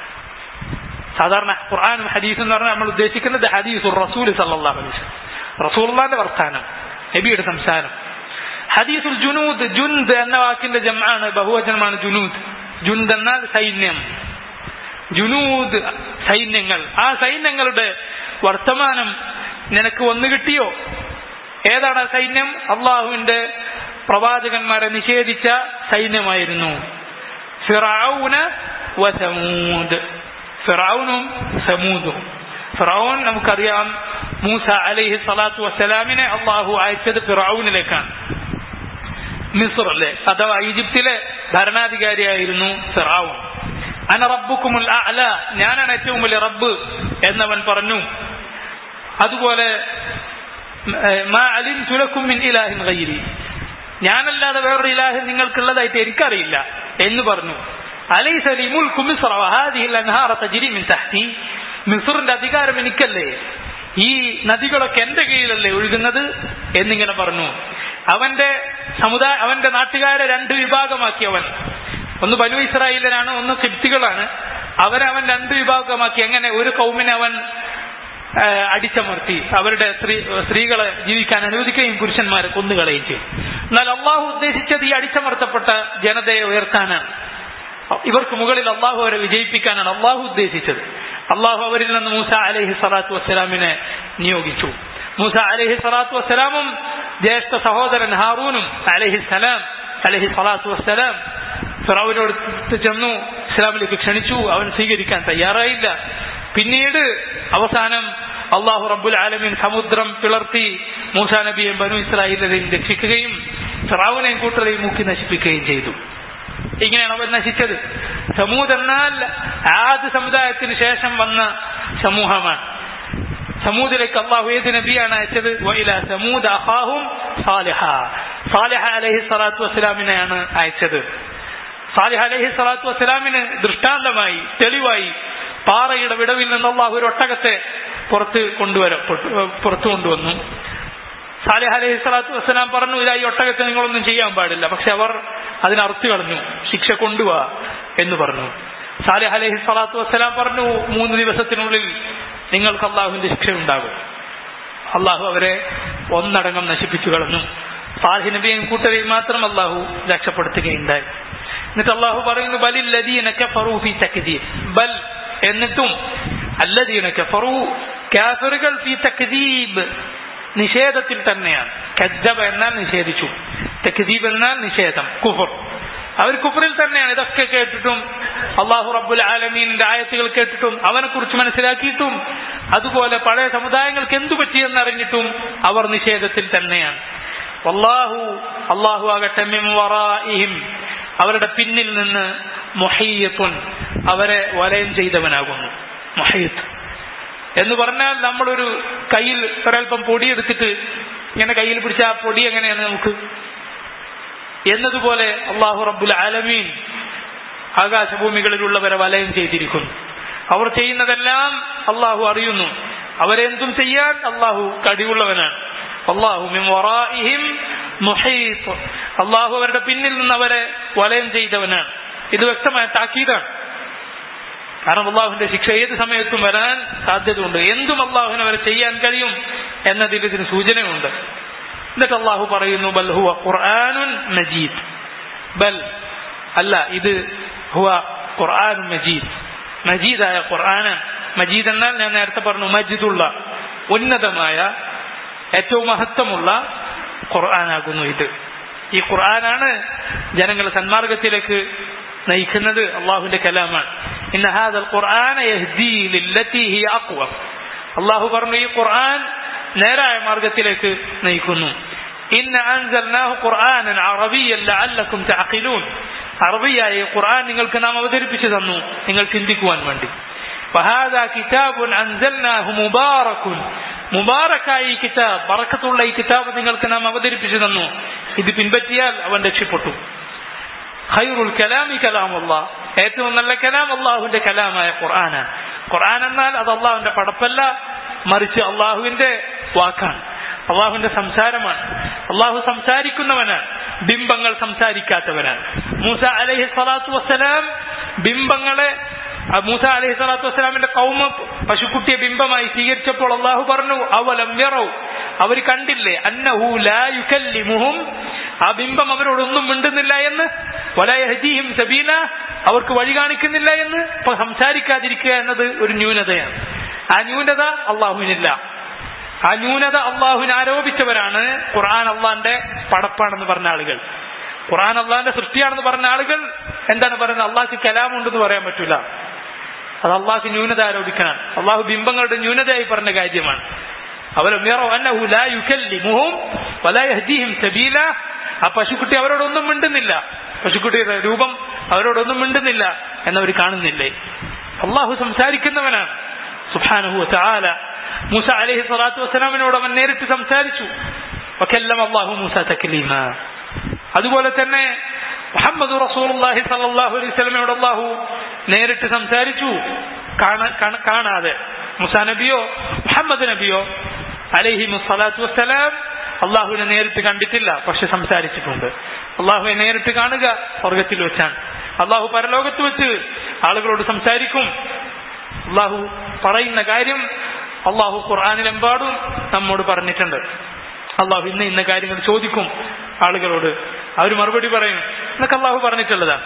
A: സാധാരണ ഖുർആനും ഹദീസും എന്ന് പറഞ്ഞാൽ നമ്മൾ ഉദ്ദേശിക്കുന്നത് ഹദീസുർ റസൂൽ സല്ലല്ലാഹു അലൈഹി വസല്ലം, റസൂലുള്ളാഹിന്റെ വർത്താനം, നബിയുടെ സംസാരം. ഹദീസുൽ ജുനൂദ്, ജുൻദ് എന്ന വാക്കിന്റെ ജംആണ്, ബഹുവചനമാണ് ജുനൂദ്. ജുند എന്നാൽ സൈന്യം, ജുനൂദ് സൈന്യങ്ങൾ. ആ സൈന്യങ്ങളുടെ വർത്തമാനം നിനക്ക് വന്നു കിട്ടിയോ? ഏതാണ് ആ സൈന്യം? അള്ളാഹുവിന്റെ പ്രവാചകന്മാരെ നിഷേധിച്ച സൈന്യമായിരുന്നു. ഫിറഔന വസമൂദ്, ഫിറഔനും സമൂദും. ഫിറഔൻ നമുക്കറിയാം, മൂസ അലൈഹി സ്വലാത്തു വസ്സലാമിനെ അള്ളാഹു അയച്ചത് ഫിറഔനിലേക്കാണ്. മിസ്റിലെ അഥവാ ഈജിപ്തിലെ ഭരണാധികാരിയായിരുന്നു ഫിറഔൻ. അന റബ്ബുക്കുമുൽ അഅല, ഞാനാണ് ഏറ്റവും വലിയ റബ്ബ് എന്നവൻ പറഞ്ഞു. അതുപോലെ മാ അലിംതു ലക്കും മിൻ ഇലാഹിൻ ഗൈരി, ഞാനല്ലാതെ വേറൊരു ഇലാഹ് നിങ്ങൾക്കുള്ളതായിട്ട് എനിക്കറിയില്ല എന്ന് പറഞ്ഞു. അലൈസ ലി മുൽക്കു മിസ്റ വഹാദിഹിൽ അൻഹാറു തജ്രി മിൻ തഹ്തി, മിസ്റിന്റെ അധികാരം എനിക്കല്ലേ, ഈ നദികളൊക്കെ എന്റെ കീഴിലല്ലേ ഒഴുകുന്നത് എന്നിങ്ങനെ പറഞ്ഞു. അവന്റെ നാട്ടുകാരെ രണ്ട് വിഭാഗമാക്കി അവൻ. ഒന്ന് ബനു ഇസ്രായേലരാണ്, ഒന്ന് ഖിബ്തികളാണ്. അവൻ രണ്ട് വിഭാഗമാക്കി. എങ്ങനെ? ഒരു കൗമിനെ അവൻ അടിച്ചമർത്തി, അവരുടെ സ്ത്രീകളെ ജീവിക്കാൻ അനുവദിക്കുകയും പുരുഷന്മാരെ കൊന്നുകളയുകയും ചെയ്യും. എന്നാൽ അള്ളാഹു ഉദ്ദേശിച്ചത് ഈ അടിച്ചമർത്തപ്പെട്ട ജനതയെ ഉയർത്താനാണ്. ഇവർക്ക് മുകളിൽ അള്ളാഹു അവരെ വിജയിപ്പിക്കാനാണ് അള്ളാഹു ഉദ്ദേശിച്ചത്. അള്ളാഹു അവരിൽ നിന്ന് മൂസ അലൈഹി സ്വലാത്തു വസ്സലാമിനെ നിയോഗിച്ചു. മൂസ അലൈഹി സ്വലാത്തു വസ്സലാമും ജ്യേഷ്ഠ സഹോദരൻ ഹാറൂനും അലൈഹി സ്വലാത്തു വസ്സലാം ഫിറഔനോട് ചെന്നു ഇസ്ലാമിലേക്ക് ക്ഷണിച്ചു. അവൻ സ്വീകരിക്കാൻ തയ്യാറായില്ല. പിന്നീട് അവസാനം അള്ളാഹു റബ്ബുൽ ആലമീൻ സമുദ്രം പിളർത്തി മൂസാ നബിയെയും ബനു ഇസ്രായേലിനെയും രക്ഷിക്കുകയും ഫിറഔനെയും കൂട്ടരെയും മുക്കി നശിപ്പിക്കുകയും ചെയ്തു. ഇങ്ങനെയാണ് അവർ നശിച്ചത്. സമൂദ് എന്നാൽ ആദ് സമുദായത്തിന് ശേഷം വന്ന സമൂഹമാണ്. സമൂദിലേക്ക് അള്ളാഹു ഏത് നബിയാണ് അയച്ചത്? വഇലാ സമൂദ അഖാഹും സാലിഹ, സാലിഹ അലൈഹി സ്വലാത്തു വസ്സലാമിനെയാണ് അയച്ചത്. സാലിഹ് അലൈഹി സ്വലാത്തു വസ്സലാമിന് ദൃഷ്ടാന്തമായി, തെളിവായി പാറയുടെ വിടവിൽ നിന്ന് അള്ളാഹു ഒരു ഒട്ടകത്തെ പുറത്തു കൊണ്ടുവന്നു. സാലിഹ് അലൈഹി സ്വലാത്തു വസ്സലാം പറഞ്ഞു, ഇതാ ഈ ഒട്ടകത്തെ നിങ്ങളൊന്നും ചെയ്യാൻ പാടില്ല. പക്ഷെ അവർ അതിനറുത്തു കളഞ്ഞു. ശിക്ഷ കൊണ്ടുവാ എന്ന് പറഞ്ഞു. സാലിഹ് അലൈഹി സ്വലാത്തു വസ്സലാം പറഞ്ഞു, 3 ദിവസത്തിനുള്ളിൽ നിങ്ങൾക്ക് അള്ളാഹുവിന്റെ ശിക്ഷ ഉണ്ടാകും. അള്ളാഹു അവരെ ഒന്നടങ്കം നശിപ്പിച്ചു കളഞ്ഞു. സാലിഹ് നബിയെയും കൂട്ടരെയും മാത്രം അള്ളാഹു രക്ഷപ്പെടുത്തുകയുണ്ടായി. എന്നിട്ട് അള്ളാഹു പറയുന്നു, ബലില്ലദീന കഫറൂ ഫീ തക്ദീബ്, ബൽ എന്നിട്ടും അല്ലദീന കഫറൂ കാഫിറുകൾ ഫീ തക്ദീബ് നിഷേധത്തിൽ തന്നെയാണ്. കദ്ദബ എന്നാൽ നിഷേധിച്ചു, തക്ദീബ് എന്നാൽ നിഷേധം, കുഫർ. അവർ കുഫറിൽ തന്നെയാണ്. ഇതൊക്കെ കേട്ടിട്ടും അള്ളാഹു റബ്ബുൽ ആലമീനിന്റെ ആയത്തുകൾ കേട്ടിട്ടും അവനെ കുറിച്ച് മനസ്സിലാക്കിയിട്ടും അതുപോലെ പഴയ സമുദായങ്ങൾക്ക് എന്തു പറ്റിയെന്നറിഞ്ഞിട്ടും അവർ നിഷേധത്തിൽ തന്നെയാണ്. അള്ളാഹു ആകട്ടെ മിൻ വറാഇഹിം, അവരുടെ പിന്നിൽ നിന്ന് മുഹയ്യിത്തുൻ, അവരെ വലയം ചെയ്തവനാകുന്നു. മുഹയ്യിത്ത് എന്ന് പറഞ്ഞാൽ നമ്മളൊരു കയ്യിൽ ഒരൽപ്പം പൊടിയെടുത്തിട്ട് ഇങ്ങനെ കയ്യിൽ പിടിച്ച ആ പൊടി എങ്ങനെയാണ് നമുക്ക് എന്നതുപോലെ അള്ളാഹു റബ്ബുൽ ആലമീൻ ആകാശഭൂമികളിലുള്ളവരെ വലയം ചെയ്തിരിക്കുന്നു. അവർ ചെയ്യുന്നതെല്ലാം അള്ളാഹു അറിയുന്നു. അവരെന്തും ചെയ്യാൻ അള്ളാഹു കഴിവുള്ളവനാണ്. അള്ളാഹു മിൻ വറാഇഹിം മുഹീത്ത്, അള്ളാഹു അവരുടെ പിന്നിൽ നിന്ന് അവരെ വലയം ചെയ്തവനാണ്. ഇത് വ്യക്തമായ താക്കീതാണ്. കാരണം അള്ളാഹുവിന്റെ ശിക്ഷ ഏത് സമയത്തും വരാൻ സാധ്യതയുണ്ട്. എന്തും അള്ളാഹുവിന് അവരെ ചെയ്യാൻ കഴിയും എന്നതിൽ ഇതിന് സൂചനയുണ്ട്. എന്നിട്ട് അള്ളാഹു പറയുന്നു, ബൽ ഹുവ ഖുർആനുൻ മജീദ്, ബൽ അല്ല, ഇത് ഹുവ ഖുർആനുൻ മജീദ്, മജീദായ ഖുർആനാണ്. മജീദ് എന്നാൽ ഞാൻ നേരത്തെ പറഞ്ഞു മജിദുള്ള, ഉന്നതമായ, ഏറ്റവും മഹത്വമുള്ള ഖുർആനാകുന്നു ഇത്. ഈ ഖുർആനാണ് ജനങ്ങളെ സന്മാർഗത്തിലേക്ക് നയിക്കുന്നത്. അള്ളാഹുവിന്റെ കലാമാണ്. ഇന്ന ഹാദൽ ഖുർആന യഹ്ദീ ലില്ലതീ ഹിയ അഖ്വം, അള്ളാഹു പറഞ്ഞു ഈ ഖുർആൻ നേരായ മാർഗത്തിലേക്ക് നയിക്കുന്നു. ഇന്ന അൻസൽനാഹു ഖുർആനൻ അറബിയ്യൻ ലഅല്ലകും തഅഖിലൂൻ, അറബിയായ ഖുർആൻ നിങ്ങൾക്ക് നാം അവതരിപ്പിച്ചു തന്നു നിങ്ങൾ ചിന്തിക്കുവാൻ വേണ്ടി. ഫഹാദാ കിതാബുൻ അൻസൽനാഹു മുബാറകുൻ, മുബാറക്കായ ഈ കിതാബ്, ബറക്കത്തുള്ള ഈ കിതാബ് നിങ്ങൾക്ക് നാം അവതരിപ്പിച്ചു തന്നു. ഇത് പിൻപറ്റിയാൽ അവൻ രക്ഷപ്പെട്ടു. ഖൈറുൽ കലാമി കലാമുല്ലാഹ്, ഏറ്റവും നല്ല കലാം അള്ളാഹുവിന്റെ കലാമായ ഖുർആനാണ്. ഖുർആൻ എന്നാൽ അത് അള്ളാഹുവിന്റെ പടപ്പല്ല, മറിച്ച് അള്ളാഹുവിന്റെ വാക്കാണ്, അള്ളാഹുവിന്റെ സംസാരമാണ്. അള്ളാഹു സംസാരിക്കുന്നവനാണ്, ബിംബങ്ങൾ സംസാരിക്കാത്തവനാണ്. മൂസ അലൈഹി സ്വലാത്തു വസ്സലാം ബിംബങ്ങളെ, മൂസ അലൈഹി സ്വലാത്തു വസ്സലാമിന്റെ കൗമ പശുക്കുട്ടിയെ ബിംബമായി സ്വീകരിച്ചപ്പോൾ അള്ളാഹു പറഞ്ഞു, അവലം യറൗ, അവർ കണ്ടില്ലേ, അന്നഹു ലാ യുകല്ലിമുഹും, ആ ബിംബം അവരോടൊന്നും മിണ്ടുന്നില്ല എന്ന്, വലാ യഹ്ദീഹിം സബീല, അവർക്ക് വഴി കാണിക്കുന്നില്ല എന്ന് സംസാരിക്കാതിരിക്കുക എന്നത് ഒരു ന്യൂനതയാണ്. ആ ന്യൂനത അള്ളാഹുവിനില്ല. ആ ന്യൂനത അള്ളാഹുവിന് ആരോപിച്ചവരാണ് ഖുർആൻ അള്ളാന്റെ പടപ്പാണെന്ന് പറഞ്ഞ ആളുകൾ. ഖുർആൻ അള്ളാന്റെ സൃഷ്ടിയാണെന്ന് പറഞ്ഞ ആളുകൾ എന്താണ് പറയുന്നത്? അള്ളാഹ്ക്ക് കലാമുണ്ടെന്ന് പറയാൻ പറ്റൂല. അത് അള്ളാഹ്ക്ക് ന്യൂനത ആരോപിക്കണം. അള്ളാഹു ബിംബങ്ങളുടെ ന്യൂനതയായി പറഞ്ഞ കാര്യമാണ്. അവലം യറൗ അന്നഹു ലാ യുകല്ലിമുഹും വലാ യഹ്ദീഹിം സബീല. ആ പശുക്കുട്ടി അവരോടൊന്നും മിണ്ടുന്നില്ല, പശുക്കുട്ടിയുടെ രൂപം അവരോടൊന്നും മിണ്ടുന്നില്ല എന്നവർ കാണുന്നില്ലേ? അള്ളാഹു സംസാരിക്കുന്നവനാണ് സുബ്ഹാനഹു വ തആല. മൂസ അലൈഹി സ്വലാത്തു വസ്സലാമിനോട് അവൻ നേരിട്ട് സംസാരിച്ചു. വകല്ലമ അല്ലാഹു മൂസ തക്ലീമാ. അതുപോലെ തന്നെ മുഹമ്മദ് റസൂലുള്ളാഹി സ്വല്ലല്ലാഹു അലൈഹി വസല്ലമയോട് അല്ലാഹു നേരിട്ട് സംസാരിച്ചു, കാണാതെ. മൂസാ നബിയോ മുഹമ്മദ് നബിയോ അലൈഹിമു സ്വലാത്തു വസ്സലാം അള്ളാഹുവിനെ നേരിട്ട് കണ്ടിട്ടില്ല, പക്ഷെ സംസാരിച്ചിട്ടുണ്ട്. അള്ളാഹുവിനെ നേരിട്ട് കാണുക സ്വർഗത്തിൽ വെച്ചാണ്. അള്ളാഹു പരലോകത്ത് വെച്ച് ആളുകളോട് സംസാരിക്കും. അള്ളാഹു പറയുന്ന കാര്യം അള്ളാഹു ഖുർആനിലെമ്പാടും നമ്മോട് പറഞ്ഞിട്ടുണ്ട്. അള്ളാഹു ഇന്ന കാര്യങ്ങൾ ചോദിക്കും ആളുകളോട്, അവർ മറുപടി പറയും എന്നൊക്കെ അള്ളാഹു പറഞ്ഞിട്ടുള്ളതാണ്.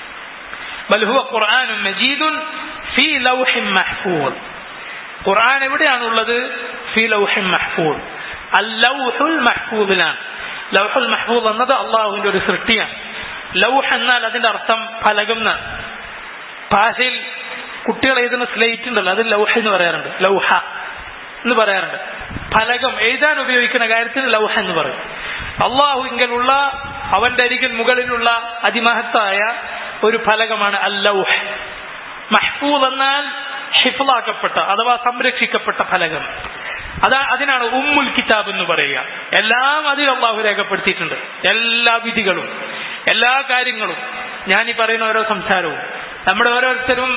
A: ബൽ ഹുവ ഖുർആനുൻ മജീദുൻ ഫീ ലൗഹിൻ മഹ്ഫൂദ്. ഖുർആൻ എവിടെയാണുള്ളത്? ഫീ ലൗഹിൻ മഹ്ഫൂദ്, അൽ-ലൗഹുൽ മഹ്ഫൂദിലാണ്. ലൗഹുൽ മഹ്ഫൂദ് എന്നത് അള്ളാഹുവിന്റെ ഒരു സൃഷ്ടിയാണ്. ലൗഹ് എന്നാൽ അതിന്റെ അർത്ഥം ഫലകം എന്നാണ്. ഭാഷയിൽ കുട്ടികൾ എഴുതുന്ന സ്ലേറ്റ് ഉണ്ടല്ലോ, അത് ലൗഹ് എന്ന് പറയാറുണ്ട്, ലൗഹ എന്ന് പറയാറുണ്ട്. ഫലകം എഴുതാൻ ഉപയോഗിക്കുന്ന കാര്യത്തിന് ലൗഹ എന്ന് പറയും. അള്ളാഹുവിങ്കലുള്ള അവന്റെ അരികിൽ മുകളിലുള്ള അതിമഹത്തായ ഒരു ഫലകമാണ് അൽ-ലൗഹ്. മഹ്ഫൂദ് എന്നാൽ ഹിഫ്ളാക്കപ്പെട്ട അഥവാ സംരക്ഷിക്കപ്പെട്ട ഫലകം. അതിനാണ് ഉമ്മുൽ കിതാബ് എന്ന് പറയുക. എല്ലാം അതിൽ അള്ളാഹു രേഖപ്പെടുത്തിയിട്ടുണ്ട്. എല്ലാ വിധികളും എല്ലാ കാര്യങ്ങളും, ഞാനീ പറയുന്ന ഓരോ സംസാരവും, നമ്മുടെ ഓരോരുത്തരും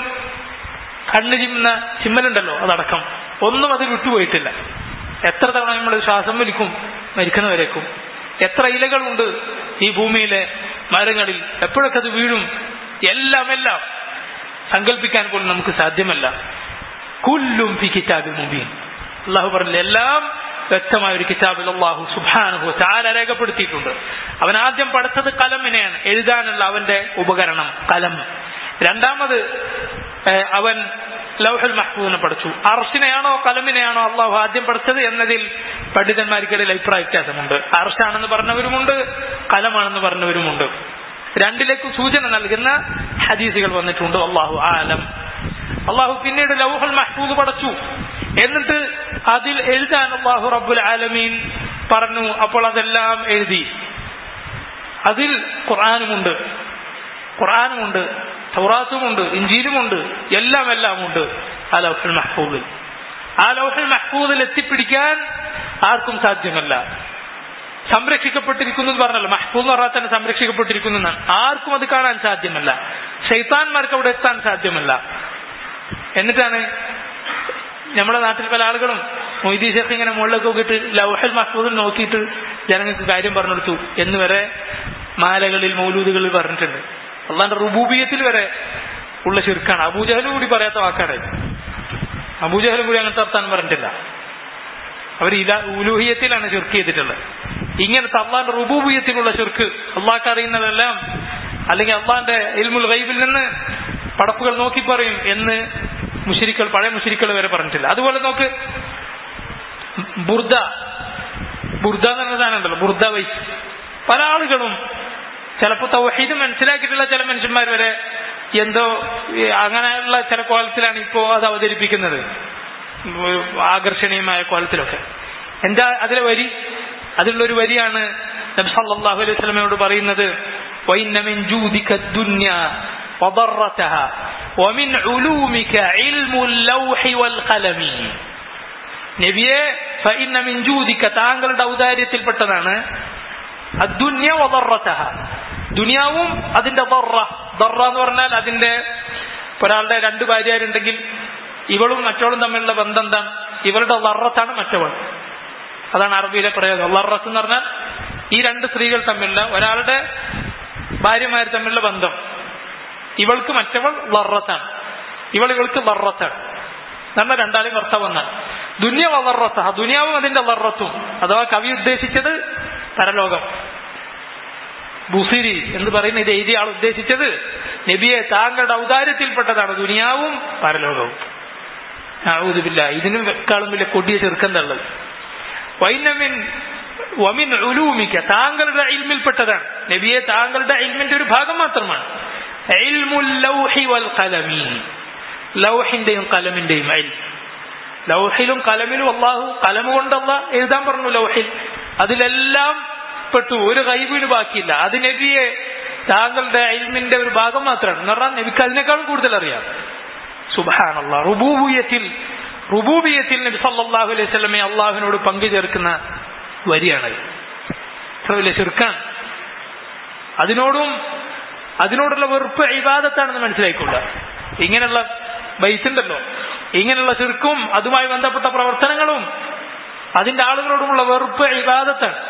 A: കണ്ണ് ചിമ്മലുണ്ടല്ലോ അതടക്കം ഒന്നും അതിൽ വിട്ടുപോയിട്ടില്ല. എത്ര തവണ നമ്മൾ ശ്വാസം വലിക്കും മരിക്കുന്നവരേക്കും. എത്ര ഇലകളുണ്ട് ഈ ഭൂമിയിലെ മരങ്ങളിൽ, എപ്പോഴൊക്കെ അത് വീഴും. എല്ലാം സങ്കല്പിക്കാൻ പോലും നമുക്ക് സാധ്യമല്ല. കുല്ലും ഫി കിതാബിൻ മുബീൻ. അള്ളാഹു പറഞ്ഞില്ല, എല്ലാം വ്യക്തമായ ഒരു കിതാബിൽ അള്ളാഹു സുബ്ഹാനഹു വ തആല രേഖപ്പെടുത്തിയിട്ടുണ്ട്. അവൻ ആദ്യം പഠിച്ചത് കലമിനെയാണ്, എഴുതാനുള്ള അവന്റെ ഉപകരണം കലം. രണ്ടാമത് അവൻ ലൗഹുൽ മഹ്ഫൂദിനെ പഠിച്ചു. അർശിനെയാണോ കലമിനെയാണോ അള്ളാഹു ആദ്യം പഠിച്ചത് എന്നതിൽ പണ്ഡിതന്മാർക്കിടയിൽ അഭിപ്രായ വ്യത്യാസമുണ്ട്. അർശാണെന്ന് പറഞ്ഞവരുമുണ്ട്, കലമാണെന്ന് പറഞ്ഞവരുമുണ്ട്. രണ്ടിലേക്കും സൂചന നൽകുന്ന ഹദീസുകൾ വന്നിട്ടുണ്ട്. അല്ലാഹു ആലം. അള്ളാഹു പിന്നീട് ലൗഹുൽ മഹ്ഫൂദ് പഠിച്ചു. എന്നിട്ട് അതിൽ എഴുതാൻ അല്ലാഹു റബ്ബുൽ ആലമീൻ പറഞ്ഞു. അപ്പോൾ അതെല്ലാം എഴുതി. അതിൽ ഖുർആനുമുണ്ട്, തൗറാത്തുമുണ്ട്, ഇഞ്ചീലുമുണ്ട്, എല്ലാം ഉണ്ട് ആ ലൗഹുൽ മഹ്ഫൂദിൽ. ആ ലൗഹുൽ മഹ്ഫൂദിൽ എത്തിപ്പിടിക്കാൻ ആർക്കും സാധ്യമല്ല. സംരക്ഷിക്കപ്പെട്ടിരിക്കുന്നു എന്ന് പറഞ്ഞല്ലോ, മഹ്ഫൂദ് എന്ന് പറഞ്ഞാൽ തന്നെ സംരക്ഷിക്കപ്പെട്ടിരിക്കുന്നു എന്നാണ്. ആർക്കും അത് കാണാൻ സാധ്യമല്ല. ശൈത്താന്മാർക്ക് അവിടെ എത്താൻ സാധ്യമല്ല. എന്നിട്ടാണ് നമ്മുടെ നാട്ടിൽ പല ആളുകളും മൊയ്തീൻ ഷേഖ് ഇങ്ങനെ മുകളിലേക്ക് നോക്കിയിട്ട് ലൗഹുൽ മഹ്ഫൂദിൽ നോക്കിയിട്ട് ജനങ്ങൾക്ക് കാര്യം പറഞ്ഞു കൊടുത്തു എന്ന് വരെ മാലകളിൽ മൗലൂദുകളിൽ പറഞ്ഞിട്ടുണ്ട്. അള്ളാന്റെ റുബൂബിയത്തിൽ വരെ ഉള്ള ശിർക്കാണ്. അബൂജഹലും കൂടി പറയാത്ത വാക്കാണ്. അബൂജഹലും കൂടി അങ്ങനത്തെ വർത്താനം പറഞ്ഞിട്ടില്ല. അവർ ഉലൂഹിയത്തിലാണ് ശിർക്ക് ചെയ്തിട്ടുള്ളത്. ഇങ്ങനത്തെ അള്ളാന്റെ റുബൂബിയത്തിലുള്ള ശിർക്ക്, അള്ളാഹ്ക്ക് അറിയുന്നതെല്ലാം അല്ലെങ്കിൽ അള്ളാന്റെ ഇൽമുൽ ഗൈബിൽ നിന്ന് പടപ്പുകൾ നോക്കി പറയും എന്ന് പഴയ മുശ്രിക്കുകൾ വരെ പറഞ്ഞിട്ടില്ല. അതുപോലെ നോക്ക്, ബുർദ എന്ന് പറഞ്ഞ സാധനമുണ്ടല്ലോ, ബുർദ വൈസ്. പല ആളുകളും ചിലപ്പോൾ തൗഹീദ് മനസ്സിലാക്കിയിട്ടുള്ള ചില മനുഷ്യന്മാർ വരെ എന്തോ അങ്ങനെയുള്ള ചില കോലത്തിലാണ് ഇപ്പോ അത് അവതരിപ്പിക്കുന്നത്, ആകർഷണീയമായ കോലത്തിലൊക്കെ. എന്താ അതിലെ വരി? അതിലുള്ളൊരു വരിയാണ് നബി സല്ലല്ലാഹു അലൈഹി വസല്ലമയോട് പറയുന്നത്, വഇന്ന മിൻ ജൂദിക ദുനിയ വദറതഹ വമിൻ ഉലൂമിക ഇൽമുൽ ലൗഹി വൽ ഖലമി. നബിയെ, ഫഇന്ന മിൻ ജൂദിക, താങ്കളുടെ ഔദാര്യത്തിൽപ്പെട്ടതാണ് അദ്ദുനിയ വദറതഹ, ദുനിയാവും അതിന്റെ ദറ എന്ന് പറഞ്ഞാൽ അതിന്റെ ഒരാളുടെ രണ്ട് ഭാര്യമാരുണ്ടെങ്കിൽ ഇവളും മറ്റവളും തമ്മിലുള്ള ബന്ധം എന്താണ്? ഇവളുടെ ലറത്താണ് മറ്റവൾ. അതാണ് അറബിയിലെ പ്രയോഗം. ലറത്ത് എന്ന് പറഞ്ഞാൽ ഈ രണ്ട് സ്ത്രീകൾ തമ്മിലുള്ള, ഒരാളുടെ ഭാര്യമാർ തമ്മിലുള്ള ബന്ധം. ഇവൾക്ക് മറ്റവൾ ലറത്താണ്, ഇവൾക്ക് ലറത്താണ്. നമ്മൾ രണ്ടാളും ഭർത്താവെന്നാണ്. ദുനിയ വളറത്ത, ദുനിയാവും അതിന്റെ ലറത്തും, അഥവാ കവി ഉദ്ദേശിച്ചത് പരലോകം. ബുസിരി എന്ന് പറയുന്ന ഇത് എഴുതിയ ആൾ ഉദ്ദേശിച്ചത് നബിയെ താങ്കളുടെ ഔദാര്യത്തിൽപ്പെട്ടതാണ് ദുനിയാവും പരലോകവും. അഊദു ബില്ലാഹ്, ഇതിനേക്കാളും വലിയ കൊടിയ ചെറുക്കന്തള്ളത്. വമിൻ ഉലൂമിക, താങ്കളുടെ ഇൽമിൽപ്പെട്ടതാണ് നബിയെ, താങ്കളുടെ ഇൽമിന്റെ ഒരു ഭാഗം മാത്രമാണ് ഇൽമുൽ ലൗഹി വൽ ഖലമി, ലൗഹിന്റെയും കലമിന്റെയും ഇൽം. ലൗഹിലും കലമിലും അള്ളാഹു കലമ കൊണ്ട് അള്ളാഹ് എഴുതാൻ പറഞ്ഞു. ലൗഹിൽ അതിലെല്ലാം പെട്ടു, ഒരു ഗൈബിന് ബാക്കിയില്ല. അത് നബിയെ താങ്കളുടെ ഇൽമിന്റെ ഒരു ഭാഗം മാത്രമാണ് എന്ന് പറഞ്ഞാൽ നബിക്ക് അതിനേക്കാളും കൂടുതൽ അറിയാം. സുബ്ഹാനല്ലാഹ്, റുബൂബിയത്തിൽ നബി സല്ലല്ലാഹു അലൈഹി വസല്ലമയെ അള്ളാഹുവിനോട് പങ്കു ചേർക്കുന്ന വരിയാണത്. ഇത്ര വലിയ ശിർക്കാണ്. അതിനോടുള്ള വെറുപ്പ് ഇബാദത്താണെന്ന് മനസ്സിലായിക്കൊള്ളുക. ഇങ്ങനെയുള്ള ബൈത്തുണ്ടല്ലോ, ഇങ്ങനെയുള്ള ശിർക്കും അതുമായി ബന്ധപ്പെട്ട പ്രവർത്തനങ്ങളും അതിന്റെ ആളുകളോടുമുള്ള വെറുപ്പ് ഇബാദത്താണ്.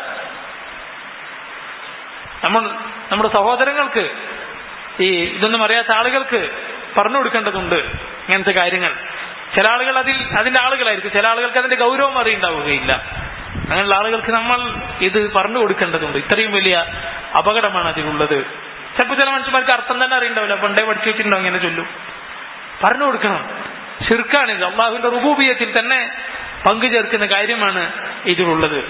A: നമ്മുടെ സഹോദരങ്ങൾക്ക്, ഇതൊന്നും അറിയാത്ത ആളുകൾക്ക് പറഞ്ഞു കൊടുക്കേണ്ടതുണ്ട് ഇങ്ങനത്തെ കാര്യങ്ങൾ. ചില ആളുകൾ അതിന്റെ ആളുകളായിരിക്കും, ചില ആളുകൾക്ക് അതിന്റെ ഗൗരവം അറിയുണ്ടാവുകയില്ല. അങ്ങനെയുള്ള ആളുകൾക്ക് നമ്മൾ ഇത് പറഞ്ഞു കൊടുക്കേണ്ടതുണ്ട്. ഇത്രയും വലിയ അപകടമാണ് അതിലുള്ളത്. ചിലപ്പോൾ ചില മനുഷ്യന്മാർക്ക് അർത്ഥം തന്നെ അറിയണ്ടാവില്ല, പണ്ടേ പഠിച്ചു വെച്ചിട്ടുണ്ടോ ഇങ്ങനെ ചൊല്ലും. പറഞ്ഞു കൊടുക്കണം. ശിർക്കാണിത്, അള്ളാഹുവിന്റെ റുബൂബിയത്തിൽ തന്നെ പങ്കു ചേർക്കുന്ന കാര്യമാണ് ഇതിലുള്ളത്.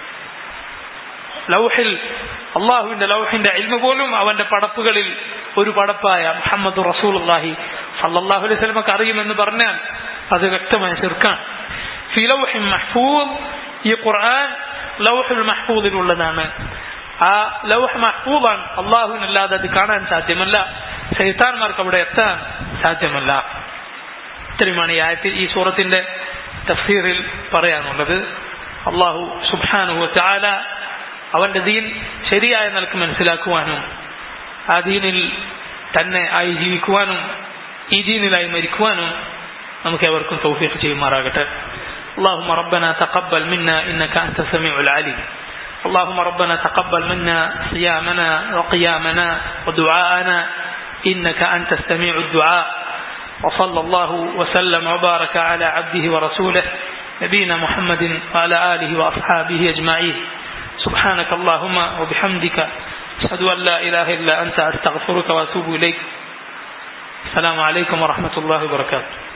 A: അള്ളാഹുവിന്റെ ലൗഹിന്റെ ഇൽമു പോലും അവന്റെ പടപ്പുകളിൽ ഒരു പടപ്പായ മുഹമ്മദ് റസൂലുള്ളാഹി സല്ലല്ലാഹു അലൈഹി വസല്ലമക്ക് അറിയുമെന്ന് പറഞ്ഞാൽ അത് വ്യക്തമായ ശിർക്കാണ്. ഫി ലൗഹിൻ മഹ്ഫൂദ്, ഈ ഖുർആൻ ലൗഹുൽ മഹ്ഫൂദിലുള്ളതാണ്. ആ ലൗഹ് മഹ്ഫൂദാണ്, അള്ളാഹുവിനല്ലാതെ അത് കാണാൻ സാധ്യമല്ല, ശൈത്താന്മാർക്ക് അവിടെ എത്താൻ സാധ്യമല്ല. ഇത്രയുമാണ് ഈ സൂറത്തിന്റെ തഫ്സീറിൽ പറയാനുള്ളത്. അള്ളാഹു സുബ്ഹാനഹു വ തആല അവന്റെ ദീൻ ശരിയായ നിലക്ക് മനസ്സിലാക്കുവാനും ആ ദീനിൽ തന്നെ ആയി ജീവിക്കുവാനും ഈ ദീനിലായി മരിക്കുവാനും നമുക്ക് ഏവർക്കും തൗഫീഖ് ചെയ്യുമാറാകട്ടെ. اللهم ربنا تقبل منا إنك أنت السميع العليم. اللهم ربنا تقبل منا صيامنا وقيامنا ودعاءنا إنك أنت السميع الدعاء. وصلى الله وسلم وبارك على عبده ورسوله نبينا محمد وعلى آله وأصحابه أجمعين. سبحانك اللهم وبحمدك أشهد أن لا إله إلا أنت أستغفرك وأتوب إليك. السلام عليكم ورحمة الله وبركاته.